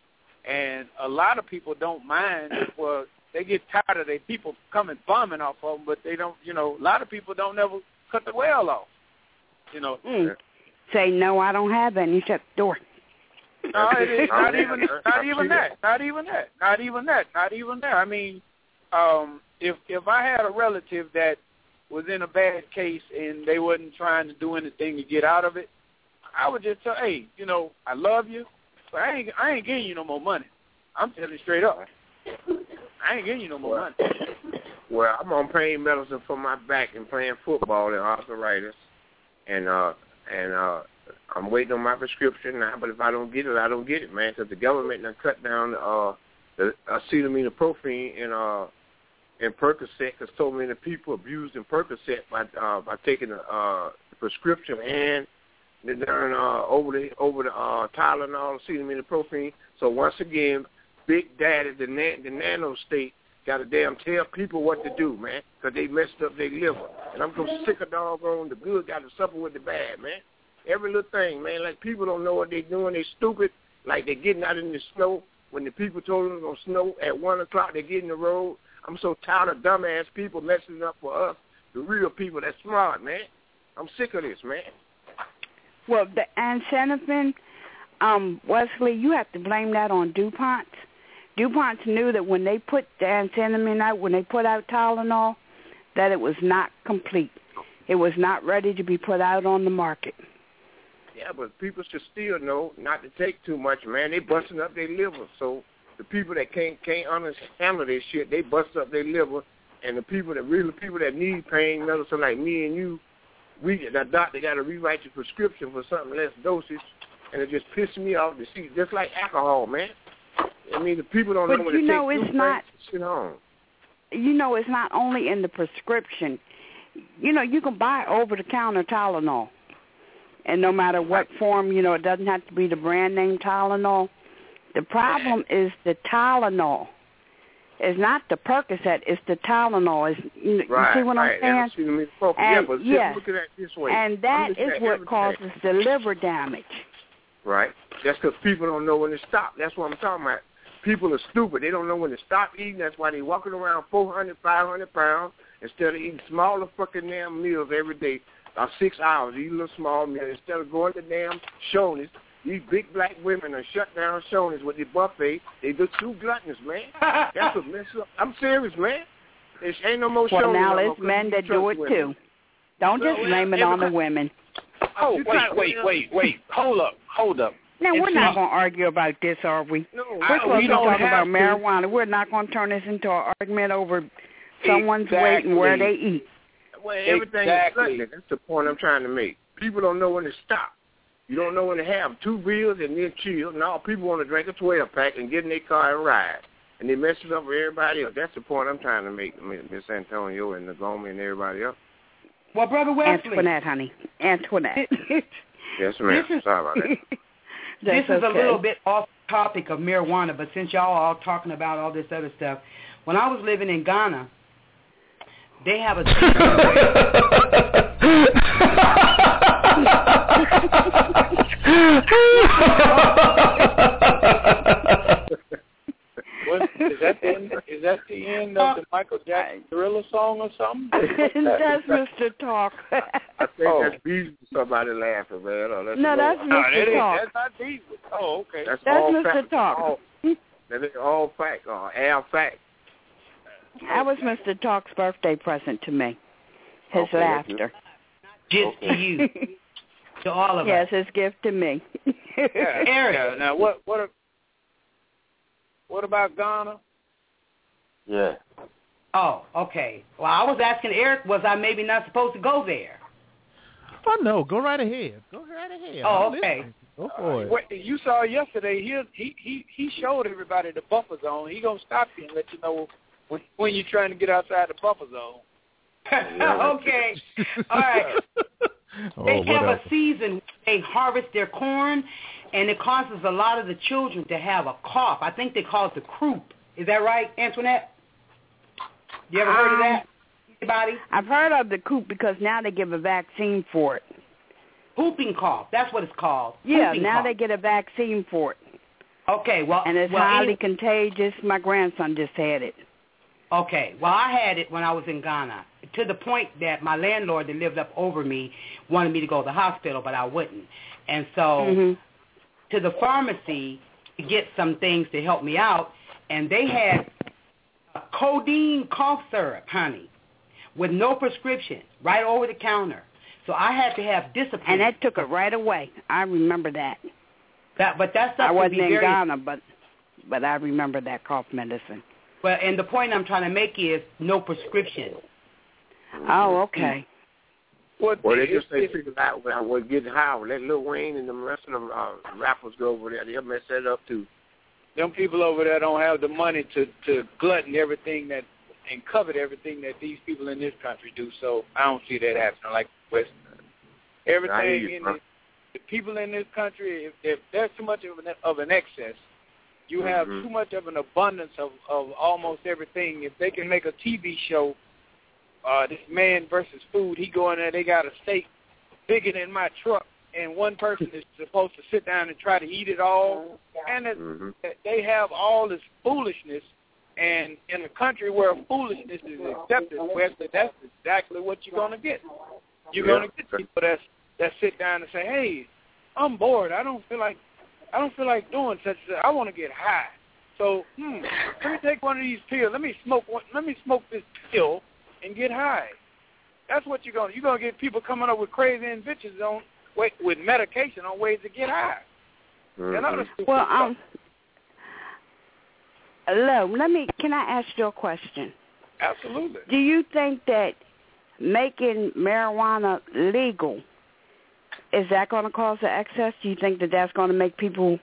and a lot of people don't mind. Well, they get tired of their people coming bombing off of them, but they don't. You know, a lot of people don't never cut the well off. You know. Mm. Say no, I don't have any. Shut the door. No, it is I not don't even have- not I even see that. Not even that. Not even that. Not even that. I mean, um, if if I had a relative that was in a bad case and they wasn't trying to do anything to get out of it, I would just tell, hey, you know, I love you, but I ain't I ain't getting you no more money. I'm telling you straight up. I ain't getting you no more money. Well, I'm on pain medicine for my back and playing football and arthritis, and uh and uh I'm waiting on my prescription now. But if I don't get it, I don't get it, man, because the government done cut down uh the acetaminophen and uh and Percocet, because so many people abused in Percocet by uh by taking the uh prescription and the darn uh over the over the uh Tylenol, acetaminophen. So once again, Big Daddy, the na- the nano state, got to damn tell people what to do, man, because they messed up their liver. And I'm so sick of doggone the good got to suffer with the bad, man. Every little thing, man, like people don't know what they're doing. They stupid, like they're getting out in the snow. When the people told them it's going to snow at one o'clock, they get in the road. I'm so tired of dumbass people messing up for us, the real people that's smart, man. I'm sick of this, man. Well, the acetaminophen, um, Wesley, you have to blame that on DuPont. DuPont knew that when they put the acetaminophen out, when they put out Tylenol, that it was not complete. It was not ready to be put out on the market. Yeah, but people should still know not to take too much, man. They busting up their liver. So the people that can't can't handle their shit, they bust up their liver. And the people that really people that need pain medicine, like me and you, we the doctor got to rewrite your prescription for something less dosage, and it just pisses me off to see. Just like alcohol, man. I mean, the people don't but know when you to know take it's too not. Sit home. You know, it's not only in the prescription. You know, you can buy over-the-counter Tylenol, and no matter what form, you know, it doesn't have to be the brand name Tylenol. The problem is the Tylenol. It's not the Percocet, it's the Tylenol. It's, you, right, you see what right. I'm saying? And, yeah, but yes. look at it this way. And that is what everything. causes the liver damage. Right. That's because people don't know when to stop. That's what I'm talking about. People are stupid. They don't know when to stop eating. That's why they're walking around four hundred, five hundred pounds instead of eating smaller fucking damn meals every day. Or six hours, eat a little small meal. Instead of going to damn Shoney's, these big black women are shut down Shoney's with the buffet. They look too gluttonous, man. That's what mess up. I'm serious, man. There ain't no more Shoney's. Well, now no it's men that do it, women. too. Don't well, just well, blame it on the women. Oh, wait, wait, wait, wait. Hold up, hold up. Now, and we're see, not going to argue about this, are we? No, we're supposed to be talking about marijuana. We're not going to turn this into an argument over someone's exactly. weight and where they eat. Well, everything exactly. is That's the point I'm trying to make. People don't know when to stop. You don't know when to have two beers and then chill. Now people want to drink a twelve-pack and get in their car and ride. And they mess it up for everybody else. That's the point I'm trying to make, Miss Antonio and Nagoma and everybody else. Well, Brother Wesley. Antoinette, honey. Antoinette. Yes, ma'am. This is, Sorry about that. This is okay. a little bit off topic of marijuana, but since y'all are all talking about all this other stuff, when I was living in Ghana, they have a what, is that the end, is that the end of the Michael Jackson Thriller song or something? That's Mister Talk. I think oh. that's Beasley. Somebody laughing, man. Oh, that's no, that's no, Mister that Talk. That's not Beasley. Oh, okay. That's, that's all Mister fact. Talk. All, that is all fact. Uh, Al fact. That was Mister Talk's birthday present to me. His okay, laughter. Just to you. To all of yes, us. his gift to me. Yeah, Eric. yeah. Now, what, what, what about Ghana? Yeah. Oh, okay. Well, I was asking Eric, was I maybe not supposed to go there? Oh, no. Go right ahead. Go right ahead. Oh, I'm okay. listening. Go for it. What, you saw yesterday, he, he he he showed everybody the buffer zone. He going to stop you and let you know when, when you're trying to get outside the buffer zone. Okay. All right. Oh, They have whatever. a season where they harvest their corn, and it causes a lot of the children to have a cough. I think they call it the croup. Is that right, Antoinette? You ever heard of that? Anybody? I've heard of the coop because now they give a vaccine for it. Whooping cough. That's what it's called. Yeah, Whooping now cough. they get a vaccine for it. Okay, well, And it's well, highly any- contagious. My grandson just had it. Okay, well, I had it when I was in Ghana, to the point that my landlord that lived up over me wanted me to go to the hospital, but I wouldn't. And so Mm-hmm. to the pharmacy to get some things to help me out, and they had a codeine cough syrup, honey, with no prescription, right over the counter. So I had to have discipline. And that took it right away. I remember that. That, but that's I something to wasn't be in very. Ghana, but but I remember that cough medicine. Well, and the point I'm trying to make is no prescription. Oh, okay. What, Well, they if, just they if, figured out when I was getting high. Let Lil Wayne and the rest of them uh, rappers go over there. They'll mess that up too. them people over there don't have the money to, to glutton everything that and covet everything that these people in this country do. So I don't see that happening like West. Everything I hear you, in bro. the, the people in this country, if, if there's too much of an, of an excess, you have Mhm. too much of an abundance of, of almost everything. If they can make a T V show, uh, this man versus food, he go in there, they got a steak bigger than my truck, and one person is supposed to sit down and try to eat it all. And it, Mhm. they have all this foolishness, and in a country where foolishness is accepted, Wesley, that's exactly what you're going to get. You're Yeah. going to get people that that sit down and say, "Hey, I'm bored. I don't feel like I don't feel like doing such. and such. I want to get high. So, hmm, let me take one of these pills. Let me smoke one. Let me smoke this pill, and get high. That's what you're going to. You're going to get people coming up with crazy inventions on with medication on ways to get high. Mm-hmm. And other stupid Well, stuff. um, Lo, let me. Can I ask you a question? Absolutely. Do you think that making marijuana legal, is that going to cause an excess? Do you think that that's going to make people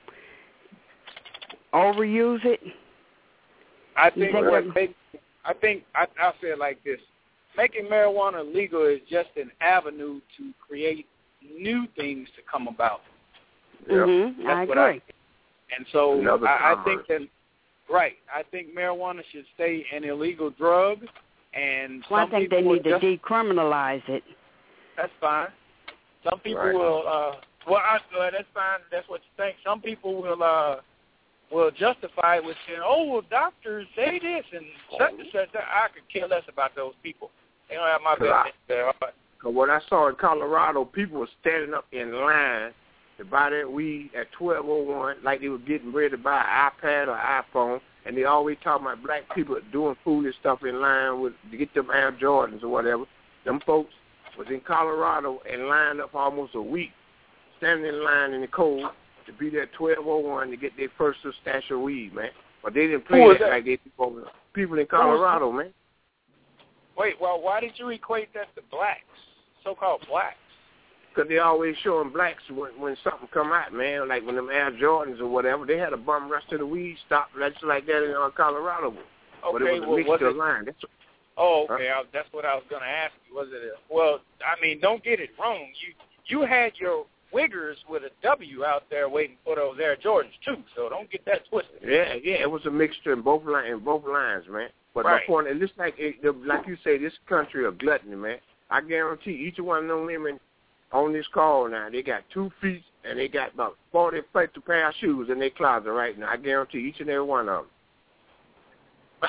overuse it? I think, think what that- make, I think I, I'll say it like this. Making marijuana legal is just an avenue to create new things to come about. Yep. Mm-hmm. I That's what agree. I, and so Another I, I commerce. think that, right, I think marijuana should stay an illegal drug. And Well, I some think people they will need to just, decriminalize it. That's fine. Some people Right. will, uh, well, I, uh, that's fine. That's what you think. Some people will uh, will justify it with saying, oh, well, doctors say this and such and such. I could care less about those people. They don't have my best Right. interest at their heart. Because what I saw in Colorado, people were standing up in line to buy that weed at twelve oh one like they were getting ready to buy an iPad or iPhone, and they always talking about black people doing foolish stuff in line with to get them Air Jordans or whatever. Them folks was in Colorado and lined up almost a week, standing in line in the cold to be there at twelve oh one to get their first little stash of weed, man. But they didn't play Who was that that? like they people, people in Colorado, man. Wait, well, why did you equate that to blacks, so-called blacks? Because they always showing blacks when, when something come out, man, like when them Air Jordans or whatever. They had a bum rush to the weed stop just like that in uh, Colorado. Okay, but it was a well, mixture was of it, line. That's oh, okay, I, that's what I was going to ask you. Was it a, well, I mean, don't get it wrong. You you had your Wiggers with a W out there waiting for those Air Jordans, too, so don't get that twisted. Yeah, yeah, it was a mixture in both line, in both lines, man. But Right. my point, it looks like, it, the, like you say, this country of gluttony, man. I guarantee each one of them women on this call now, they got two feet and they got about forty, fifty pair of shoes in their closet right now. I guarantee each and every one of them.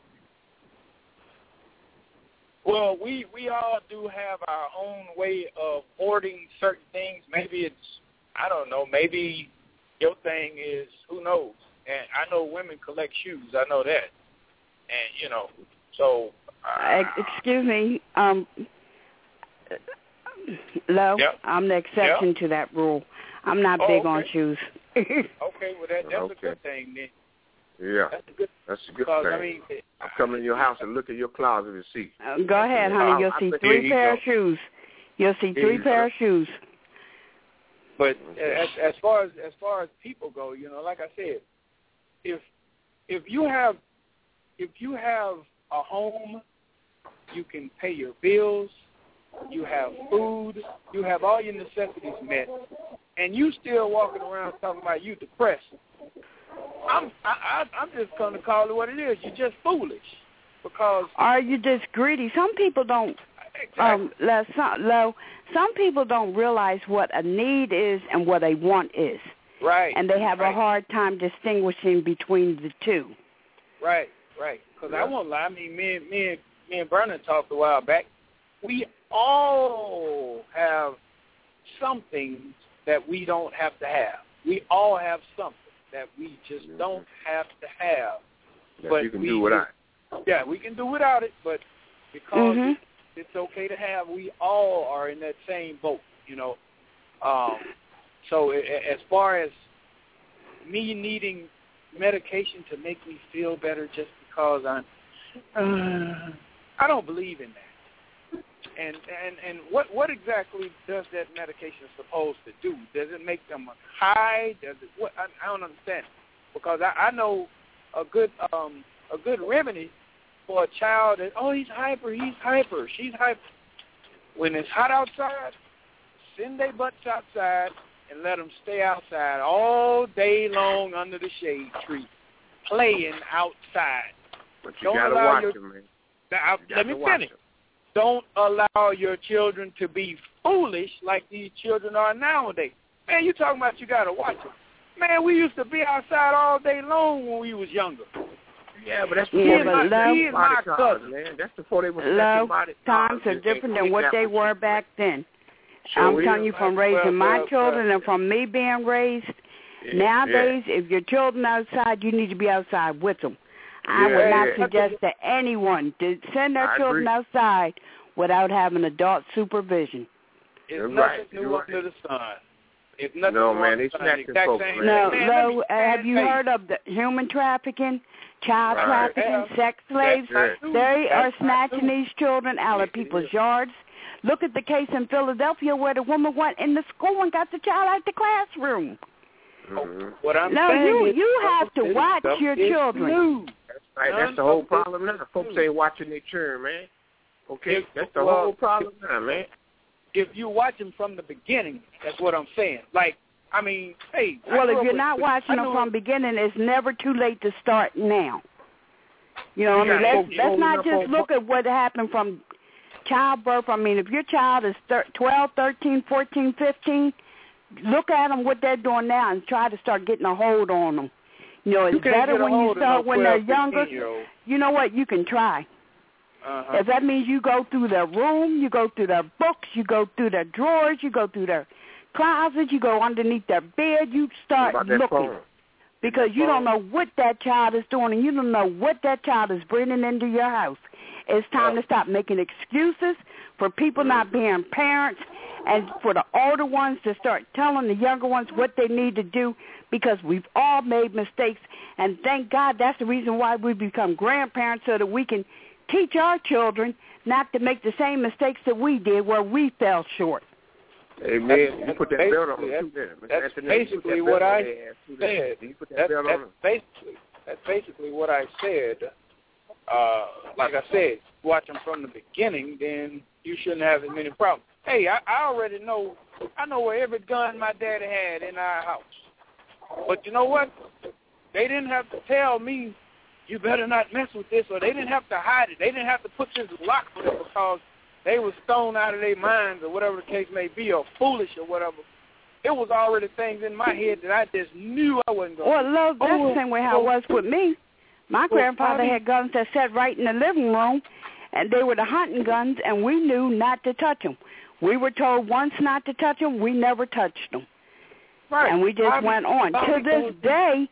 Well, we, we all do have our own way of hoarding certain things. Maybe it's, I don't know, maybe your thing is, who knows? And I know women collect shoes. I know that. And, you know, so. Uh, Excuse me, um, Lo, Yep. I'm the exception to that rule. I'm not Oh, big okay. on shoes. Okay, well, that, that's Okay. a good thing then. Yeah, That's a good that's a good because, thing. I mean, I'll come in your house and look at your closet and see. Uh, Go ahead, honey. You'll I see think three here you pair go. of shoes. You'll see Here three you pair go. of shoes. But as, as far as as far as people go, you know, like I said, if if you have if you have a home, you can pay your bills, you have food, you have all your necessities met, and you still walking around talking about you depressed. I'm I, I, I'm just going to call it what it is. You're just foolish because Are you just greedy? Some people don't. exactly. Um, Lo, some, Lo, some people don't realize what a need is and what a want is, right, and they have right. a hard time distinguishing between the two. Right, right. Because Yeah. I won't lie. I mean, me and me and me and Vernon talked a while back. We all have something that we don't have to have. We all have something that we just Mhm. don't have to have. That but you can we do without. Yeah, we can do without it, but because Mhm. it's, it's okay to have, we all are in that same boat, you know. Um, so a- a- as far as me needing medication to make me feel better just because I'm, uh, I don't believe in that. And and and what what exactly does that medication supposed to do? Does it make them high? Does it what? I, I don't understand because I, I know a good um a good remedy for a child that oh he's hyper he's hyper she's hyper. When it's hot outside, send their butts outside and let them stay outside all day long under the shade tree, playing outside. But you Don't gotta allow watch your- them, man. Now, You let gotta me watch finish. 'em. Don't allow your children to be foolish like these children are nowadays. Man, you talking about you got to watch them. Man, we used to be outside all day long when we was younger. Yeah, but that's Yeah, before but they Lo- was He is body my cars, cousin. man. That's before they was Lo, second body cars. times are and- different and than what they kidnapping were people. back then. Sure I'm is. telling you from Well, raising my well, children well, and from me being raised. Yeah, Nowadays, if your children outside, you need to be outside with them. I Yeah, would not yeah. suggest to anyone to send their I children agree. outside without having adult supervision. It's You're nothing right. new You're under the sun. It's nothing No, new man, under they the sun. snatching Exact folks, same- man. No, Man, let no. me- Have you hey, heard of the human trafficking, child Right. trafficking, Yeah. sex slaves? That's not new. They are That's not snatching new. these children out of Yes, it people's is. yards. Look at the case in Philadelphia where the woman went in the school and got the child out the classroom. Mhm. What I'm No, saying you is, you have to this watch stuff your is children. new. That's right. None That's the whole of this problem now. is Folks new. ain't watching their churn, man. Okay, If- that's the well, whole problem now, man. If you watch them from the beginning, that's what I'm saying. Like, I mean, hey. I Well, grew if up you're with- not with- watching I them knew- from beginning, it's never too late to start now. You know, I You mean, got let's, folks let's rolling not up just on- look at what happened from childbirth. I mean, if your child is thir- twelve, thirteen, fourteen, fifteen, look at them, what they're doing now, and try to start getting a hold on them. You know, it's You can't better get a when you hold of start no when they're twelve, younger. fifteen-year-old. You know what? You can try. Uh-huh. If that means you go through their room, you go through their books, you go through their drawers, you go through their closets, you go underneath their bed, you What start about that looking. phone? Because you don't know what that child is doing, and you don't know what that child is bringing into your house. It's time to stop making excuses for people not being parents, and for the older ones to start telling the younger ones what they need to do, because we've all made mistakes, and thank God that's the reason why we become grandparents, so that we can teach our children not to make the same mistakes that we did where we fell short. Amen. That's You put that basically- belt on them too, that's- then. that's Mister Anthony, you put basically that what belt on I their ass, too, then. said. You put that That's, belt that's on them. basically that's basically what I said. Uh, like I said, watch them from the beginning, then you shouldn't have as many problems. Hey, I, I already know. I know where every gun my daddy had in our house. But you know what? They didn't have to tell me, you better not mess with this, or they didn't have to hide it. They didn't have to put this lock on it because they were stoned out of their minds, or whatever the case may be, or foolish or whatever. It was already things in my head that I just knew I wasn't going to Well, do. love, that's Oh, the same way how it was with me. My well, grandfather Bobby- had guns that sat right in the living room, and they were the hunting guns, and we knew not to touch them. We were told once not to touch them, we never touched them. Right. And we just Bobby- went on. Bobby To this goes- day,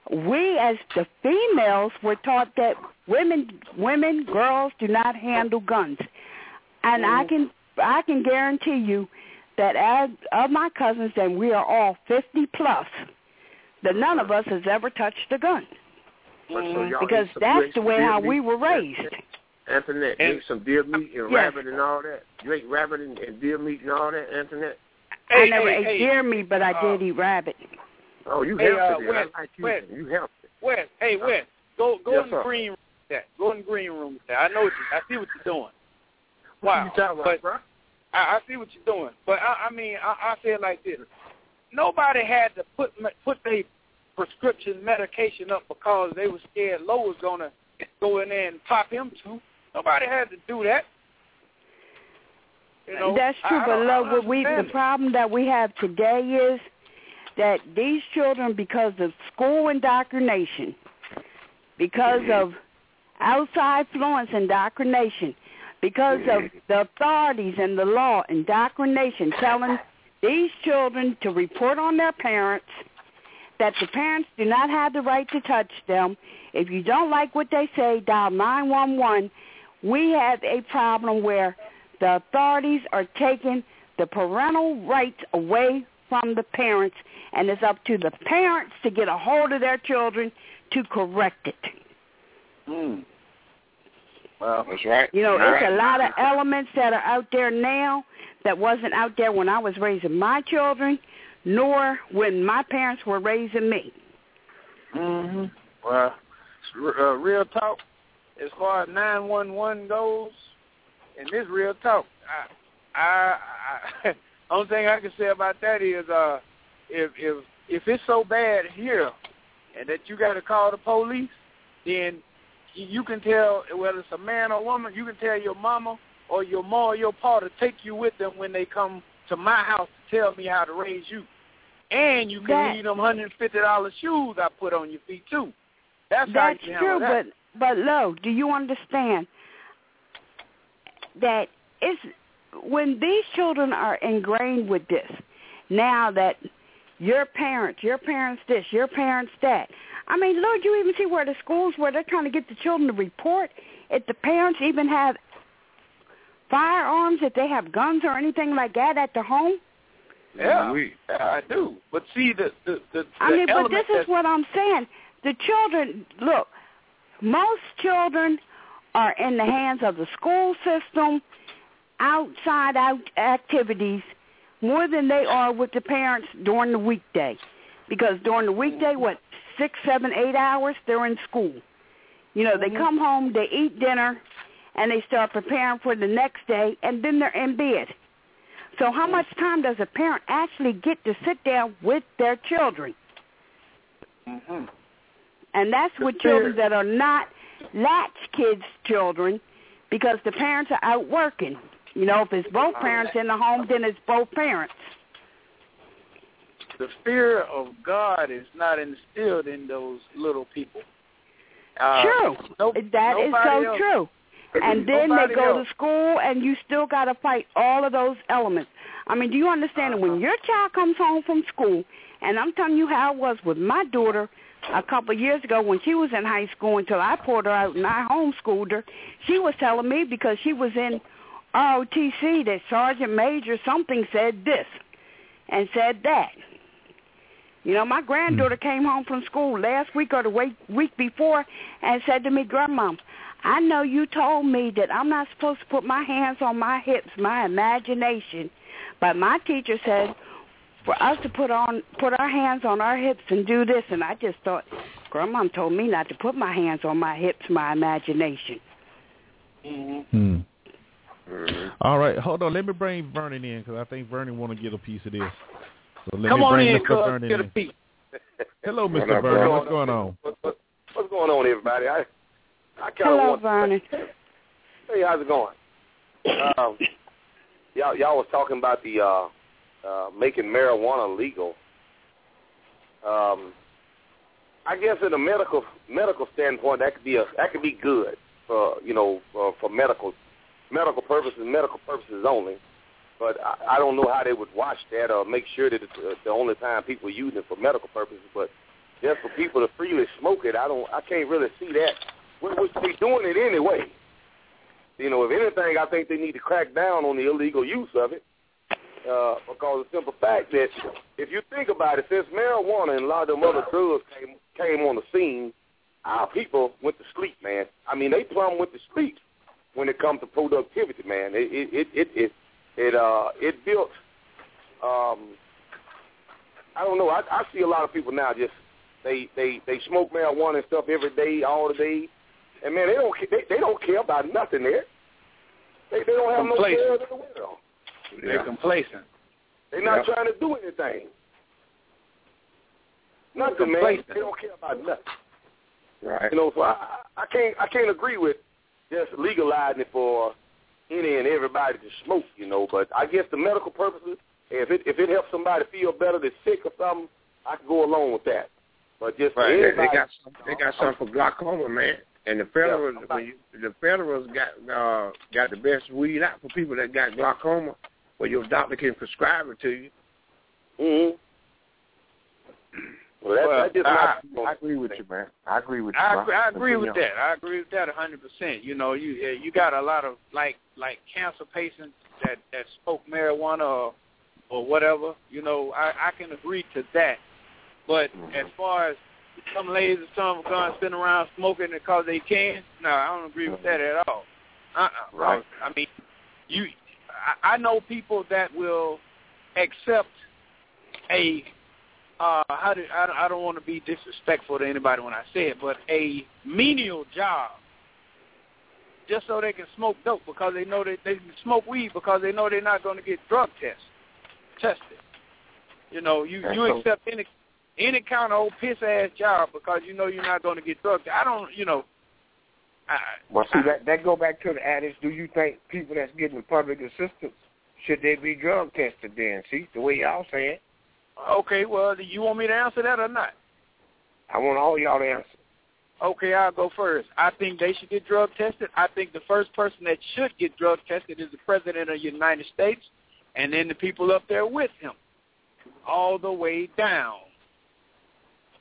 we as the females were taught that women, women, girls do not handle guns. And I can, I can guarantee you that as of my cousins, and we are all fifty plus, that none of us has ever touched a gun. But so y'all Because ate some- you that's ate the some way deer how meat? we were raised. Antoinette, you And- ate some deer meat and Yes. rabbit and all that? You ate rabbit and, and deer meat and all that, Antoinette? I Hey, never hey, ate hey, deer meat, but I uh, did eat rabbit. Oh, you Hey, helped uh, it. Wes, I like you. Wes. You helped it. Wes, hey, Wes, go go Yes, in the sir. green room with that. Go in the green room with that. I know what you, I see what you're doing. Wow. What you talking But about, bro? I, I see what you're doing. But I, I mean, I, I say it like this. Nobody had to put me- put their prescription medication up because they were scared Lowe was going to go in there and pop him too. Nobody had to do that. You know, That's true, I, I but don't- I love, don't what we the understand it. problem that we have today is that these children, because of school indoctrination, because of outside influence indoctrination, because of the authorities and the law indoctrination, telling these children to report on their parents, that the parents do not have the right to touch them. If you don't like what they say, dial nine one one. We have a problem where the authorities are taking the parental rights away from the parents, and it's up to the parents to get a hold of their children to correct it. Mm. Well, That's right. You know, Right. it's a lot of elements that are out there now that wasn't out there when I was raising my children, nor when my parents were raising me. hmm Well, uh, real talk, as far as nine one one goes, and this real talk, I, I, I only thing I can say about that is, uh, if if if it's so bad here, and that you got to call the police, then you can tell, whether it's a man or woman, you can tell your mama or your mom or your pa to take you with them when they come to my house to tell me how to raise you. And you can That- leave them one hundred fifty dollars shoes I put on your feet, too. That's, how That's you can handle true, that. but but Lo, do you understand that it's when these children are ingrained with this, now that your parents, your parents this, your parents that, I mean, Lord, you even see where the schools where they're trying to get the children to report if the parents even have firearms, if they have guns or anything like that at their home. Yeah, we, I do. But see, the the, the, the I mean, but this that, is what I'm saying. The children, look, most children are in the hands of the school system, outside out activities, more than they are with the parents during the weekday. Because during the weekday, what, six, seven, eight hours, they're in school. You know, they come home, they eat dinner, and they start preparing for the next day, and then they're in bed. So how much time does a parent actually get to sit down with their children? Mm-hmm. And that's with children that are not latch kids' children because the parents are out working. You know, if it's both parents in the home, then it's both parents. The fear of God is not instilled in those little people. Uh, true. No, that is so else. true. And then Nobody they go else. to school, and you still got to fight all of those elements. I mean, do you understand uh-huh. that when your child comes home from school, and I'm telling you how it was with my daughter a couple of years ago when she was in high school until I poured her out and I homeschooled her, she was telling me because she was in R O T C that Sergeant Major something said this and said that. You know, my granddaughter came home from school last week or the week, week before and said to me, Grandma, I know you told me that I'm not supposed to put my hands on my hips, my imagination, but my teacher said for us to put on put our hands on our hips and do this, and I just thought, Grandma told me not to put my hands on my hips, my imagination. Mm-hmm. Hmm. All right, hold on. Let me bring Vernon in because I think Vernon want to get a piece of this. So let Come me on bring in, Mister cuz. Vernon Get a in. piece. Hello, Mister Vernon. What's going on? What, what, what's going on, everybody? I, I kind of Hello, want. Vernon. Hey, how's it going? Um, y'all, y'all was talking about the uh, uh, making marijuana legal. Um, I guess in a medical medical standpoint, that could be a that could be good for you know for, for medical medical purposes, medical purposes only. But I, I don't know how they would watch that or make sure that it's uh, the only time people use it for medical purposes. But just for people to freely smoke it, I don't I can't really see that. What what they doing it anyway? You know, if anything, I think they need to crack down on the illegal use of it. Uh, because the simple fact that if you think about it, since marijuana and a lot of them other drugs came, came on the scene, our people went to sleep, man. I mean, they plumb went to sleep when it comes to productivity, man. It it it it it, it uh it built. Um, I don't know. I, I see a lot of people now just they they they smoke marijuana and stuff every day, all the day, and man, they don't they, they don't care about nothing there. They they don't have no care in the world. They're complacent. They're not yep. trying to do anything. Nothing, man. They don't care about nothing. Right. You know, so I, I can't I can't agree with just legalizing it for any and everybody to smoke. You know, but I guess the medical purposes, if it if it helps somebody feel better, that's sick or something, I can go along with that. But just right. for They, everybody, they got some, they got something for glaucoma, man. And the federal, yeah, when you, the federals got uh, got the best weed out for people that got glaucoma, where your doctor can prescribe it to you. Mm-hmm. Well, that's, well that's just I, my, I agree with you, man. I agree with you. I bro. agree, I agree with Continue that. I agree with that a hundred percent. You know, you you got a lot of like like cancer patients that that smoke marijuana or, or whatever. You know, I, I can agree to that. But mm-hmm. as far as some ladies or some guns sitting around smoking because they can, no, I don't agree with that at all. Uh-uh. Right. I mean, you, I, I know people that will accept a. Uh, how do I, I don't want to be disrespectful to anybody when I say it, but a menial job just so they can smoke dope because they know that they can smoke weed because they know they're not going to get drug test tested. You know, you, you accept any any kind of old piss ass job because you know you're not going to get drug tested. I don't, you know. I, well, see I, that that go back to the adage. Do you think people that's getting public assistance should they be drug tested? Then see the way y'all say it. Okay, well, do you want me to answer that or not? I want all y'all to answer. Okay, I'll go first. I think they should get drug tested. I think the first person that should get drug tested is the President of the United States and then the people up there with him, all the way down.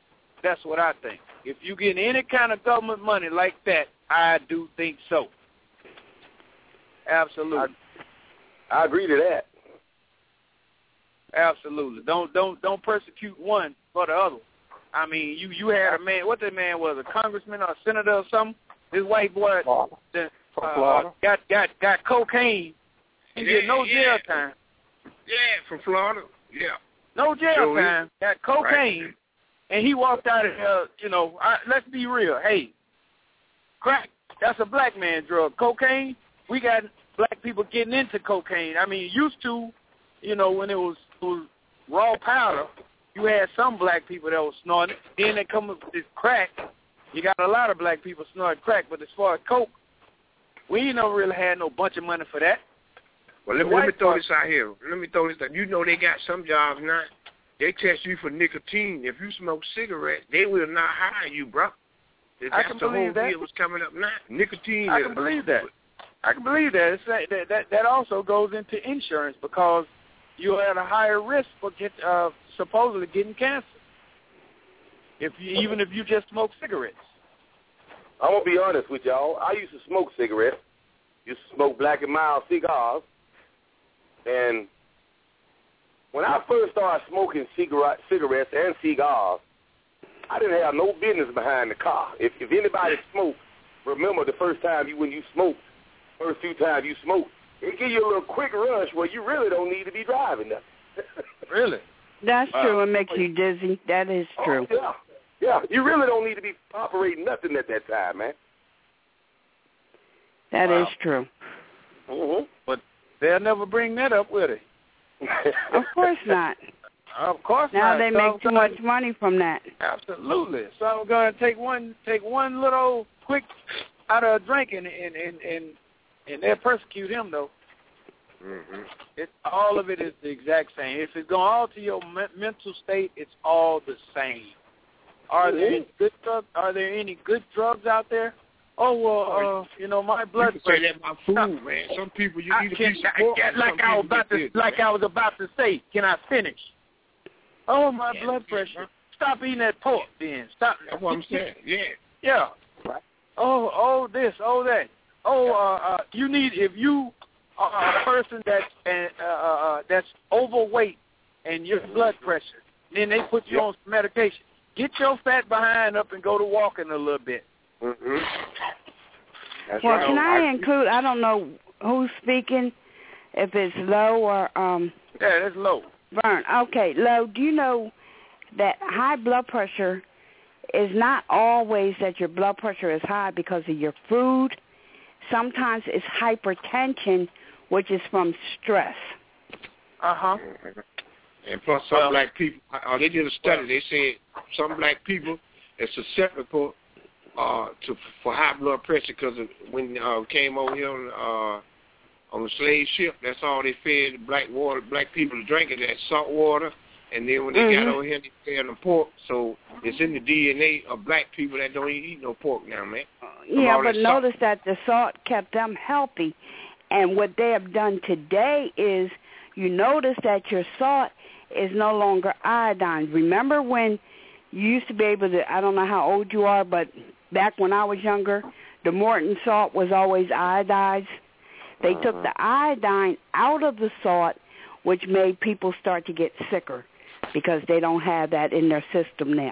That's what I think. If you get any kind of government money like that, I do think so. Absolutely. I, I agree to that. Absolutely. Don't don't don't persecute one for the other. I mean, you, you had a man. What that man was, a congressman or a senator or something. This white boy that, uh, got got got cocaine. He yeah, did no yeah. jail time. Yeah, from Florida. Yeah. No jail Joey. time. Got cocaine, right. And he walked out of there. You know, I, let's be real. Hey, crack. That's a black man drug. Cocaine. We got black people getting into cocaine. I mean, used to, you know, when it was, it was raw powder, you had some black people that was snorting. Then they come up with this crack. You got a lot of black people snorting crack. But as far as coke, we ain't never really had no bunch of money for that. Well, let me, let me throw this out here. Let me throw this out. You know they got some jobs now. They test you for nicotine. If you smoke cigarettes, they will not hire you, bro. That's I can the believe whole that. deal was coming up now. Nicotine. I is, can believe that. I can believe that. It's that, that that that also goes into insurance because you're at a higher risk for get uh, supposedly getting cancer. If you, even if you just smoke cigarettes. I'm gonna be honest with y'all. I used to smoke cigarettes. Used to smoke Black and Mild cigars. And when I first started smoking cigarette, cigarettes and cigars, I didn't have no business behind the car. If, if anybody smoked, remember the first time you when you smoked, first few times you smoked, it give you a little quick rush where you really don't need to be driving nothing. Really? That's true. It makes you dizzy. That is true. Oh, yeah, yeah. You really don't need to be operating nothing at that time, man. That wow. is true. Mm-hmm. But they'll never bring that up, will they? Of course not. Of course now not. Now they so make too much money from that. Absolutely. So I'm going to take one take one little quick out of a drink and and and and, and they'll persecute him though. Mm-hmm. It, all of it is the exact same. If it's going to alter your me- mental state, it's all the same. Are mm-hmm. there any good drugs? Are there any good drugs out there? Oh well, uh, you know my blood you pressure. Say that about food, man. Some people you I need a can, piece of pork. I, like I was about to, this, like man. I was about to say. Can I finish? Oh, my yeah, blood yeah, pressure. man. Stop eating that pork, then. Stop. That's what I'm saying. Yeah. Yeah. Right. Oh, oh, this, oh, that. Oh, uh, uh, you need if you are a person that's uh, uh, that's overweight and your blood pressure, then they put you yep. on some medication. Get your fat behind up and go to walking a little bit. Mm-hmm. That's well, right. can I, I include? I don't know who's speaking. If it's Low or um. Yeah, that's Low. Vern. Okay, Low. Do you know that high blood pressure is not always that your blood pressure is high because of your food? Sometimes it's hypertension, which is from stress. Uh-huh. And plus some well, black people, uh, they did a study, well, they said some black people are susceptible uh, to for high blood pressure because when uh, came over here on, uh, on the slave ship, that's all they fed black water, black people to drink it, that salt water. And then when they mm-hmm. got over here, they fed them pork. So it's in the D N A of black people that don't eat no pork now, man. Yeah, but notice that the salt kept them healthy. And what they have done today is you notice that your salt is no longer iodine. Remember when you used to be able to, I don't know how old you are, but back when I was younger, the Morton salt was always iodized. They uh-huh. took the iodine out of the salt, which made people start to get sicker because they don't have that in their system now.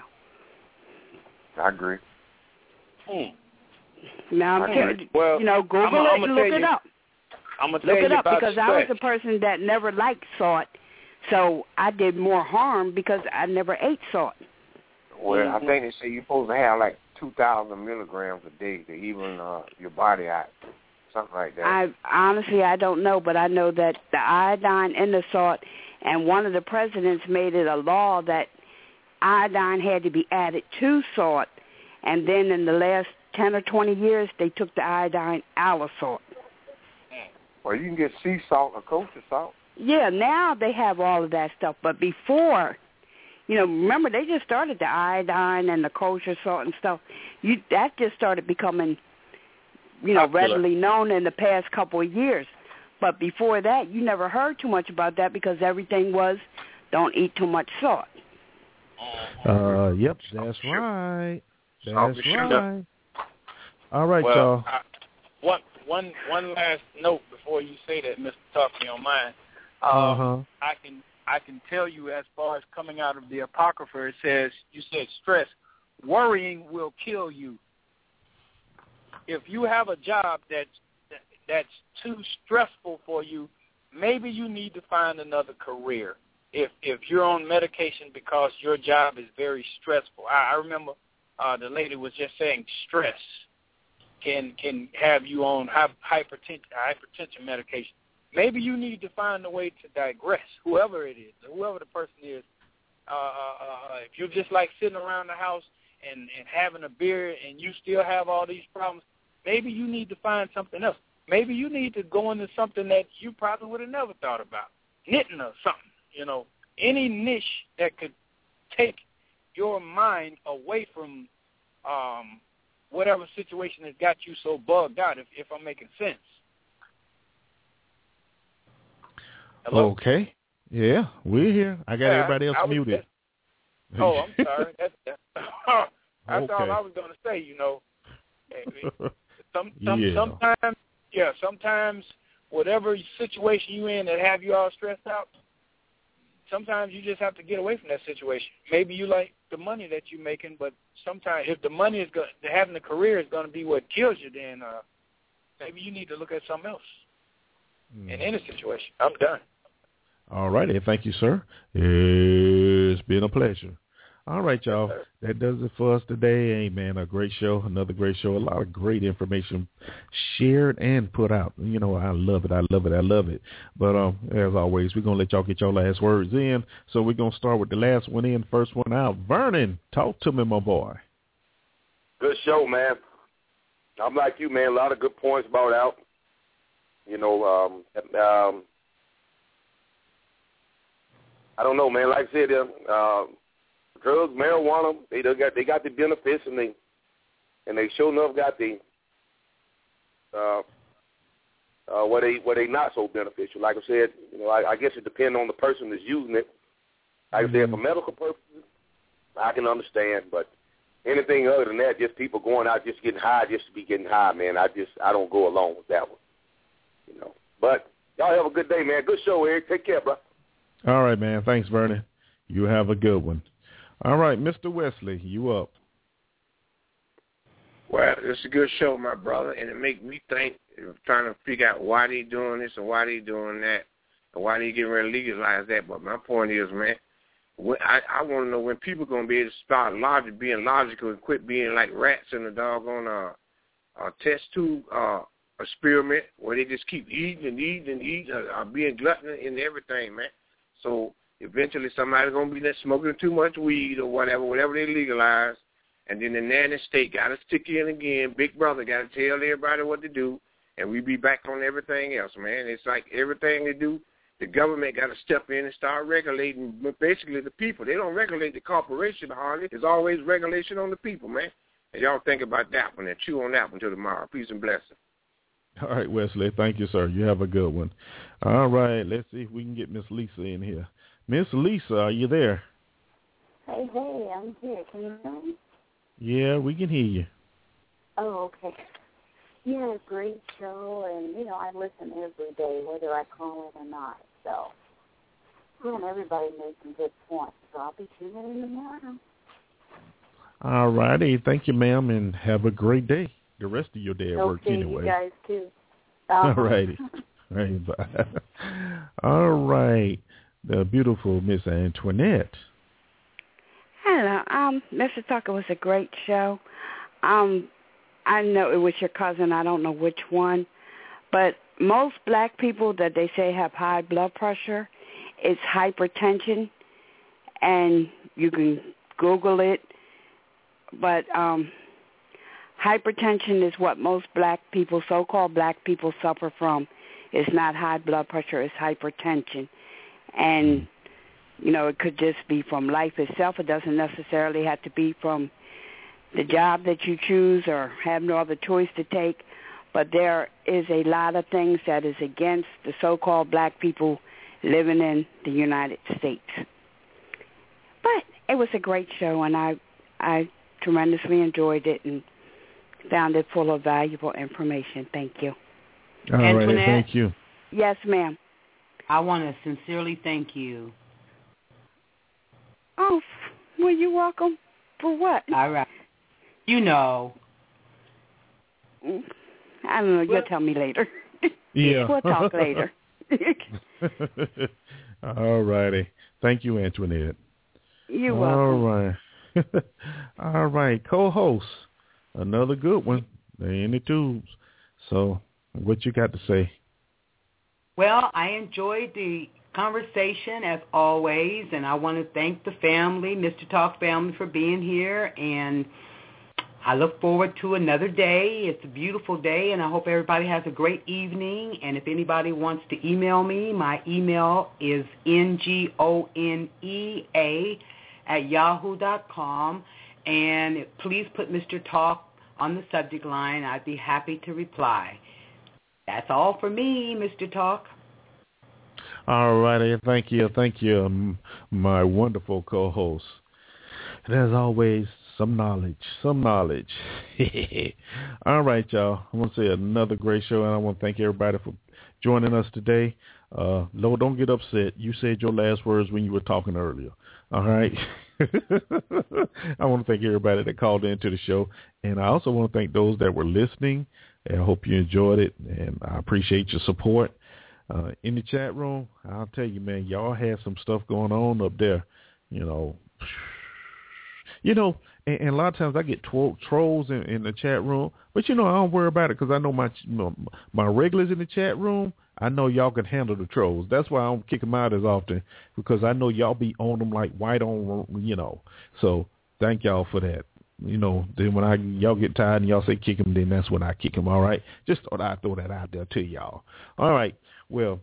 I agree. Hmm. Now, I'm okay. t- well, you know, Google I'm, it I'm and look it you, up. I'm gonna look tell it you up about because stress. I was a person that never liked salt, so I did more harm because I never ate salt. Well, mm-hmm. I think they say you're supposed to have like two thousand milligrams a day to even uh, your body out, something like that. I honestly I don't know, but I know that the iodine in the salt, and one of the presidents made it a law that iodine had to be added to salt, and then in the last ten or twenty years, they took the iodine out of salt. Well, you can get sea salt or kosher salt. Yeah, now they have all of that stuff, but before, you know, remember they just started the iodine and the kosher salt and stuff. You that just started becoming, you know, Popular. readily known in the past couple of years. But before that, you never heard too much about that because everything was don't eat too much salt. Uh, yep, that's right. That's right. All right, well, y'all. I, one, one, one last note before you say that, Mister Tuck, you don't mind. Um, uh-huh. I can I can tell you as far as coming out of the Apocrypha, it says, you said stress. Worrying will kill you. If you have a job that's, that, that's too stressful for you, maybe you need to find another career. If if you're on medication because your job is very stressful. I, I remember uh, the lady was just saying stress can can have you on hypertension, hypertension medication. Maybe you need to find a way to digress, whoever it is, whoever the person is. Uh, uh, if you're just like sitting around the house and, and having a beer and you still have all these problems, maybe you need to find something else. Maybe you need to go into something that you probably would have never thought about, knitting or something, you know, any niche that could take your mind away from um, whatever situation has got you so bugged out, if, if I'm making sense. Hello? Okay. Yeah, we're here. I got yeah, everybody else I, I muted. Was, oh, I'm sorry. That's, that's, that's okay. all I was going to say, you know. Some, some, yeah. Sometimes, yeah, sometimes whatever situation you're in that have you all stressed out, sometimes you just have to get away from that situation. Maybe you like the money that you're making, but sometimes if the money is going, having a career is going to be what kills you, then uh, maybe you need to look at something else. Mm. In any situation. I'm done. All righty. Thank you, sir. It's been a pleasure. All right, y'all. Yes, that does it for us today. Hey, man, a great show, another great show, a lot of great information shared and put out. You know, I love it. I love it. I love it. But um, as always, we're going to let y'all get your last words in. So we're going to start with the last one in, first one out. Vernon, talk to me, my boy. Good show, man. I'm like you, man. A lot of good points brought out. You know, um, um, I don't know, man. Like I said, uh, drugs, marijuana, they got they got the benefits, and they and they sure enough got the uh, uh, where they where they not so beneficial. Like I said, you know, I, I guess it depends on the person that's using it. Like mm-hmm. I said, for medical purposes, I can understand, but anything other than that, just people going out just getting high just to be getting high, man. I just I don't go along with that one. You know, but y'all have a good day, man. Good show, Eric. Take care, bro. All right, man. Thanks, Vernon. You have a good one. All right, Mister Wesley, you up. Well, it's a good show, my brother, and it makes me think, trying to figure out why they doing this and why they doing that and why they getting ready to legalize that. But my point is, man, when, I, I want to know when people going to be able to start logic, being logical and quit being like rats in a doggone uh, uh, test tube uh, experiment where they just keep eating and eating and eating, uh, uh, being gluttonous in everything, man. So eventually somebody's going to be there smoking too much weed or whatever, whatever they legalize, and then the nanny state got to stick in again. Big brother got to tell everybody what to do, and we be back on everything else, man. It's like everything they do, the government got to step in and start regulating basically the people. They don't regulate the corporation hardly. There's always regulation on the people, man. And y'all think about that one and chew on that one till tomorrow. Peace and blessings. All right, Wesley. Thank you, sir. You have a good one. All right. Let's see if we can get Miss Lisa in here. Miss Lisa, are you there? Hey, hey, I'm here. Can you hear me? Yeah, we can hear you. Oh, okay. Yeah, great show, and, you know, I listen every day, whether I call it or not. So, and everybody made some good points, so I'll be tuning in tomorrow. All righty. Thank you, ma'am, and have a great day. The rest of your day at okay, work anyway. You guys, too. Uh-huh. All righty. All right, bye. All right. The beautiful Miss Antoinette. Hello. Um, Mister Tucker, was a great show. Um, I know it was your cousin. I don't know which one. But most black people that they say have high blood pressure, it's hypertension. And you can Google it. But um, hypertension is what most black people, so-called black people, suffer from. It's not high blood pressure. It's hypertension. And, you know, it could just be from life itself. It doesn't necessarily have to be from the job that you choose or have no other choice to take. But there is a lot of things that is against the so-called black people living in the United States. But It was a great show, and I I tremendously enjoyed it and found it full of valuable information. Thank you. All Antoinette, right, thank you. Yes, ma'am. I want to sincerely thank you. Oh, well, you're welcome. For what? All right. You know. I don't know. You'll tell me later. Yeah. We'll talk later. All righty. Thank you, Antoinette. You're welcome. All right. All right. Co-host, another good one. They're in the tubes. So what you got to say? Well, I enjoyed the conversation as always, and I want to thank the family, Mister Talk family, for being here, and I look forward to another day. It's a beautiful day, and I hope everybody has a great evening, and if anybody wants to email me, my email is N G O N E A at yahoo dot com, and please put Mister Talk on the subject line. I'd be happy to reply. That's all for me, Mister Talk. All righty. Thank you. Thank you, um, my wonderful co-host. And as always, some knowledge, some knowledge. All right, y'all. I want to say another great show, and I want to thank everybody for joining us today. Uh, Lo, don't get upset. You said your last words when you were talking earlier. All right. I want to thank everybody that called into the show, and I also want to thank those that were listening. And I hope you enjoyed it, and I appreciate your support. Uh, in the chat room, I'll tell you, man, y'all have some stuff going on up there. You know, you know, and, and a lot of times I get tro- trolls in, in the chat room, but you know, I don't worry about it because I know my you know, my regulars in the chat room. I know y'all can handle the trolls. That's why I don't kick them out as often, because I know y'all be on them like white on, you know. So thank y'all for that. You know, then when I y'all get tired and y'all say kick him, then that's when I kick him, all right? Just thought I'd throw that out there to y'all. All right, well,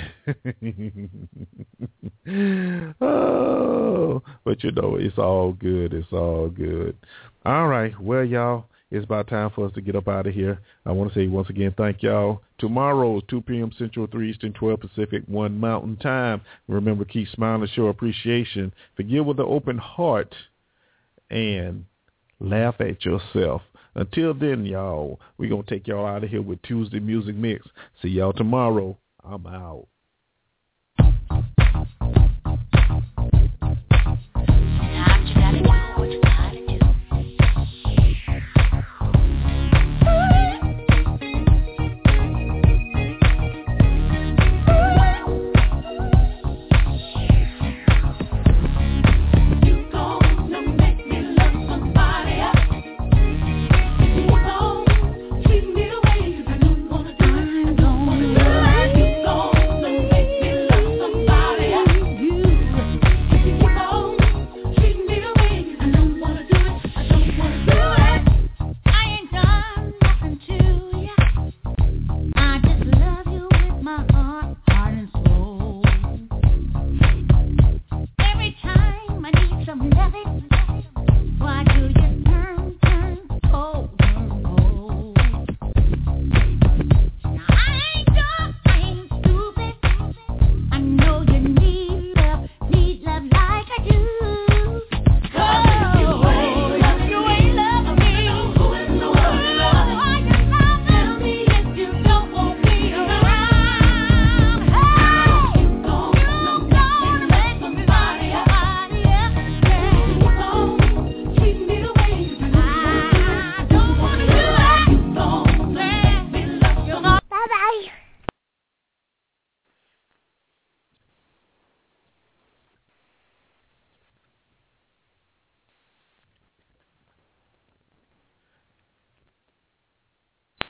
oh, but you know, it's all good. It's all good. All right, well, y'all, it's about time for us to get up out of here. I want to say once again, thank y'all. Tomorrow is two p.m. Central, three Eastern, twelve Pacific, one Mountain Time. Remember, keep smiling, show appreciation, forgive with an open heart, and laugh at yourself. Until then, y'all, we're going to take y'all out of here with Tuesday Music Mix. See y'all tomorrow. I'm out.